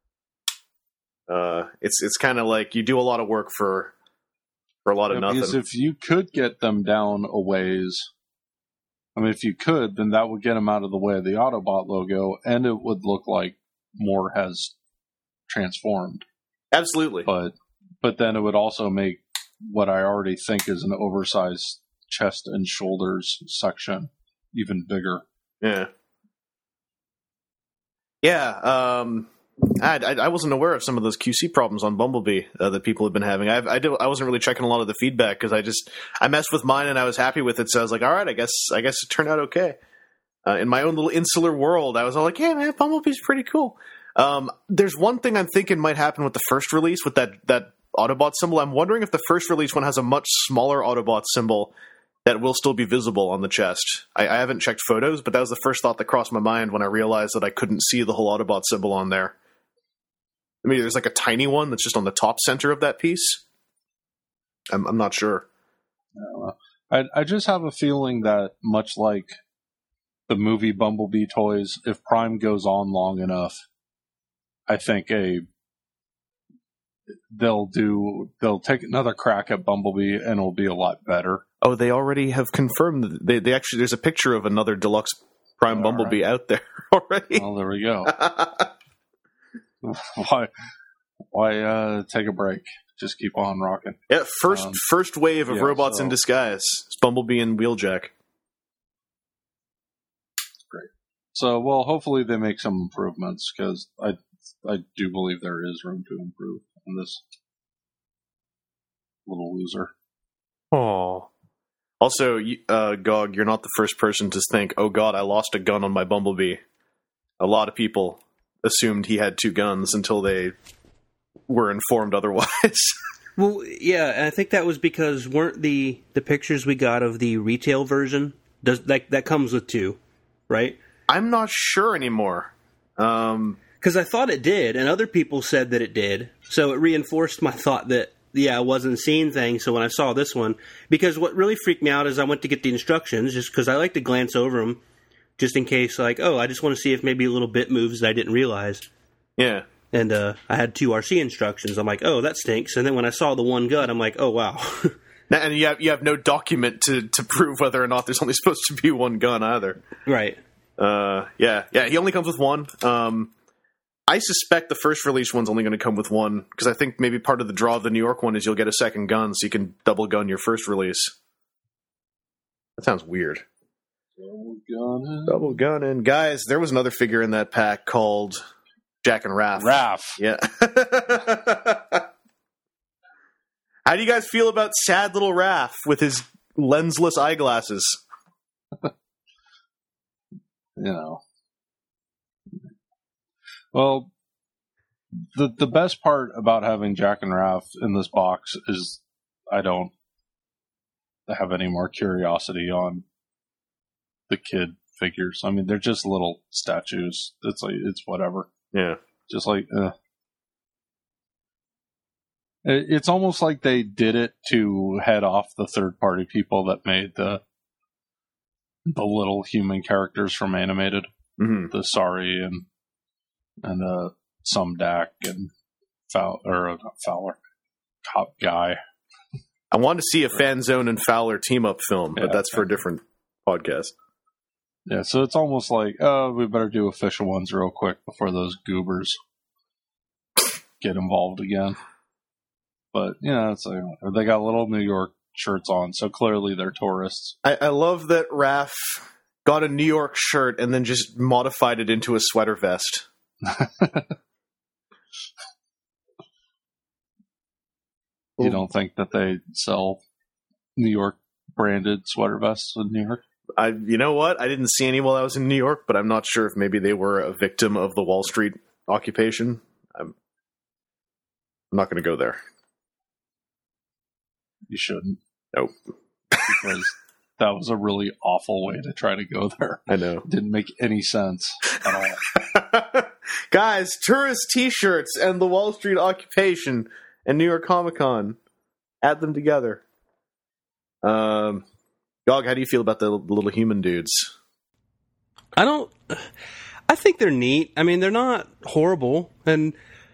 It's kind of like you do a lot of work for a lot of nothing. Because if you could get them down a ways... I mean, if you could, then that would get them out of the way of the Autobot logo, and it would look like more has transformed. Absolutely. But then it would also make what I already think is an oversized chest and shoulders section even bigger. Yeah. Yeah. I wasn't aware of some of those QC problems on Bumblebee that people have been having. I wasn't really checking a lot of the feedback because I messed with mine and I was happy with it. So I was like, all right, I guess it turned out okay. In my own little insular world, I was all like, yeah, man, Bumblebee's pretty cool. There's one thing I'm thinking might happen with the first release with that Autobot symbol. I'm wondering if the first release one has a much smaller Autobot symbol that will still be visible on the chest. I haven't checked photos, but that was the first thought that crossed my mind when I realized that I couldn't see the whole Autobot symbol on there. I mean, there's like a tiny one that's just on the top center of that piece. I'm not sure. I just have a feeling that much like the movie Bumblebee toys, if Prime goes on long enough, I think they'll take another crack at Bumblebee and it'll be a lot better. Oh, they already have confirmed that they actually, there's a picture of another deluxe Prime Bumblebee out there already. Well, there we go. Why take a break? Just keep on rocking. Yeah, first wave of robots in disguise. It's Bumblebee and Wheeljack. Great. So, well, hopefully they make some improvements because I do believe there is room to improve on this little loser. Oh. Also, Gog, you're not the first person to think, oh god, I lost a gun on my Bumblebee. A lot of people assumed he had 2 guns until they were informed otherwise. Well, yeah, I think that was because weren't the pictures we got of the retail version, that comes with 2, right? I'm not sure anymore. Because I thought it did, and other people said that it did, so it reinforced my thought that, I wasn't seeing things, so when I saw this one, because what really freaked me out is I went to get the instructions, just because I like to glance over them, just in case, like, oh, I just want to see if maybe a little bit moves that I didn't realize. Yeah. And I had 2 RC instructions. I'm like, oh, that stinks. And then when I saw the one gun, I'm like, oh, wow. And you have no document to prove whether or not there's only supposed to be 1 gun either. Right. Yeah, he only comes with 1. I suspect the first release one's only going to come with 1, because I think maybe part of the draw of the New York one is you'll get a second gun so you can double gun your first release. That sounds weird. Double gunning. Guys, there was another figure in that pack called Jack and Raph. Raph. Yeah. How do you guys feel about sad little Raph with his lensless eyeglasses? Well, the best part about having Jack and Raph in this box is I don't have any more curiosity on the kid figures. I mean, they're just little statues. It's whatever. Yeah. Just like, it's almost like they did it to head off the third-party people that made the little human characters from Animated, the Sari and some Dak and Fowler, Top Guy. I want to see a Fanzone and Fowler team-up film, but that's for a different podcast. Yeah, so it's almost like, oh, we better do official ones real quick before those goobers get involved again. But, it's like, they got little New York shirts on, so clearly they're tourists. I love that Raph got a New York shirt and then just modified it into a sweater vest. You don't think that they sell New York branded sweater vests in New York? You know what? I didn't see any while I was in New York, but I'm not sure if maybe they were a victim of the Wall Street occupation. I'm not going to go there. You shouldn't. Nope. Because that was a really awful way to try to go there. I know. It didn't make any sense at all. Guys, tourist t-shirts and the Wall Street occupation and New York Comic Con. Add them together. Gog, how do you feel about the little human dudes? I think they're neat. I mean, they're not horrible. And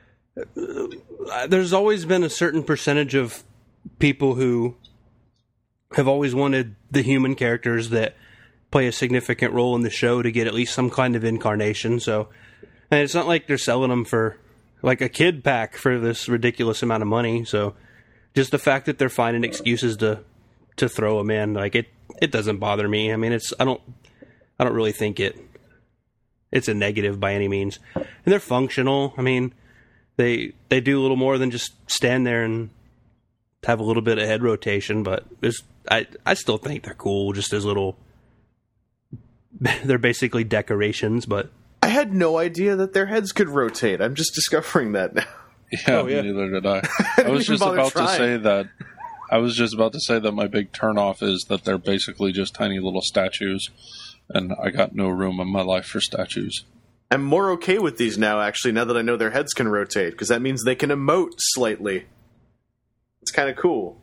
there's always been a certain percentage of people who have always wanted the human characters that play a significant role in the show to get at least some kind of incarnation. So, and it's not like they're selling them for like a kid pack for this ridiculous amount of money. So just the fact that they're finding excuses to throw them in, like it doesn't bother me. I mean, I don't really think it's a negative by any means. And they're functional. I mean, they do a little more than just stand there and have a little bit of head rotation, but I still think they're cool, just as little. They're basically decorations, but I had no idea that their heads could rotate. I'm just discovering that now. Yeah, neither did I. I was just about to say that. I was just about to say that my big turnoff is that they're basically just tiny little statues, and I got no room in my life for statues. I'm more okay with these now, actually, now that I know their heads can rotate, because that means they can emote slightly. It's kind of cool.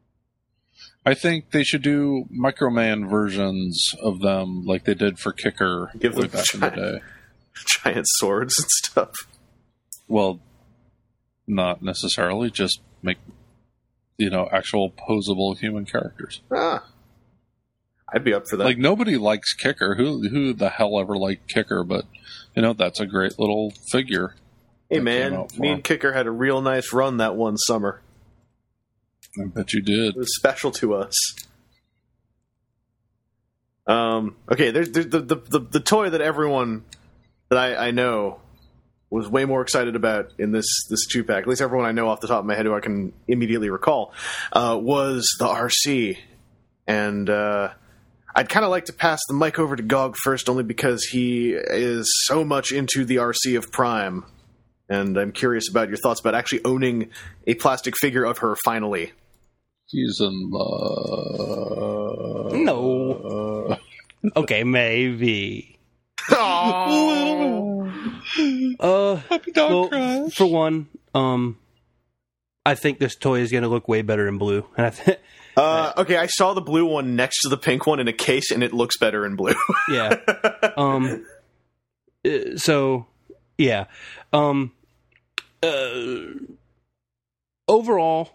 I think they should do Microman versions of them like they did for Kicker Give way them back in the day. Giant swords and stuff. Well, not necessarily. Just make, actual posable human characters. I'd be up for that. Like, nobody likes Kicker. Who the hell ever liked Kicker? But, that's a great little figure. Hey, man, me and Kicker had a real nice run that one summer. I bet you did. It was special to us. Okay, there's the toy that everyone that I know was way more excited about in this 2-pack, at least everyone I know off the top of my head who I can immediately recall, was the RC. And I'd kind of like to pass the mic over to Gog first, only because he is so much into the RC of Prime. And I'm curious about your thoughts about actually owning a plastic figure of her finally. He's in love. No. Okay, maybe. Happy dog crash. For one, I think this toy is going to look way better in blue. And okay, I saw the blue one next to the pink one in a case, and it looks better in blue. Yeah. So, yeah. Overall,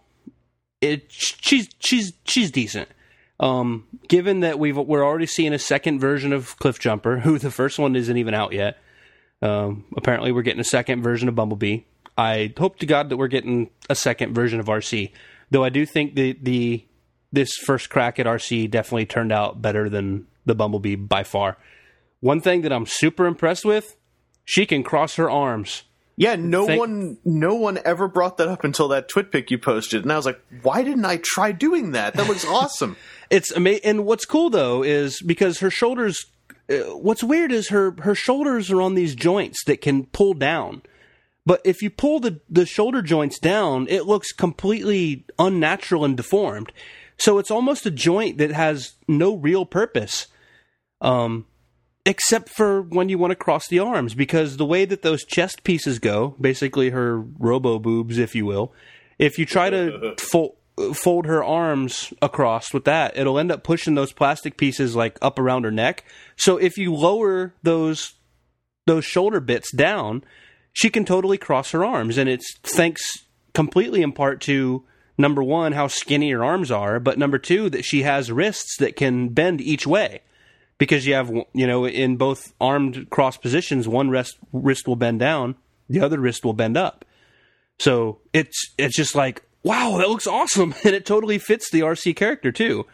she's decent. Given that we're already seeing a second version of Cliffjumper, who the first one isn't even out yet. Apparently, we're getting a second version of Bumblebee. I hope to God that we're getting a second version of RC. Though I do think this first crack at RC definitely turned out better than the Bumblebee by far. One thing that I'm super impressed with, she can cross her arms. Yeah, no one ever brought that up until that twit pic you posted, and I was like, why didn't I try doing that? That looks awesome. It's amazing. And what's cool though is because her shoulders. What's weird is her shoulders are on these joints that can pull down. But if you pull the shoulder joints down, it looks completely unnatural and deformed. So it's almost a joint that has no real purpose. Except for when you want to cross the arms, because the way that those chest pieces go, basically her robo boobs, if you will, if you try to fold her arms across with that, it'll end up pushing those plastic pieces like up around her neck. So if you lower those shoulder bits down, she can totally cross her arms, and it's thanks completely in part to, number one, how skinny her arms are, but number two, that she has wrists that can bend each way. Because you have, in both armed cross positions, one wrist will bend down, the other wrist will bend up. So it's just like, wow, that looks awesome, and it totally fits the RC character too.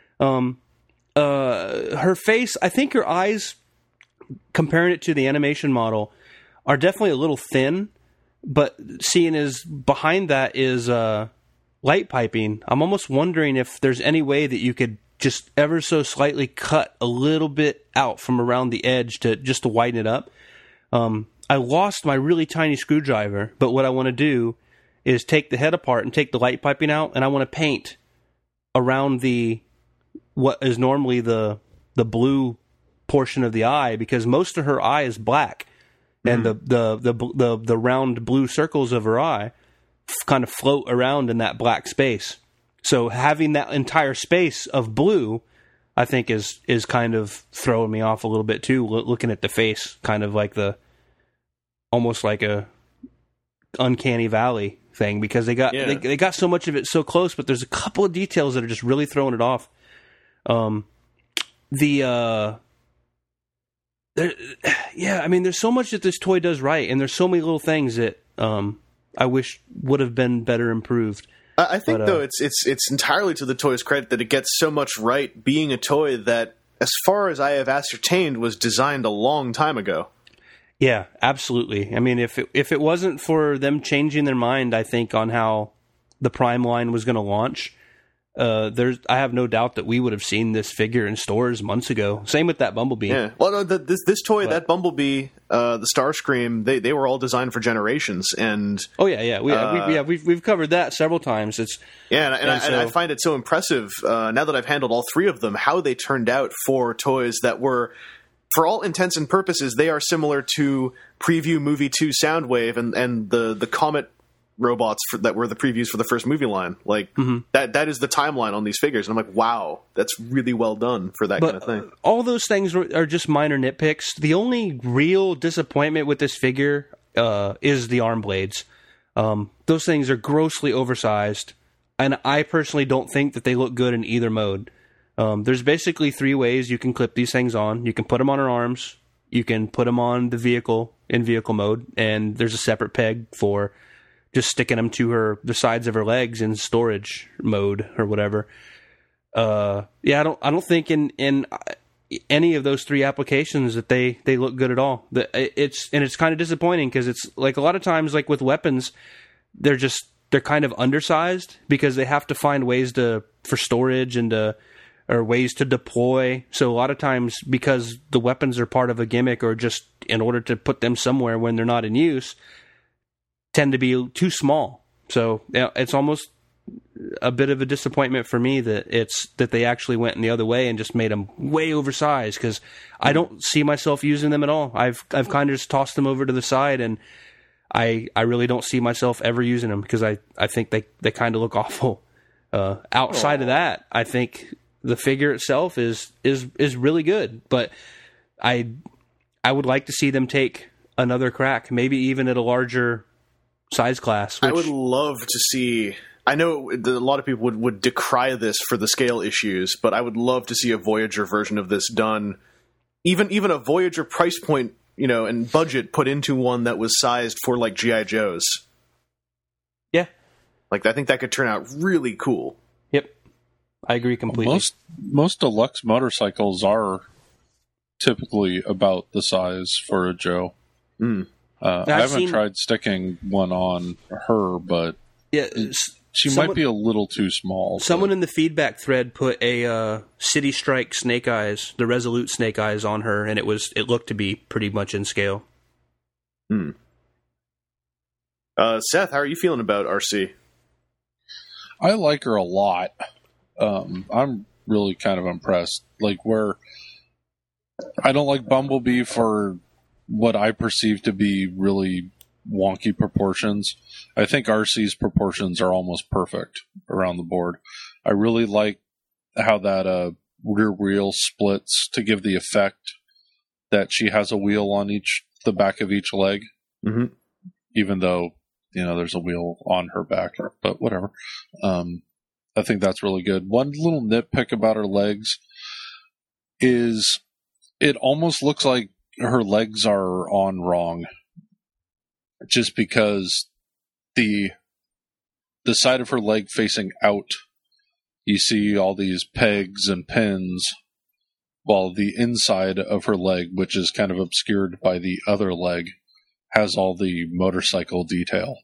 Her face, I think her eyes, comparing it to the animation model, are definitely a little thin. But seeing as behind that is light piping, I'm almost wondering if there's any way that you could just ever so slightly cut a little bit out from around the edge to widen it up. I lost my really tiny screwdriver, but what I want to do is take the head apart and take the light piping out, and I want to paint around what is normally the blue portion of the eye, because most of her eye is black, and the round blue circles of her eye kind of float around in that black space. So having that entire space of blue, I think is kind of throwing me off a little bit too. Looking at the face, kind of like almost like a uncanny valley thing, because they got so much of it so close, but there's a couple of details that are just really throwing it off. There's so much that this toy does right, and there's so many little things that I wish would have been better improved. I think, though, it's entirely to the toy's credit that it gets so much right, being a toy that, as far as I have ascertained, was designed a long time ago. Yeah, absolutely. I mean, if it wasn't for them changing their mind, I think, on how the Prime line was going to launch, I have no doubt that we would have seen this figure in stores months ago. Same with that Bumblebee. Yeah. Well, no, this toy, that Bumblebee, the Starscream, they were all designed for generations, and we've covered that several times. I find it so impressive now that I've handled all three of them, how they turned out for toys that were, for all intents and purposes, they are similar to Preview Movie 2 Soundwave and the Comet robots that were the previews for the first movie line. Like that is the timeline on these figures, and I'm like, wow, that's really well done for that kind of thing. All those things are just minor nitpicks. The only real disappointment with this figure is the arm blades. Those things are grossly oversized, and I personally don't think that they look good in either mode. There's basically three ways you can clip these things on. You can put them on her arms, you can put them on the vehicle in vehicle mode, and there's a separate peg for just sticking them to the sides of her legs in storage mode or whatever. I don't think in any of those three applications that they look good at all. It's kind of disappointing, because it's like a lot of times, like with weapons, they're kind of undersized because they have to find ways for storage or ways to deploy. So a lot of times, because the weapons are part of a gimmick, or just in order to put them somewhere when they're not in use, tend to be too small. So it's almost a bit of a disappointment for me that they actually went in the other way and just made them way oversized, because I don't see myself using them at all. I've kind of just tossed them over to the side, and I really don't see myself ever using them, because I think they kind of look awful. Outside of that, I think the figure itself is really good, but I would like to see them take another crack, maybe even at a larger size class. I would love to see. I know a lot of people would decry this for the scale issues, but I would love to see a Voyager version of this done. Even a Voyager price point, and budget put into one that was sized for like G.I. Joes. Yeah. Like, I think that could turn out really cool. Yep. I agree completely. Most deluxe motorcycles are typically about the size for a Joe. I haven't tried sticking one on her, but yeah, she might be a little too small. Someone in the feedback thread put a City Strike Snake Eyes, the Resolute Snake Eyes, on her, and it looked to be pretty much in scale. Seth, how are you feeling about RC? I like her a lot. I'm really kind of impressed. Like, where I don't like Bumblebee for what I perceive to be really wonky proportions. I think RC's proportions are almost perfect around the board. I really like how that rear wheel splits to give the effect that she has a wheel on the back of each leg, even though there's a wheel on her back, but whatever. I think that's really good. One little nitpick about her legs is it almost looks like her legs are on wrong, just because the side of her leg facing out, you see all these pegs and pins, while the inside of her leg, which is kind of obscured by the other leg, has all the motorcycle detail.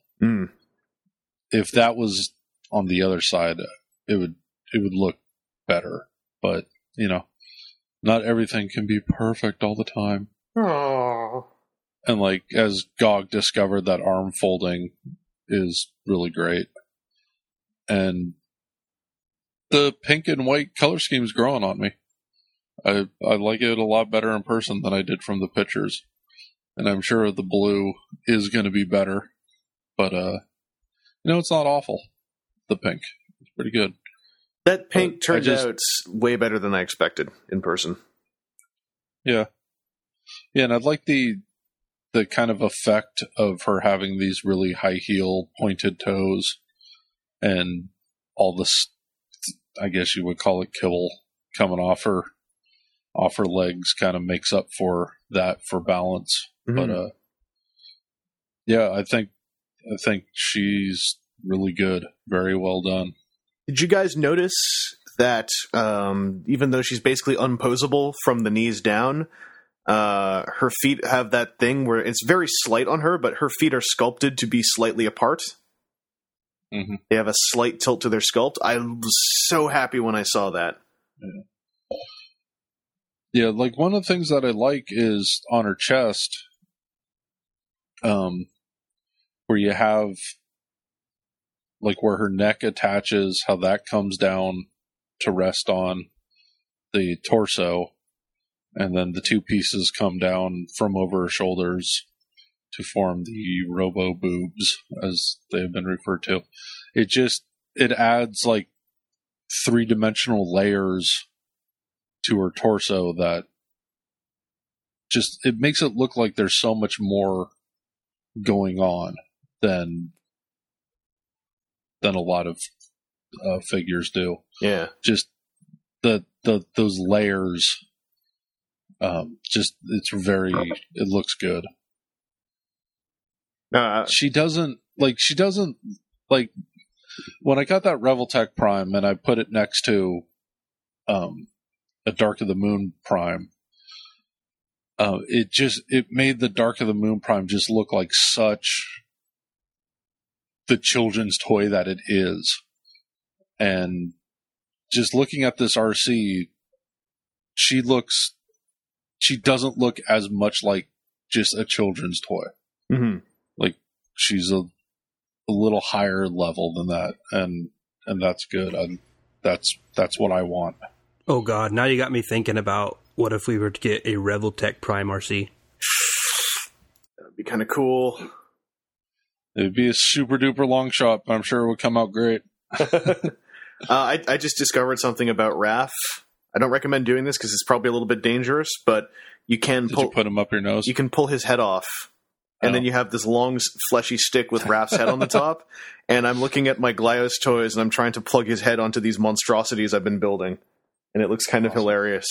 If that was on the other side, it would look better. But not everything can be perfect all the time. Aww. And like, as GOG discovered, that arm folding is really great. And the pink and white color scheme is growing on me. I like it a lot better in person than I did from the pictures. And I'm sure the blue is going to be better. But, it's not awful. The pink. It's pretty good. That pink turned out way better than I expected in person. Yeah. Yeah, and I'd like the kind of effect of her having these really high heel pointed toes and all this, I guess you would call it kibble, coming off her legs kind of makes up for that for balance. But yeah, I think she's really good. Very well done. Did you guys notice that even though she's basically unposable from the knees down, her feet have that thing where it's very slight on her, but her feet are sculpted to be slightly apart. They have a slight tilt to their sculpt. I was so happy when I saw that. Yeah, like one of the things that I like is on her chest, where you have like where her neck attaches, how that comes down to rest on the torso, and then the two pieces come down from over her shoulders to form the robo boobs, as they've been referred to. It adds like 3-dimensional layers to her torso that it makes it look like there's so much more going on than a lot of figures do. Yeah. Just those layers, it looks good. She doesn't when I got that Revoltech Prime and I put it next to a Dark of the Moon Prime, it made the Dark of the Moon Prime just look like such the children's toy that it is. And just looking at this RC, she doesn't look as much like just a children's toy. Like she's a little higher level than that, and that's good. That's what I want. Oh God! Now you got me thinking about what if we were to get a Revoltech Prime RC? That'd be kind of cool. It'd be a super duper long shot, but I'm sure it would come out great. I just discovered something about Raph. I don't recommend doing this because it's probably a little bit dangerous, but you can you put him up your nose? You can pull his head off, and then you have this long, fleshy stick with Raph's head on the top. And I'm looking at my Glyos toys, and I'm trying to plug his head onto these monstrosities I've been building, and it looks kind of hilarious.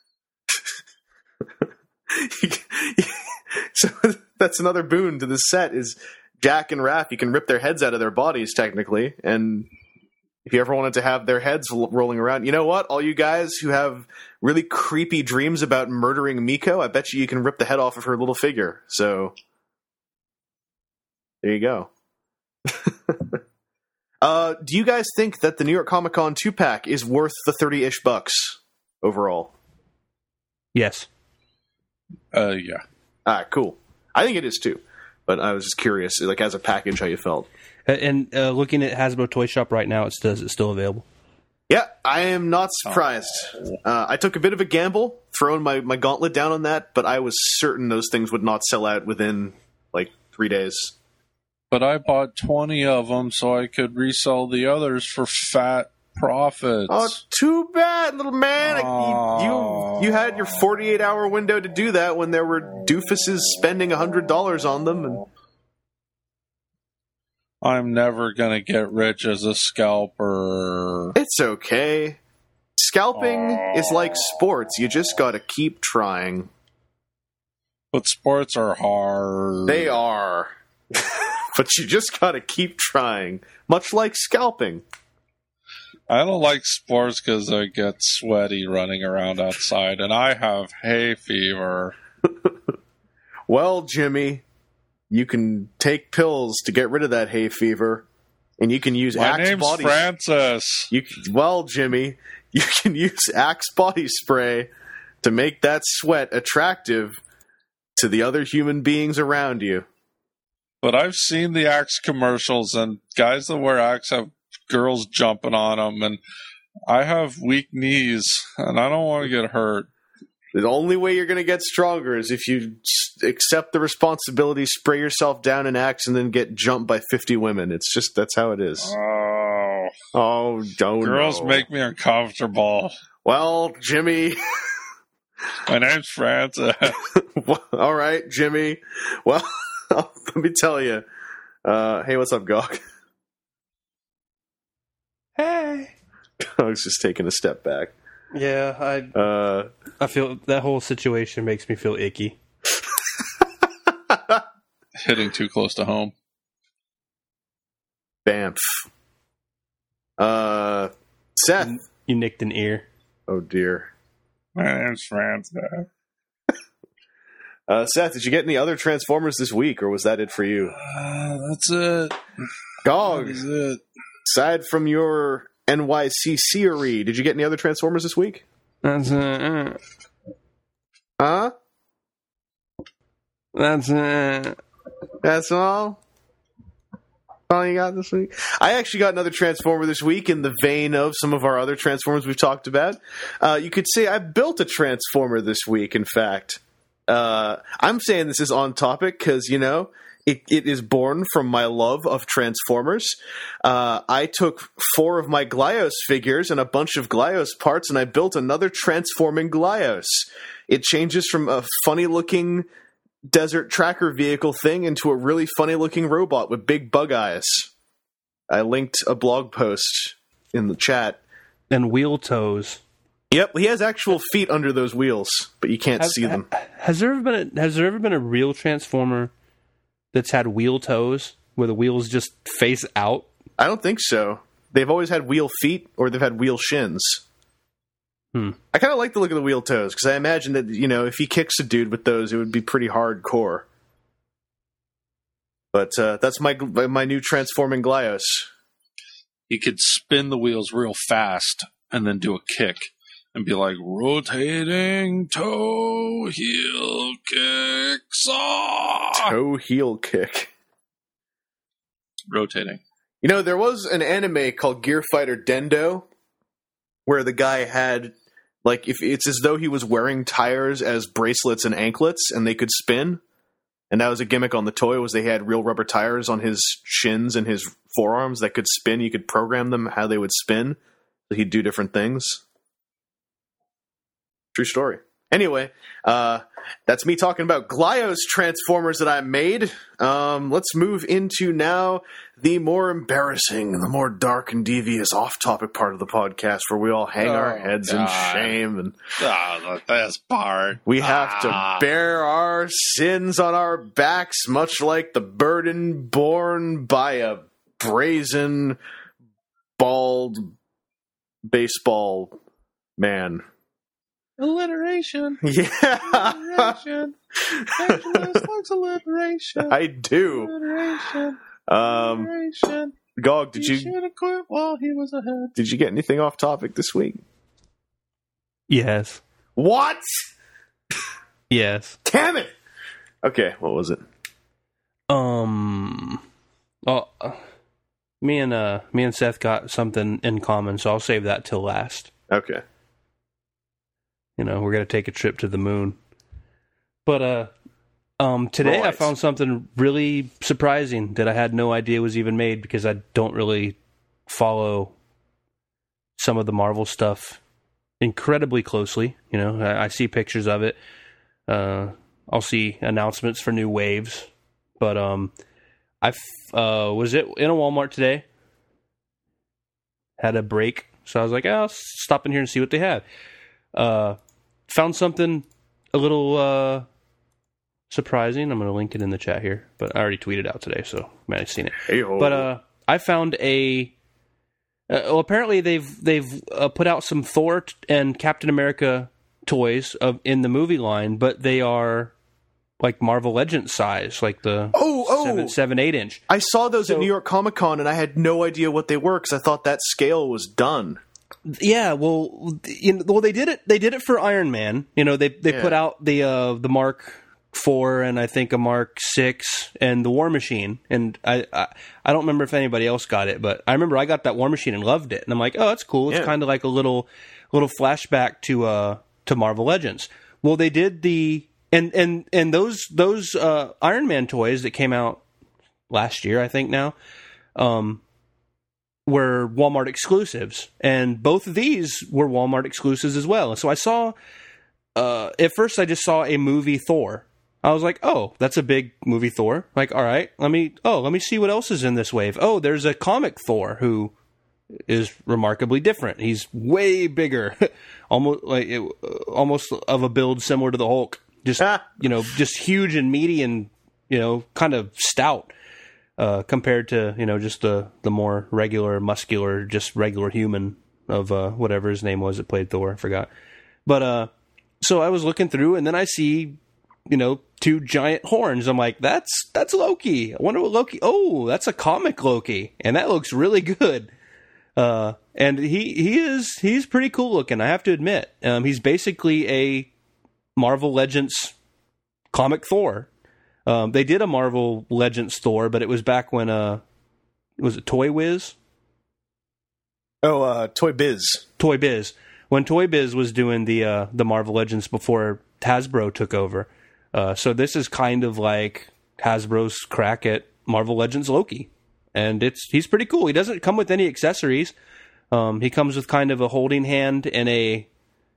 So that's another boon to this set is Jack and Raph. You can rip their heads out of their bodies, technically, and if you ever wanted to have their heads rolling around, you know what? All you guys who have really creepy dreams about murdering Miko, I bet you can rip the head off of her little figure. So There you go. Do you guys think that the New York Comic Con 2-pack is worth the $30-ish overall? Yes. Yeah. Cool. I think it is too. But I was just curious, like as a package, how you felt. And looking at Hasbro Toy Shop right now, it's still available. Yeah, I am not surprised. I took a bit of a gamble, throwing my gauntlet down on that, but I was certain those things would not sell out within, 3 days. But I bought 20 of them so I could resell the others for fat profits. Oh, too bad, little man. You had your 48-hour window to do that when there were doofuses spending $100 on them. And I'm never going to get rich as a scalper. it's okay. Scalping is like sports. You just got to keep trying. But sports are hard. They are. But you just got to keep trying. Much like scalping. I don't like sports because I get sweaty running around outside, and I have hay fever. Well, Jimmy, you can take pills to get rid of that hay fever, and you can use My Axe name's body. Francis. Jimmy, you can use Axe body spray to make that sweat attractive to the other human beings around you. But I've seen the Axe commercials, and guys that wear Axe have girls jumping on them, and I have weak knees, and I don't want to get hurt. The only way you're going to get stronger is if you accept the responsibility, spray yourself down in Axe, and then get jumped by 50 women. It's just, that's how it is. Oh, don't girls make me uncomfortable. Well, Jimmy. My name's Francis. All right, Jimmy. Well, let me tell you. Hey, what's up, Gog? Hey. I was just taking a step back. Yeah, I feel that whole situation makes me feel icky. Hitting too close to home. Bamf. Seth. You nicked an ear. Oh, dear. My name's Francis. Seth, did you get any other Transformers this week, or was that it for you? That's it. Gog, That's it. aside from your NYCCery, did you get any other Transformers this week? That's it. Huh? That's it. That's all? All you got this week? I actually got another Transformer this week in the vein of some of our other Transformers we've talked about. You could say I built a Transformer this week, in fact. I'm saying this is on topic because, it is born from my love of Transformers. I took 4 of my Glyos figures and a bunch of Glyos parts, and I built another transforming Glyos. It changes from a funny-looking desert tracker vehicle thing into a really funny-looking robot with big bug eyes. I linked a blog post in the chat. And wheel toes. Yep, he has actual feet under those wheels, but you can't see them. Has there ever been a real Transformer that's had wheel toes where the wheels just face out? I don't think so. They've always had wheel feet, or they've had wheel shins. I kind of like the look of the wheel toes, because I imagine that, if he kicks a dude with those, it would be pretty hardcore. But that's my new transforming Glyos. He could spin the wheels real fast and then do a kick and be like, rotating toe heel kick saw. Toe heel kick. Rotating. There was an anime called Gear Fighter Dendo where the guy had, if it's as though he was wearing tires as bracelets and anklets and they could spin. And that was a gimmick on the toy, was they had real rubber tires on his shins and his forearms that could spin. You could program them how they would spin, so he'd do different things. True story. Anyway, that's me talking about Glyos Transformers that I made. Let's move into now the more embarrassing, the more dark and devious off-topic part of the podcast, where we all hang our heads in shame and the best part. we have to bear our sins on our backs, much like the burden borne by a brazen, bald baseball man. Alliteration. Yeah, Alliteration. Alliteration. I do. Alliteration. Um, Gog, did He you should have quit while he was ahead. did you get anything off topic this week? Yes. What? Yes. Damn it! Okay, what was it? Well, me and Seth got something in common, so I'll save that till last. Okay. You know, we're gonna take a trip to the moon. But today I Right. found something really surprising that I had no idea was even made because I don't really follow some of the Marvel stuff incredibly closely. You know, I see pictures of it. I'll see announcements for new waves. But I was it in a Walmart today. Had a break, so I was like, I'll stop in here and see what they have. Found something a little surprising. I'm going to link it in the chat here, but I already tweeted out today, so you might have seen it. Hey-ho. But I found a. Well, apparently they've put out some Thor and Captain America toys in the movie line, but they are like Marvel Legends size, like the 7-8 inch. I saw those at So- New York Comic Con, and I had no idea what they were because I thought that scale was done. Yeah, well, they did it. They did it for Iron Man. You know, they put out the Mark IV and I think a Mark VI and the War Machine. And I don't remember if anybody else got it, but I remember I got that War Machine and loved it. And I'm like, oh, that's cool. It's Yeah. kind of like a little flashback to Marvel Legends. Well, they did the and those Iron Man toys that came out last year, I think now. Were Walmart exclusives, and both of these were Walmart exclusives as well. And so I saw, at first I just saw a movie Thor. I was like, oh, that's a big movie Thor. Like, all right, let me see what else is in this wave. Oh, there's a comic Thor who is remarkably different. He's way bigger, almost of a build similar to the Hulk. Just, just huge and meaty and, kind of stout. Compared to just the more regular, muscular, just regular human of whatever his name was that played Thor, I forgot. But so I was looking through, and then I see two giant horns. I'm like, that's Loki. I wonder what Loki. Oh, that's a comic Loki, and that looks really good. And he's pretty cool looking, I have to admit. He's basically a Marvel Legends comic Thor. They did a Marvel Legends Thor, but it was back when was it Toy Wiz? Oh, Toy Biz. Toy Biz. When Toy Biz was doing the Marvel Legends before Hasbro took over. So this is kind of like Hasbro's crack at Marvel Legends Loki. And he's pretty cool. He doesn't come with any accessories. He comes with kind of a holding hand and a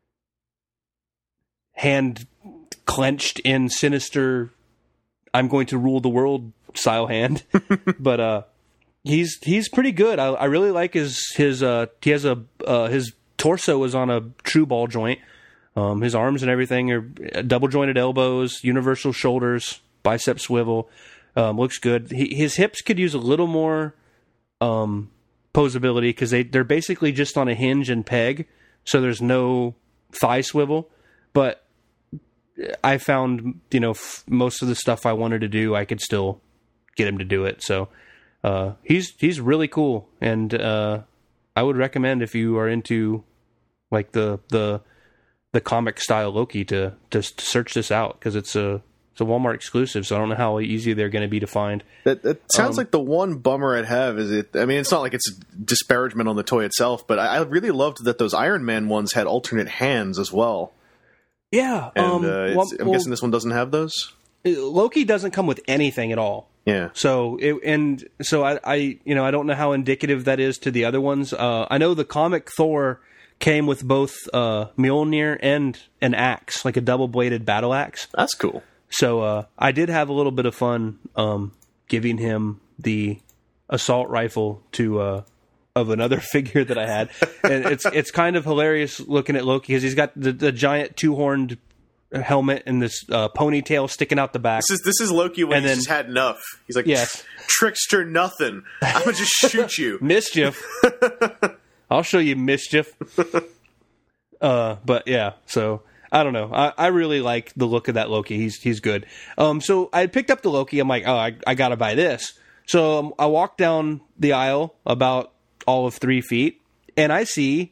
hand clenched in sinister I'm going to rule the world style hand. But he's pretty good. I really like his he has his torso is on a true ball joint. His arms and everything are double jointed elbows, universal shoulders, bicep swivel. Looks good. His hips could use a little more posability because they're basically just on a hinge and peg, so there's no thigh swivel. But I found, most of the stuff I wanted to do, I could still get him to do it. So he's really cool, and I would recommend if you are into like the comic style Loki to search this out because it's a Walmart exclusive. So I don't know how easy they're going to be to find. That sounds like the one bummer I'd have is it. I mean, it's not like it's a disparagement on the toy itself, but I really loved that those Iron Man ones had alternate hands as well. Yeah, And I'm guessing this one doesn't have those. Loki doesn't come with anything at all. Yeah. So I don't know how indicative that is to the other ones. I know the comic Thor came with both Mjolnir and an axe, like a double-bladed battle axe. That's cool. So I did have a little bit of fun giving him the assault rifle of another figure that I had, and it's kind of hilarious looking at Loki because he's got the giant two-horned helmet and this ponytail sticking out the back. This is Loki when he's just had enough. He's like, yes. Trickster, nothing. I'm gonna just shoot you. Mischief. I'll show you mischief. But yeah, so I don't know. I really like the look of that Loki. He's good. So I picked up the Loki. I'm like, oh, I got to buy this. So I walk down the aisle about all of 3 feet, and I see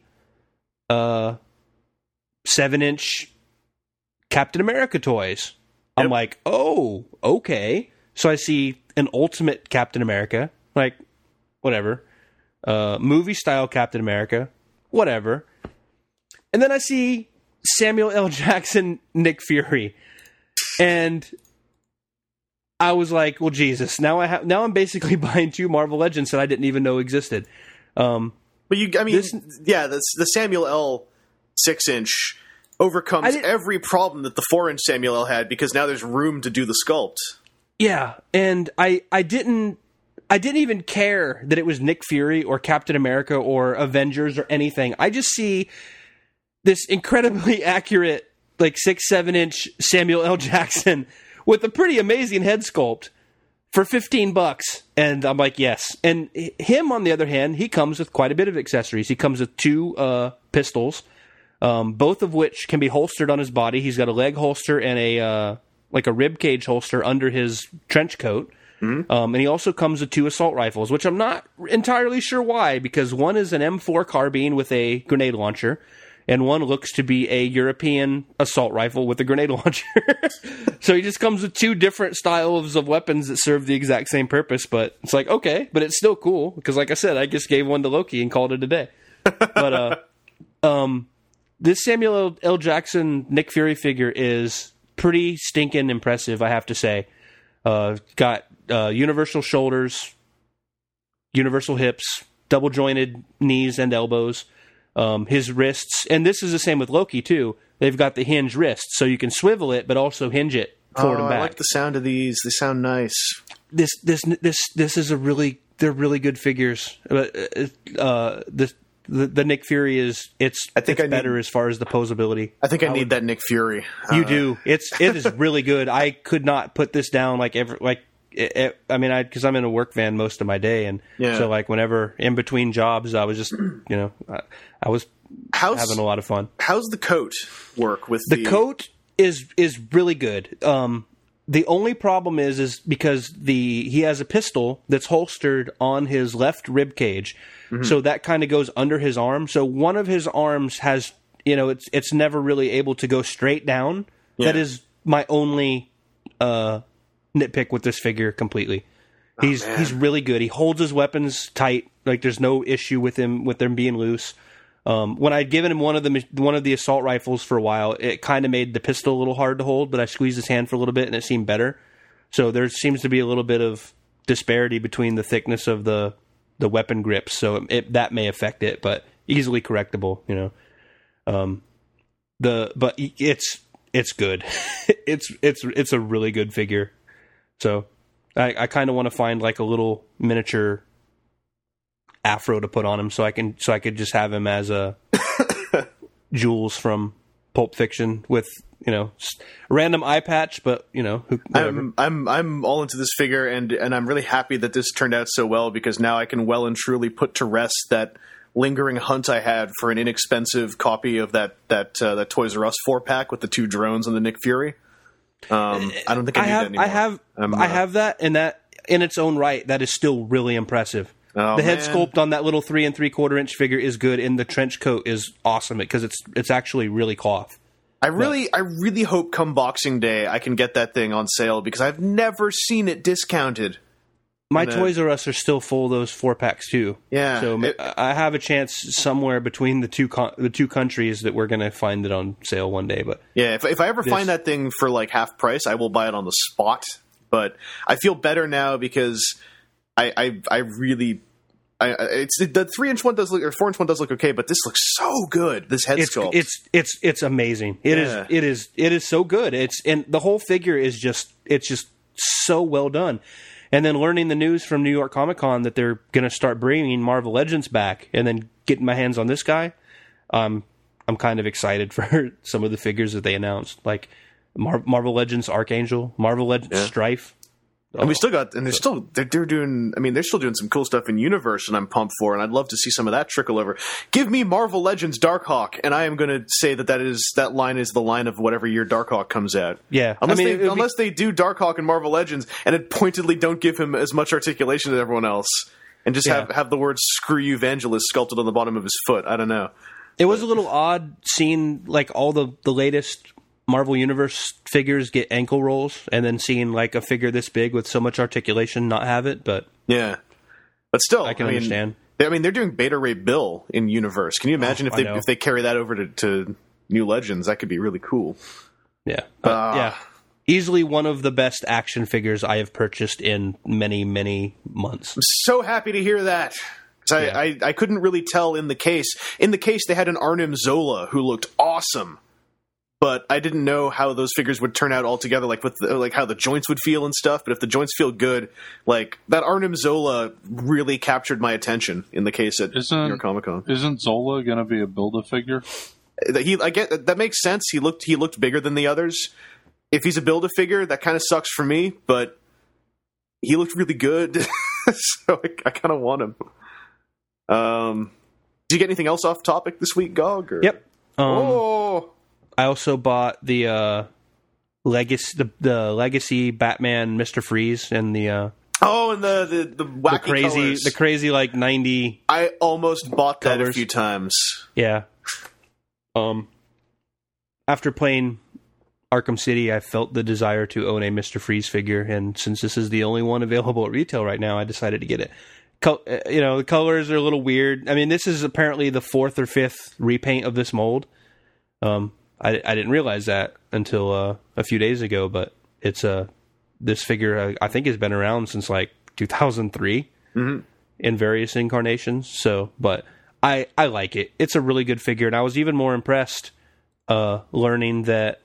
7-inch Captain America toys. I'm like, oh, okay. So I see an Ultimate Captain America, like, whatever. Movie style Captain America, whatever. And then I see Samuel L. Jackson, Nick Fury, and I was like, "Well, Jesus! Now I'm basically buying 2 Marvel Legends that I didn't even know existed." But the Samuel L. 6-inch overcomes every problem that the 4-inch Samuel L. had because now there's room to do the sculpt. Yeah, and I didn't even care that it was Nick Fury or Captain America or Avengers or anything. I just see this incredibly accurate, like 6-7-inch Samuel L. Jackson with a pretty amazing head sculpt for $15, and I'm like, yes. And him, on the other hand, he comes with quite a bit of accessories. He comes with 2 pistols, both of which can be holstered on his body. He's got a leg holster and a rib cage holster under his trench coat. Mm-hmm. And he also comes with 2 assault rifles, which I'm not entirely sure why, because one is an M4 carbine with a grenade launcher, and one looks to be a European assault rifle with a grenade launcher. So he just comes with 2 different styles of weapons that serve the exact same purpose, but it's like, okay, but it's still cool, because like I said, I just gave one to Loki and called it a day. But this Samuel L. Jackson Nick Fury figure is pretty stinking impressive, I have to say. Got universal shoulders, universal hips, double-jointed knees and elbows. His wrists, and this is the same with Loki too. They've got the hinge wrists, so you can swivel it, but also hinge it forward and back. I like the sound of these. They sound nice. This is they're really good figures. The Nick Fury is better as far as the posability. I think I need that Nick Fury. You do. It is really good. I could not put this down because I'm in a work van most of my day, and so like whenever in between jobs, I was just I was having a lot of fun. How's the coat work with the coat? Is really good. The only problem is because he has a pistol that's holstered on his left rib cage, so that kind of goes under his arm. So one of his arms has it's never really able to go straight down. Yeah. That is my only nitpick with this figure completely. He's really good. He holds his weapons tight. Like there's no issue with them being loose. When I'd given him one of the assault rifles for a while, it kind of made the pistol a little hard to hold, but I squeezed his hand for a little bit and it seemed better. So there seems to be a little bit of disparity between the thickness of the weapon grips. So that may affect it, but easily correctable, but it's good. it's a really good figure. So I kind of want to find like a little miniature afro to put on him so I could just have him as a Jules from Pulp Fiction with a random eye patch, but whatever. I'm all into this figure, and I'm really happy that this turned out so well, because now I can well and truly put to rest that lingering hunt I had for an inexpensive copy of that Toys R Us 4-pack with the 2 drones and the Nick Fury. I don't think I need that anymore. I have that, and that in its own right, that is still really impressive. The head sculpt on that little 3 3/4-inch figure is good, and the trench coat is awesome because it's actually really cloth. I really hope come Boxing Day I can get that thing on sale, because I've never seen it discounted. My Toys R Us are still full of those 4-packs too. Yeah, so I have a chance somewhere between the two countries that we're going to find it on sale one day. But yeah, if I ever find that thing for like half price, I will buy it on the spot. But I feel better now because I really. It's the 3-inch one does look, or 4-inch one does look okay, but this looks so good. This head sculpt, it's amazing. It is so good. And the whole figure is just so well done. And then learning the news from New York Comic Con that they're going to start bringing Marvel Legends back, and then getting my hands on this guy, I'm kind of excited for some of the figures that they announced, like Marvel Legends Archangel, Marvel Legends Strife. And they're doing. I mean, they're still doing some cool stuff in Universe, and I'm pumped for. And I'd love to see some of that trickle over. Give me Marvel Legends Darkhawk, and I am going to say that line is the line of whatever year Darkhawk comes out. Yeah, unless they do Darkhawk and Marvel Legends, and it pointedly don't give him as much articulation as everyone else, and just have the words "Screw you, Vangelis" sculpted on the bottom of his foot. I don't know. It was a little odd seeing like all the latest Marvel Universe figures get ankle rolls, and then seeing like a figure this big with so much articulation not have it. But yeah, but still, I can understand. I mean, they're doing Beta Ray Bill in Universe. Can you imagine if they carry that over to New Legends? That could be really cool. Yeah, but easily one of the best action figures I have purchased in many, many months. I'm so happy to hear that. I couldn't really tell in the case. In the case, they had an Arnim Zola who looked awesome. But I didn't know how those figures would turn out altogether, like with how the joints would feel and stuff. But if the joints feel good, like that Arnim Zola really captured my attention in the case at New York Comic Con. Isn't Zola going to be a Build-A-Figure? I get that makes sense. He looked bigger than the others. If he's a Build-A-Figure, that kind of sucks for me. But he looked really good, so I kind of want him. Did you get anything else off topic this week, Gog? Or? Yep. I also bought the legacy Batman Mr. Freeze and the wacky colors. The crazy like 90. I almost bought that colors. A few times. Yeah. After playing Arkham City, I felt the desire to own a Mr. Freeze figure, and since this is the only one available at retail right now, I decided to get it. The colors are a little weird. I mean, this is apparently the 4th or 5th repaint of this mold. I didn't realize that until a few days ago, but it's this figure I think has been around since like 2003 in various incarnations. So, but I like it. It's a really good figure, and I was even more impressed learning that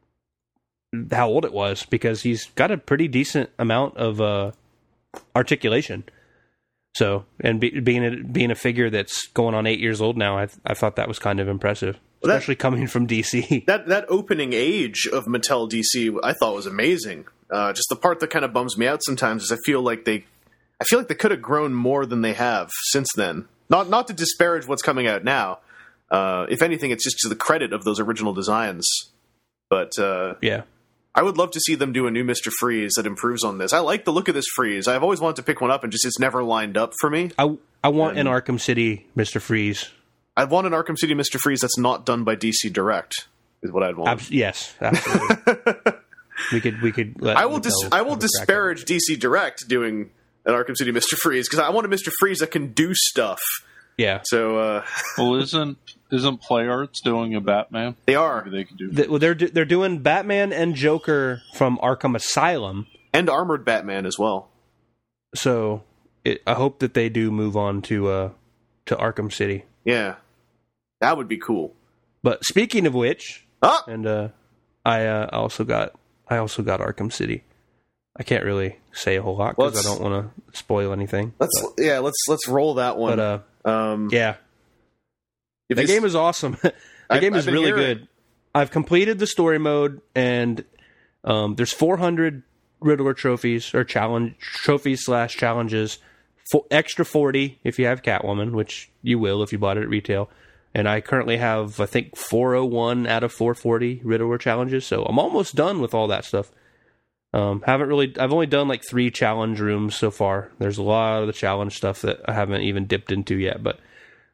how old it was, because he's got a pretty decent amount of articulation. So, and being a figure that's going on 8 years old now, I thought that was kind of impressive. Especially coming from DC. That opening age of Mattel DC I thought was amazing. Just the part that kind of bums me out sometimes is I feel like they could have grown more than they have since then. Not to disparage what's coming out now. If anything, it's just to the credit of those original designs. But yeah, I would love to see them do a new Mr. Freeze that improves on this. I like the look of this Freeze. I've always wanted to pick one up, and just it's never lined up for me. I want an Arkham City Mr. Freeze. I'd want an Arkham City Mr. Freeze that's not done by DC Direct, is what I'd want. Yes, absolutely. we could. I will disparage DC Direct doing an Arkham City Mr. Freeze, because I want a Mr. Freeze that can do stuff. Yeah. So, well, isn't Play Arts doing a Batman? They are. Maybe they can do. They're doing Batman and Joker from Arkham Asylum and Armored Batman as well. So, I hope that they do move on to Arkham City. Yeah, that would be cool. But speaking of which, and I also got Arkham City. I can't really say a whole lot because I don't want to spoil anything. Let's roll that one. But yeah, that game is awesome. The game is really good. I've completed the story mode, and there's 400 Riddler trophies or trophies/challenges. Extra 40 if you have Catwoman, which you will if you bought it at retail. And I currently have, I think, 401 out of 440 Riddler challenges, so I'm almost done with all that stuff. I've only done like 3 challenge rooms so far. There's a lot of the challenge stuff that I haven't even dipped into yet, but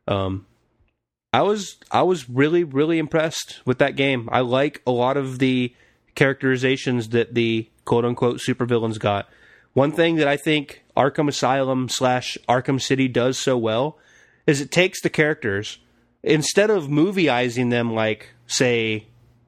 I was really, really impressed with that game. I like a lot of the characterizations that the quote-unquote supervillains got. One thing that I think Arkham Asylum / Arkham City does so well is it takes the characters, instead of movieizing them like, say,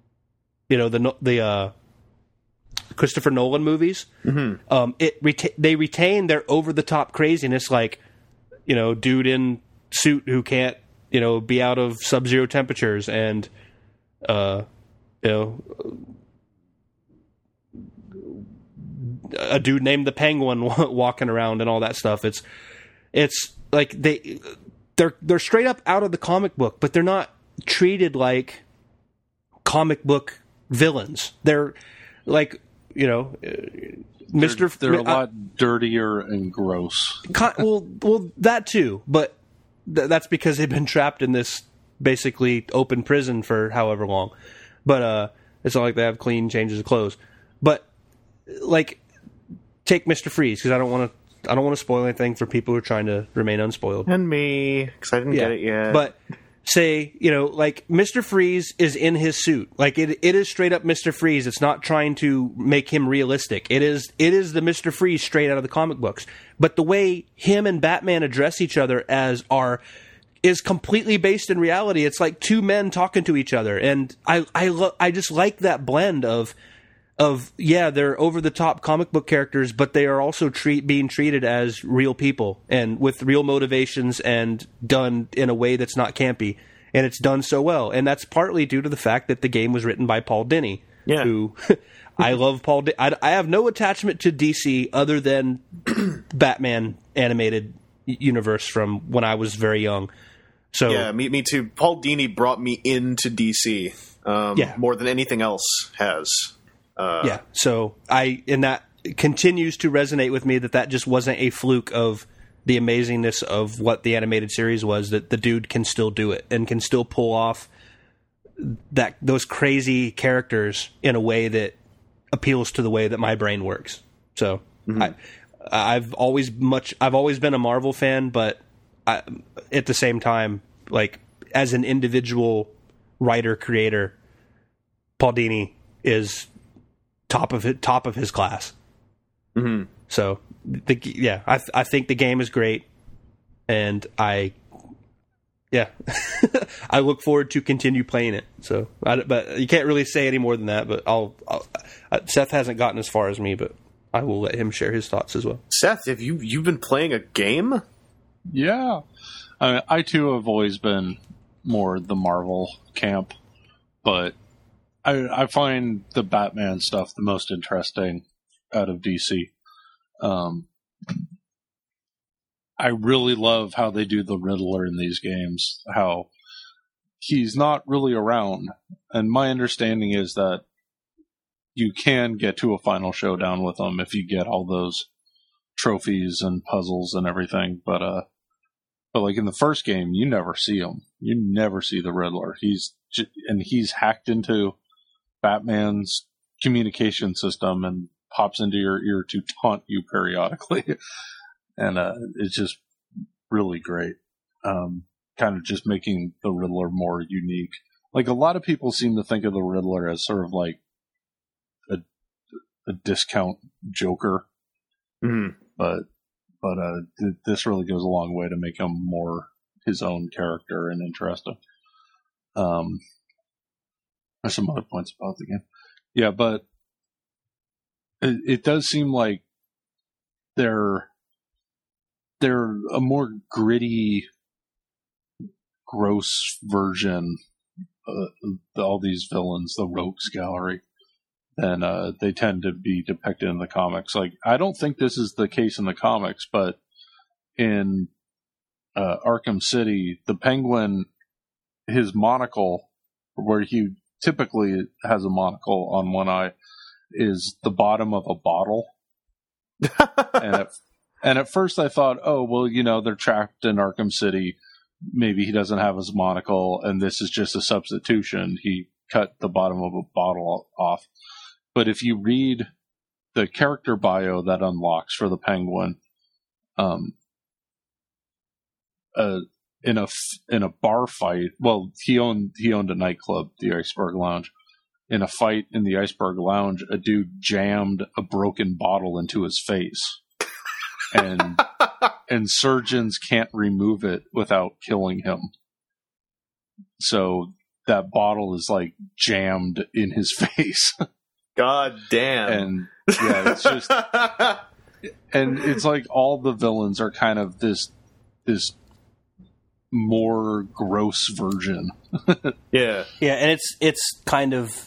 the Christopher Nolan movies, they retain their over-the-top craziness, like, dude in suit who can't, be out of sub-zero temperatures, and, a dude named the Penguin walking around and all that stuff. It's like they're straight up out of the comic book, but they're not treated like comic book villains. They're like, They're a lot dirtier and gross. Well, that too, but that's because they've been trapped in this basically open prison for however long. But it's not like they have clean changes of clothes. But like, take Mr. Freeze, because I don't want to spoil anything for people who are trying to remain unspoiled. And me, because I didn't get it yet. But say, like Mr. Freeze is in his suit. Like it is straight up Mr. Freeze. It's not trying to make him realistic. It is the Mr. Freeze straight out of the comic books. But the way him and Batman address each other is completely based in reality. It's like two men talking to each other, and I just like that blend of they're over the top comic book characters, but they are also being treated as real people and with real motivations and done in a way that's not campy, and it's done so well. And that's partly due to the fact that the game was written by Paul Dini, who I love. Paul. I have no attachment to DC other than Batman animated universe from when I was very young. So yeah, me too. Paul Dini brought me into DC more than anything else has. So that continues to resonate with me that just wasn't a fluke of the amazingness of what the animated series was, that the dude can still do it and can still pull off those crazy characters in a way that appeals to the way that my brain works. So I've always been a Marvel fan, but at the same time, like as an individual writer creator, Paul Dini is top of his class. Mm-hmm. So I think the game is great, and I look forward to continue playing it. So, but you can't really say any more than that. But Seth hasn't gotten as far as me, but I will let him share his thoughts as well. Seth, have you've been playing a game? Yeah, I too have always been more the Marvel camp, but I find the Batman stuff the most interesting out of DC. I really love how they do the Riddler in these games, how he's not really around. And my understanding is that you can get to a final showdown with him if you get all those trophies and puzzles and everything. But like in the first game, you never see him. You never see the Riddler. He's hacked into Batman's communication system and pops into your ear to taunt you periodically. And it's just really great. Kind of just making the Riddler more unique. Like, a lot of people seem to think of the Riddler as sort of like a discount Joker. Mm-hmm. But this really goes a long way to make him more his own character and interesting. There's some other points about the game. Yeah, but it does seem like they're a more gritty, gross version of all these villains, the Rogues Gallery, than they tend to be depicted in the comics. Like, I don't think this is the case in the comics, but in Arkham City, the Penguin, his monocle, where he typically has a monocle on one eye, is the bottom of a bottle. And at first I thought, oh, well, they're trapped in Arkham City. Maybe he doesn't have his monocle, and this is just a substitution. He cut the bottom of a bottle off. But if you read the character bio that unlocks for the Penguin, in a bar fight, well, he owned a nightclub, the Iceberg Lounge. In a fight in the Iceberg Lounge, a dude jammed a broken bottle into his face. And surgeons can't remove it without killing him. So that bottle is like jammed in his face. God damn. And yeah, it's just, and it's like all the villains are kind of this more gross version. Yeah. Yeah, and it's kind of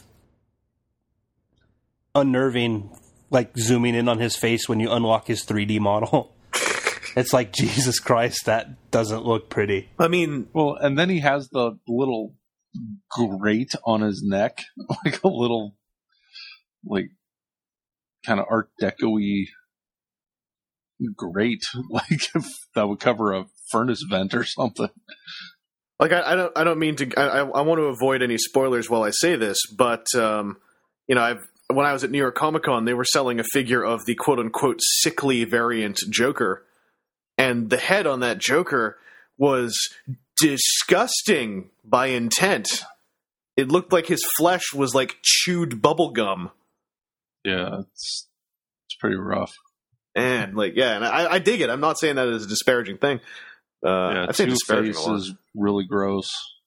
unnerving, like zooming in on his face when you unlock his 3D model. It's like, Jesus Christ, that doesn't look pretty. I mean, well, and then he has the little grate on his neck, like a little, like, kind of Art Deco-y grate, like if that would cover a furnace vent or something. Like I don't mean to. I want to avoid any spoilers while I say this, but when I was at New York Comic Con, they were selling a figure of the quote unquote sickly variant Joker, and the head on that Joker was disgusting by intent. It looked like his flesh was like chewed bubble gum. Yeah, it's pretty rough. And I dig it. I'm not saying that as a disparaging thing. Yeah, I'd say disparaging Two-Face is really gross.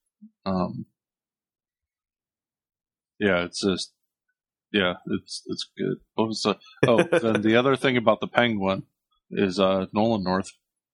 It's just, it's good. What was then the other thing about the Penguin is Nolan North.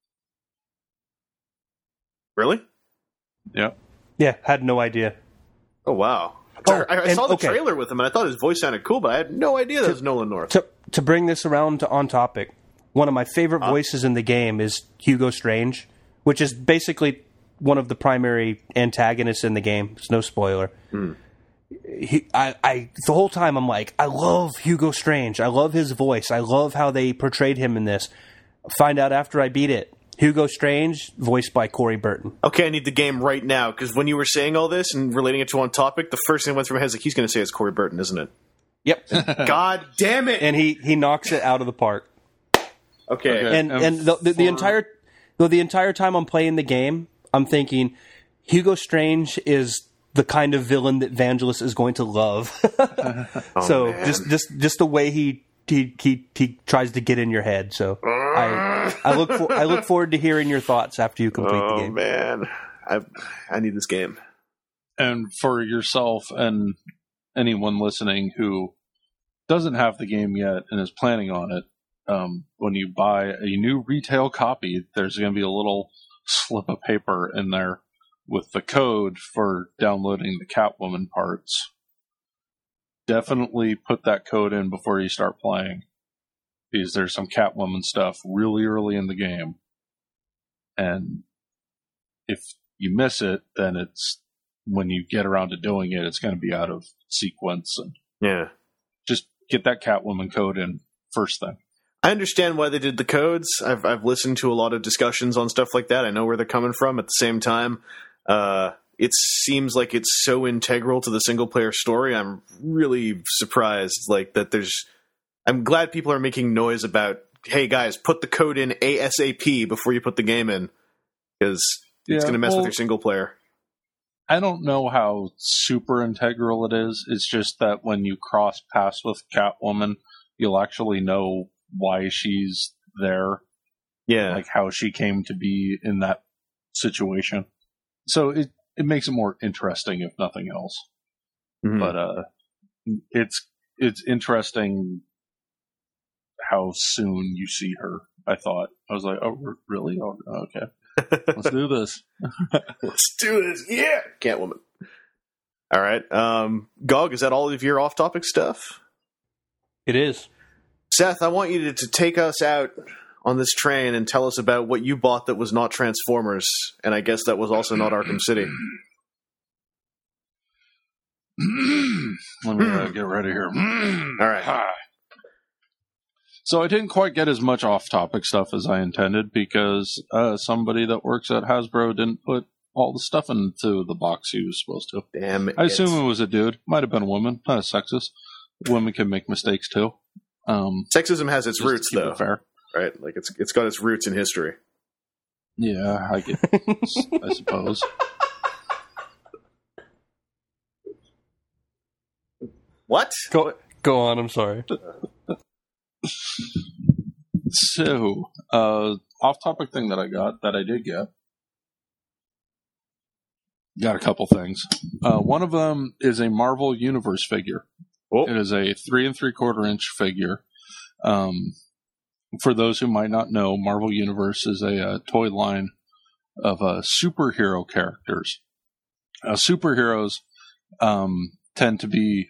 Really? Yeah. Yeah, had no idea. Oh wow! I saw the trailer with him, and I thought his voice sounded cool, but I had no idea that was Nolan North. To bring this around to on topic, one of my favorite voices in the game is Hugo Strange, which is basically one of the primary antagonists in the game. It's no spoiler. The whole time I'm like, I love Hugo Strange. I love his voice. I love how they portrayed him in this. Find out after I beat it. Hugo Strange, voiced by Corey Burton. Okay, I need the game right now, because when you were saying all this and relating it to On Topic, the first thing that went through my head is like, he's going to say it's Corey Burton, isn't it? Yep. God damn it! And he knocks it out of the park. Okay. And the entire time I'm playing the game, I'm thinking, Hugo Strange is the kind of villain that Vangelis is going to love. Just the way he tries to get in your head. So I look forward to hearing your thoughts after you complete the game. Oh man, I need this game. And for yourself and anyone listening who doesn't have the game yet and is planning on it, when you buy a new retail copy, there's going to be a little slip of paper in there with the code for downloading the Catwoman parts. Definitely put that code in before you start playing, because there's some Catwoman stuff really early in the game. And if you miss it, then it's when you get around to doing it, it's going to be out of sequence. And just get that Catwoman code in first thing. I understand why they did the codes. I've listened to a lot of discussions on stuff like that. I know where they're coming from. At the same time, it seems like it's so integral to the single player story. I'm really surprised I'm glad people are making noise about, hey guys, put the code in ASAP before you put the game in, because it's going to mess with your single player. I don't know how super integral it is. It's just that when you cross paths with Catwoman, you'll actually know why she's there. Yeah. Like how she came to be in that situation. So it makes it more interesting, if nothing else. Mm-hmm. But it's interesting how soon you see her. I thought. I was like, oh, really? Oh, okay. Let's do this. Let's do this. Yeah. Catwoman. All right. Gog, is that all of your off-topic stuff? It is. Seth, I want you to take us out on this train and tell us about what you bought that was not Transformers, and I guess that was also not Arkham City. Let me get ready here. All right. So I didn't quite get as much off-topic stuff as I intended, because somebody that works at Hasbro didn't put all the stuff into the box he was supposed to. Damn it. I assume it was a dude. Might have been a woman. Not a sexist. Women can make mistakes too. Sexism has its roots, though. Fair. Right? Like it's got its roots in history. Yeah, I suppose. What? Go on, I'm sorry. So, off-topic thing that I did get. Got a couple things. One of them is a Marvel Universe figure. Oh. It is a 3 3/4 inch figure. For those who might not know, Marvel Universe is a toy line of superhero characters. Superheroes tend to be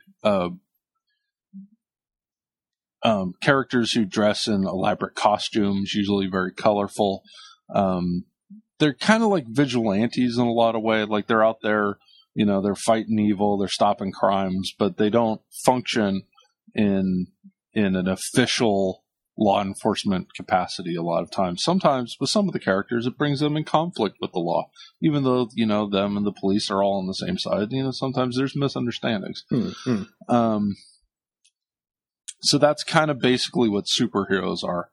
characters who dress in elaborate costumes, usually very colorful. They're kind of like vigilantes in a lot of ways. Like they're out there, they're fighting evil, they're stopping crimes, but they don't function in in an official law enforcement capacity a lot of times. Sometimes with some of the characters, it brings them in conflict with the law, even though, them and the police are all on the same side. Sometimes there's misunderstandings. So that's kind of basically what superheroes are.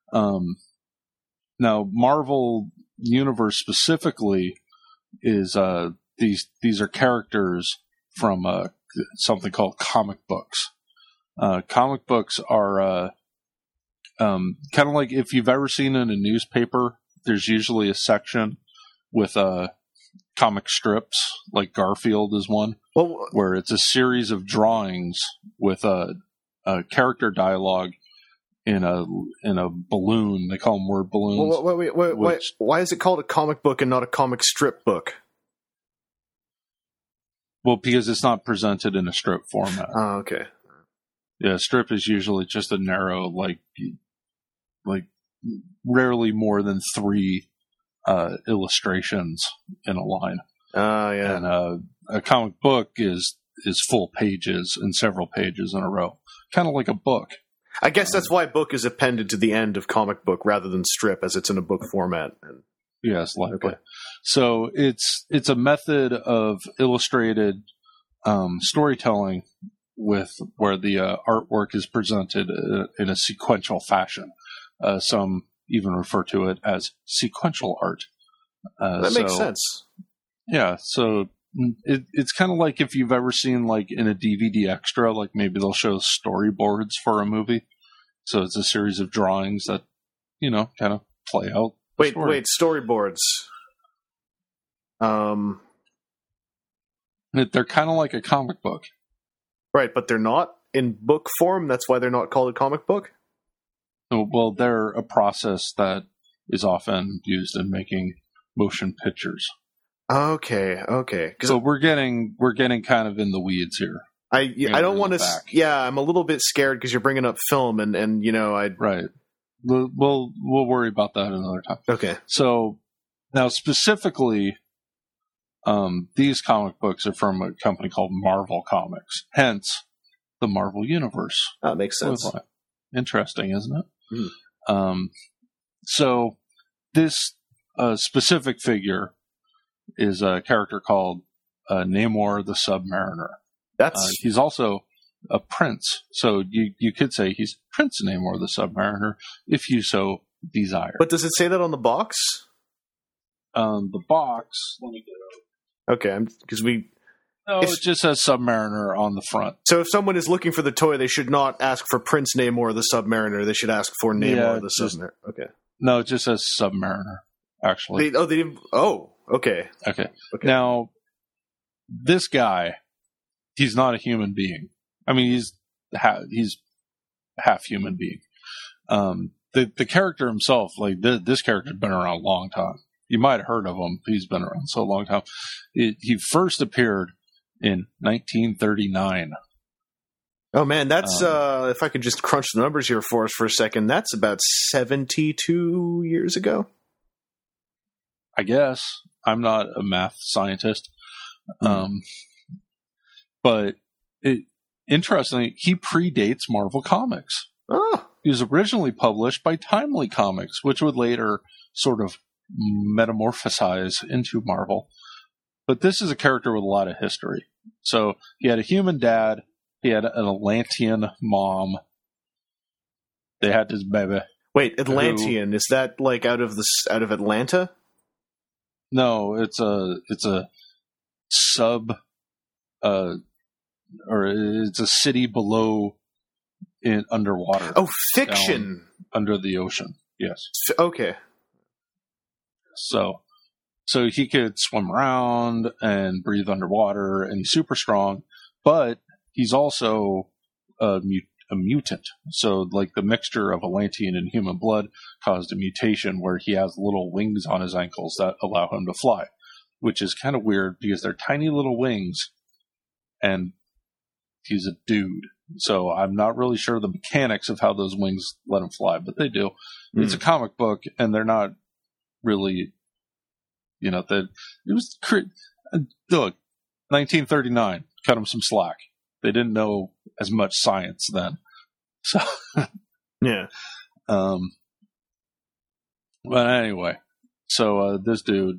Now, Marvel Universe specifically is these are characters from something called comic books. Comic books are kind of like if you've ever seen in a newspaper, there's usually a section with comic strips, like Garfield is one, where it's a series of drawings with a character dialogue in a balloon. They call them word balloons. Wait. Why is it called a comic book and not a comic strip book? Well, because it's not presented in a strip format. Oh, okay. Yeah, strip is usually just a narrow, like rarely more than 3 illustrations in a line. Yeah. And a comic book is full pages and several pages in a row, kind of like a book. I guess that's why book is appended to the end of comic book rather than strip, as it's in a book format. Yes, likely. Okay. So it's a method of illustrated storytelling where the artwork is presented in a sequential fashion. Some even refer to it as sequential art. That makes sense. Yeah, so it's kind of like if you've ever seen, like, in a DVD extra, like maybe they'll show storyboards for a movie. So it's a series of drawings that, kind of play out. Wait, storyboards. They're kind of like a comic book. Right, but they're not in book form. That's why they're not called a comic book? Well, they're a process that is often used in making motion pictures. Okay. So we're getting kind of in the weeds here. I don't want to. Yeah, I'm a little bit scared because you're bringing up film, and I'd right. We'll worry about that another time. Okay. So now specifically, these comic books are from a company called Marvel Comics. Hence, the Marvel Universe. That makes sense. Interesting, isn't it? So this specific figure is a character called Namor the Submariner. He's also a prince, so you could say he's Prince Namor the Submariner if you so desire. But does it say that on the box? The box. Let me get it. Okay, because we. No, it just says Submariner on the front. So if someone is looking for the toy, they should not ask for Prince Namor the Submariner. They should ask for Namor the Submariner. Okay. No, it just says Submariner. Actually. They didn't. Oh, okay. Okay. Now, this guy, he's not a human being. I mean, he's half human being. The character himself, like this character's been around a long time. You might have heard of him. He's been around so long time. He first appeared in 1939. Oh man, that's if I could just crunch the numbers here for us for a second, that's about 72 years ago. I guess. I'm not a math scientist. But interestingly, he predates Marvel Comics. Oh. He was originally published by Timely Comics, which would later sort of metamorphosize into Marvel. But this is a character with a lot of history. So he had a human dad. He had an Atlantean mom. They had this baby. Wait, Atlantean, is that like out of Atlanta? No, it's a sub, or it's a city below underwater. Oh, fiction under the ocean. Yes. Okay. So he could swim around and breathe underwater, and he's super strong, but he's also a mutant. So, like, the mixture of Atlantean and human blood caused a mutation where he has little wings on his ankles that allow him to fly, which is kind of weird because they're tiny little wings, and he's a dude. So I'm not really sure the mechanics of how those wings let him fly, but they do. It's a comic book, and they're not really, that it was. Look, 1939, cut him some slack. They didn't know as much science then. So, Yeah. But anyway, so this dude,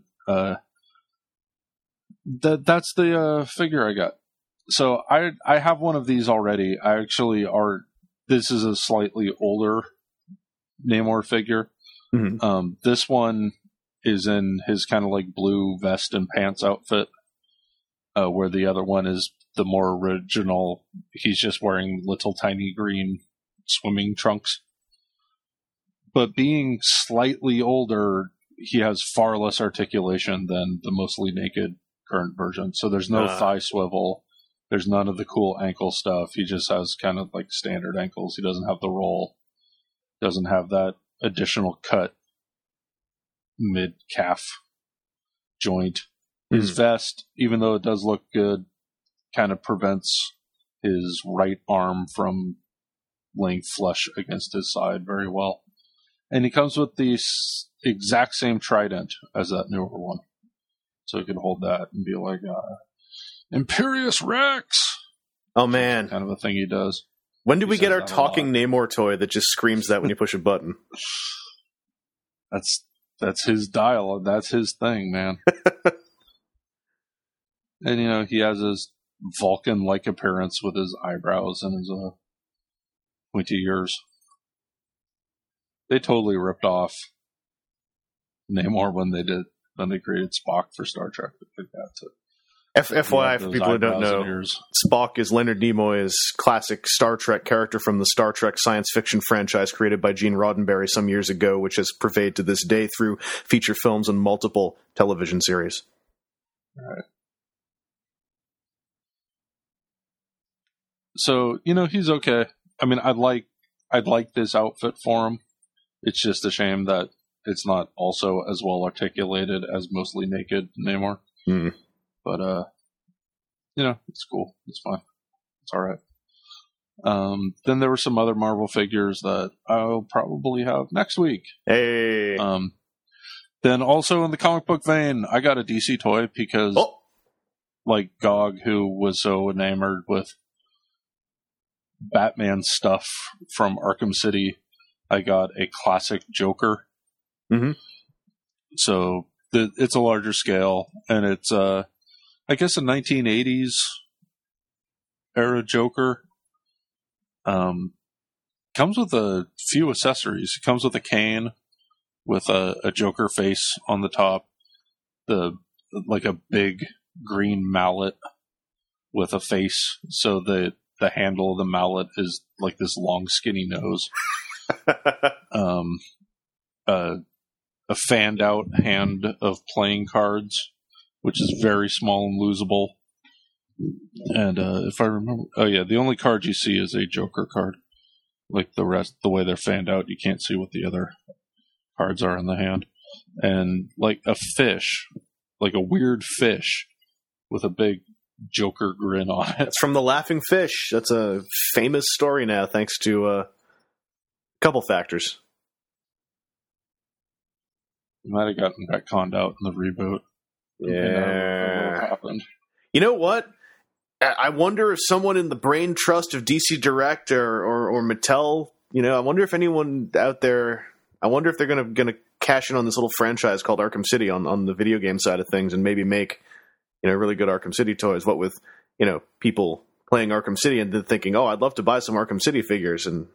that's the figure I got. So I have one of these already. This is a slightly older Namor figure. Mm-hmm. This one is in his kind of like blue vest and pants outfit, where the other one is the more original. He's just wearing little tiny green swimming trunks. But being slightly older, he has far less articulation than the mostly naked current version. So there's no thigh swivel. There's none of the cool ankle stuff. He just has kind of like standard ankles. He doesn't have the roll. Doesn't have that additional cut mid-calf joint. His vest, even though it does look good, kind of prevents his right arm from laying flush against his side very well. And he comes with the exact same trident as that newer one. So he can hold that and be like, Imperious Rex! Oh, man. Kind of a thing he does. When did we get our talking Namor toy that just screams that when you push a button? That's his dial. That's his thing, man. And, he has his Vulcan-like appearance with his eyebrows and his pointy ears. They totally ripped off Namor when they created Spock for Star Trek. Like that. FYI, for people who don't know, Spock is Leonard Nimoy's classic Star Trek character from the Star Trek science fiction franchise created by Gene Roddenberry some years ago, which has pervaded to this day through feature films and multiple television series. All right. So, he's okay. I mean, I'd like this outfit for him. It's just a shame that it's not also as well articulated as mostly naked Namor. Mm. But, it's cool. It's fine. It's all right. Then there were some other Marvel figures that I'll probably have next week. Hey. Then also in the comic book vein, I got a DC toy because, like Gog, who was so enamored with Batman stuff from Arkham City, I got a classic Joker. Mm-hmm. So it's a larger scale, and it's I guess a 1980s era Joker. Comes with a few accessories. It comes with a cane with a Joker face on the top, like a big green mallet with a face, so the handle of the mallet is like this long skinny nose. A fanned out hand of playing cards, which is very small and losable. And if I remember, the only card you see is a Joker card. Like the rest, the way they're fanned out, you can't see what the other cards are in the hand. And like a fish, like a weird fish with a big Joker grin on it. It's from The Laughing Fish. That's a famous story now, thanks to a couple factors. You might have gotten retconned out in the reboot. Yeah. Happened. You know what? I wonder if someone in the brain trust of DC Direct or Mattel, I wonder if anyone out there, I wonder if they're going to cash in on this little franchise called Arkham City on the video game side of things and maybe make, really good Arkham City toys. What with, people playing Arkham City and then thinking, oh, I'd love to buy some Arkham City figures. And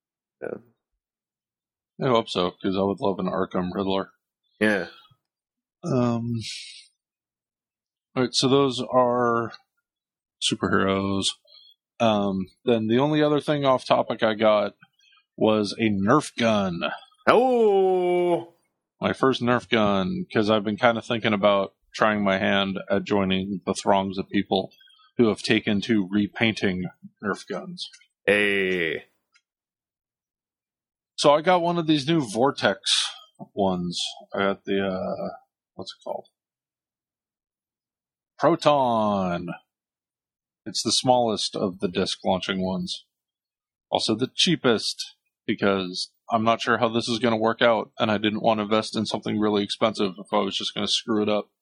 I hope so, because I would love an Arkham Riddler. Yeah. All right, so those are superheroes. Then the only other thing off topic I got was a Nerf gun. Oh! My first Nerf gun, because I've been kind of thinking about trying my hand at joining the throngs of people who have taken to repainting Nerf guns. Hey. So I got one of these new Vortex ones. I got the, what's it called? Proton. It's the smallest of the disc launching ones. Also the cheapest, because I'm not sure how this is going to work out, and I didn't want to invest in something really expensive if I was just going to screw it up.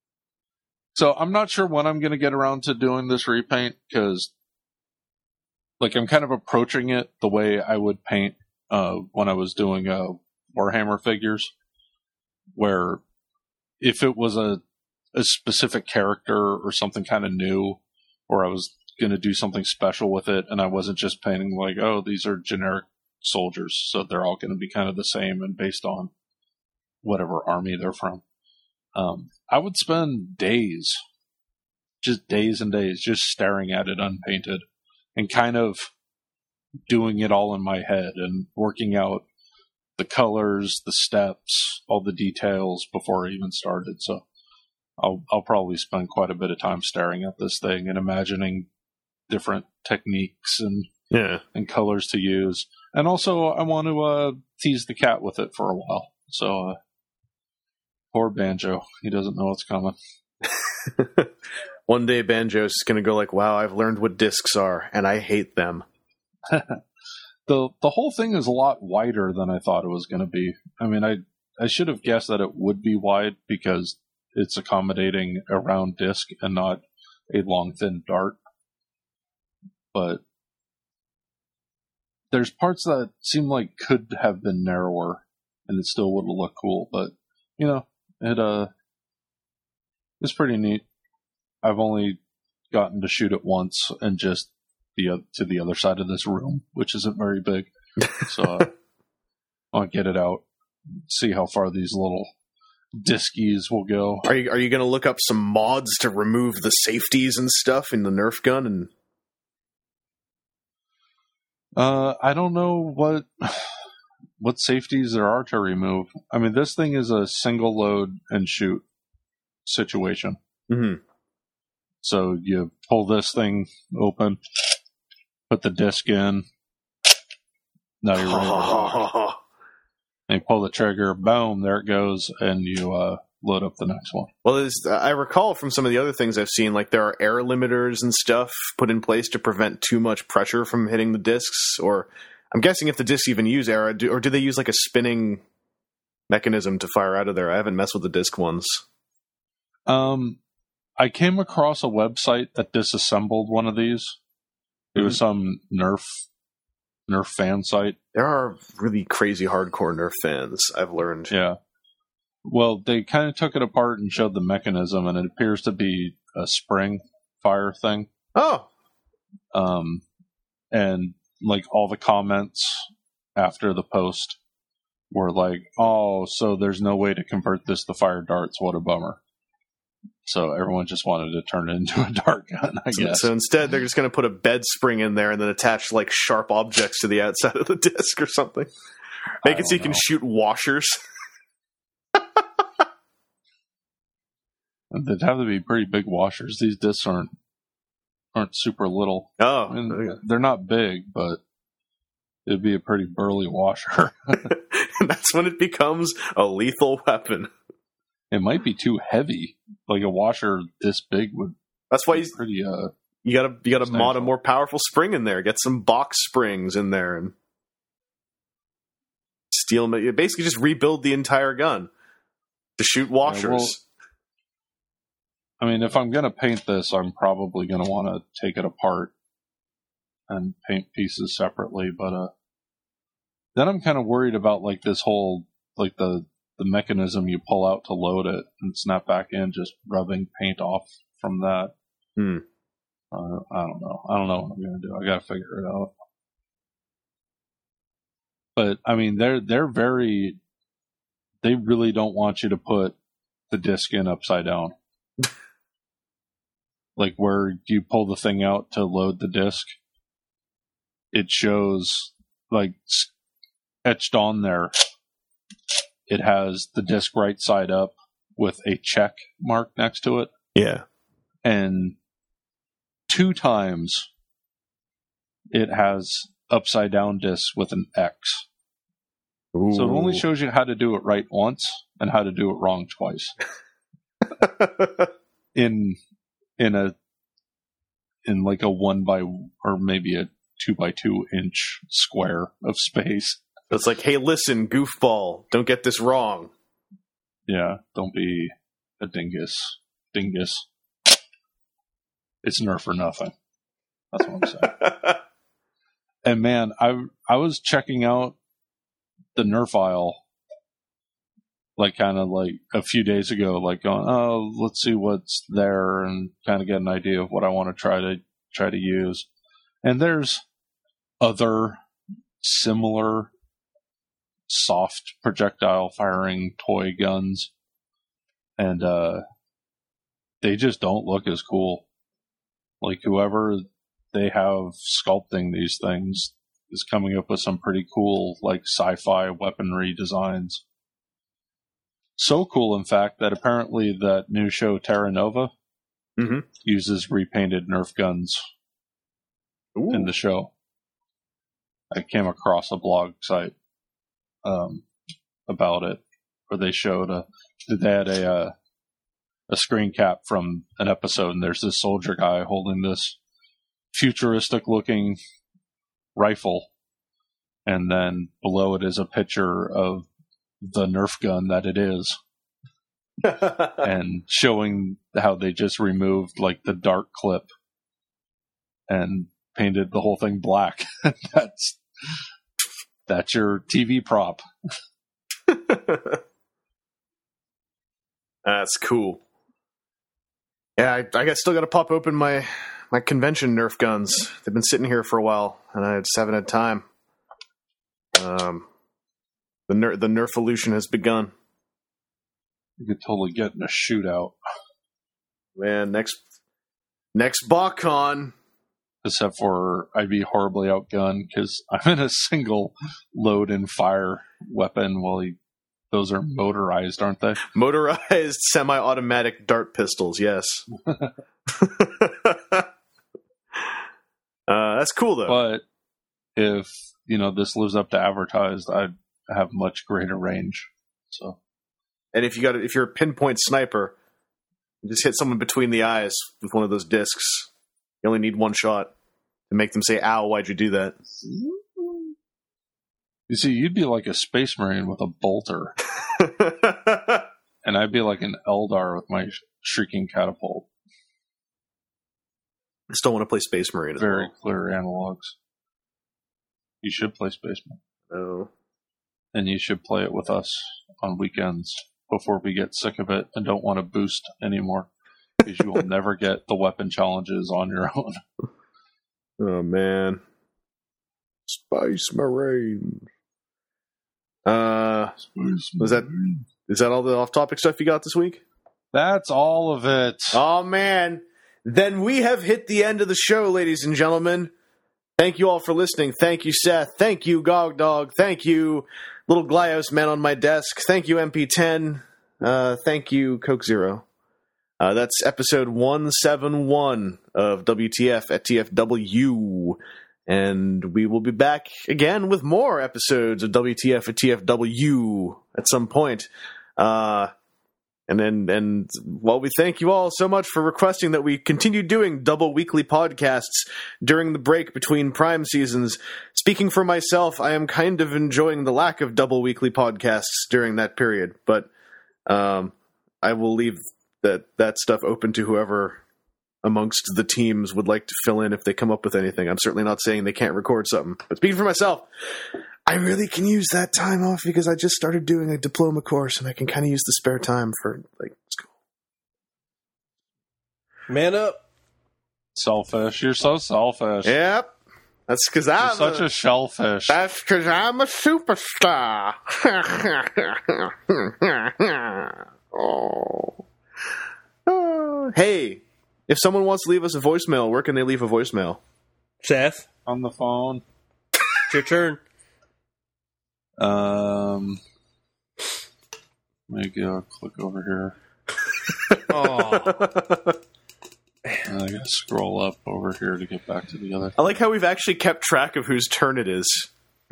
So I'm not sure when I'm going to get around to doing this repaint, because like I'm kind of approaching it the way I would paint when I was doing Warhammer figures, where if it was a specific character or something kind of new, or I was going to do something special with it, and I wasn't just painting like, oh, these are generic soldiers, so they're all going to be kind of the same and based on whatever army they're from. I would spend days, just days and days, just staring at it unpainted and kind of doing it all in my head and working out the colors, the steps, all the details before I even started. So I'll probably spend quite a bit of time staring at this thing and imagining different techniques and colors to use. And also I want to tease the cat with it for a while. So poor Banjo, he doesn't know what's coming. One day Banjo's going to go like, wow, I've learned what discs are, and I hate them. The whole thing is a lot wider than I thought it was going to be. I mean, I should have guessed that it would be wide because it's accommodating a round disc and not a long, thin dart. But there's parts that seem like could have been narrower, and it still would have looked cool. But, you know, it's pretty neat. I've only gotten to shoot it once and just to the other side of this room, which isn't very big. So I'll get it out, see how far these little diskies will go. Are you going to look up some mods to remove the safeties and stuff in the Nerf gun? And I don't know what safeties there are to remove. I mean, this thing is a single load and shoot situation. Mm-hmm. So you pull this thing open, put the disc in. Now you're ready to rock. And you pull the trigger, boom, there it goes, and you load up the next one. Well, I recall from some of the other things I've seen, like there are air limiters and stuff put in place to prevent too much pressure from hitting the discs. Or I'm guessing if the discs even use air, or do they use like a spinning mechanism to fire out of there? I haven't messed with the disc ones. I came across a website that disassembled one of these. It was some Nerf fan site. There are really crazy hardcore Nerf fans, I've learned. Yeah. Well, they kind of took it apart and showed the mechanism, and it appears to be a spring fire thing. Oh. And like all the comments after the post were like, oh, so there's no way to convert this to fire darts. What a bummer. So everyone just wanted to turn it into a dart gun, I guess. So instead, they're just going to put a bed spring in there and then attach like sharp objects to the outside of the disc or something. Make it so you can shoot washers. They'd have to be pretty big washers. These discs aren't super little. Oh, I mean, they're not big, but it'd be a pretty burly washer. And that's when it becomes a lethal weapon. It might be too heavy. Like a washer this big would. That's why pretty. You gotta mod a more powerful spring in there. Get some box springs in there and steal them. You basically just rebuild the entire gun to shoot washers. Yeah, well, I mean, if I'm gonna paint this, I'm probably gonna want to take it apart and paint pieces separately. But then I'm kind of worried about like this whole like the mechanism you pull out to load it and snap back in, just rubbing paint off from that. I don't know. I don't know what I'm going to do. I got to figure it out. But I mean, they really don't want you to put the disc in upside down. Like where you pull the thing out to load the disc, it shows like etched on there. It has the disc right side up with a check mark next to it. Yeah. And 2 times it has upside down discs with an X. Ooh. So it only shows you how to do it right once and how to do it wrong twice. in like a 1 by or maybe a 2 by 2 inch square of space. It's like, hey, listen, goofball, don't get this wrong. Yeah, don't be a dingus. It's Nerf or nothing. That's what I'm saying. And man, I was checking out the Nerf aisle, like kind of like a few days ago, like going, oh, let's see what's there and kind of get an idea of what I want to try to use. And there's other similar soft projectile firing toy guns, and they just don't look as cool. Like whoever they have sculpting these things is coming up with some pretty cool, like sci-fi weaponry designs. So cool, in fact, that apparently that new show Terra Nova uses repainted Nerf guns in the show. I came across a blog site about it where they showed they had a screen cap from an episode, and there's this soldier guy holding this futuristic looking rifle, and then below it is a picture of the Nerf gun that it is. And showing how they just removed like the dart clip and painted the whole thing black. That's your TV prop. That's cool. Yeah, I still got to pop open my convention Nerf guns. They've been sitting here for a while, and I just haven't had time. The Nerf-olution has begun. You could totally get in a shootout. Man, next BotCon. Except for I'd be horribly outgunned because I'm in a single load and fire weapon. Well, those are motorized, aren't they? Motorized semi-automatic dart pistols, yes. That's cool, though. But if this lives up to advertised, I'd have much greater range. So, and if you're a pinpoint sniper, you just hit someone between the eyes with one of those discs. You only need one shot to make them say, "Ow, why'd you do that?" You see, you'd be like a space marine with a bolter. And I'd be like an Eldar with my shrieking catapult. I still want to play Space Marine as well. Very clear analogs. You should play Space Marine. Oh. And you should play it with us on weekends before we get sick of it and don't want to boost anymore. Because you will never get the weapon challenges on your own. Oh, man. Space Marine. Is that all the off-topic stuff you got this week? That's all of it. Oh, man. Then we have hit the end of the show, ladies and gentlemen. Thank you all for listening. Thank you, Seth. Thank you, Gog Dog. Thank you, Little Glyos Man on my desk. Thank you, MP10. Thank you, Coke Zero. That's episode 171 of WTF at TFW. And we will be back again with more episodes of WTF at TFW at some point. And we thank you all so much for requesting that we continue doing double weekly podcasts during the break between Prime seasons. Speaking for myself, I am kind of enjoying the lack of double weekly podcasts during that period, but I will leave that stuff open to whoever amongst the teams would like to fill in if they come up with anything. I'm certainly not saying they can't record something, but speaking for myself, I really can use that time off because I just started doing a diploma course and I can kind of use the spare time for school. Man up. Selfish. You're so selfish. Yep. That's because I'm such a shellfish. That's because I'm a superstar. Hey, if someone wants to leave us a voicemail, where can they leave a voicemail? Seth, on the phone. It's your turn. Maybe I'll click over here. Oh. And I gotta scroll up over here to get back to the other. I like how we've actually kept track of whose turn it is.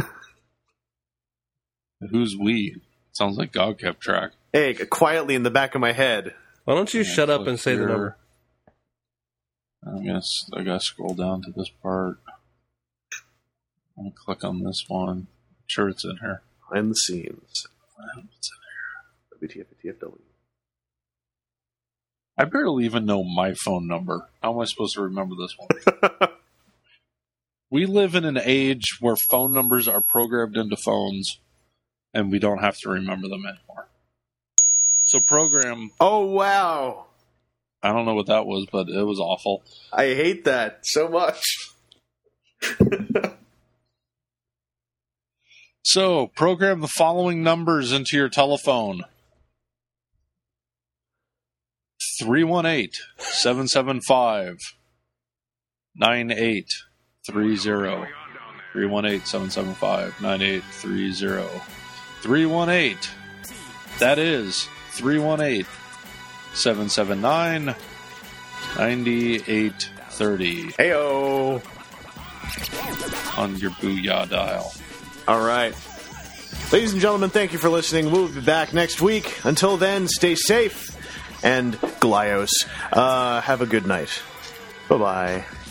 Who's we? Sounds like God kept track. Hey, quietly in the back of my head. Why don't you shut up and say the number? I gotta scroll down to this part. I'm gonna click on this one. I'm sure it's in here. Behind the scenes. I hope it's in here. WTF at TFW. I barely even know my phone number. How am I supposed to remember this one? We live in an age where phone numbers are programmed into phones, and we don't have to remember them anymore. So program... Oh, wow. I don't know what that was, but it was awful. I hate that so much. So, program the following numbers into your telephone. 318-775-9830. 318-775-9830. 318. That is 318-779-9830. Heyo. On your Booyah dial. All right. Ladies and gentlemen, thank you for listening. We'll be back next week. Until then, stay safe. And Glyos, have a good night. Bye-bye.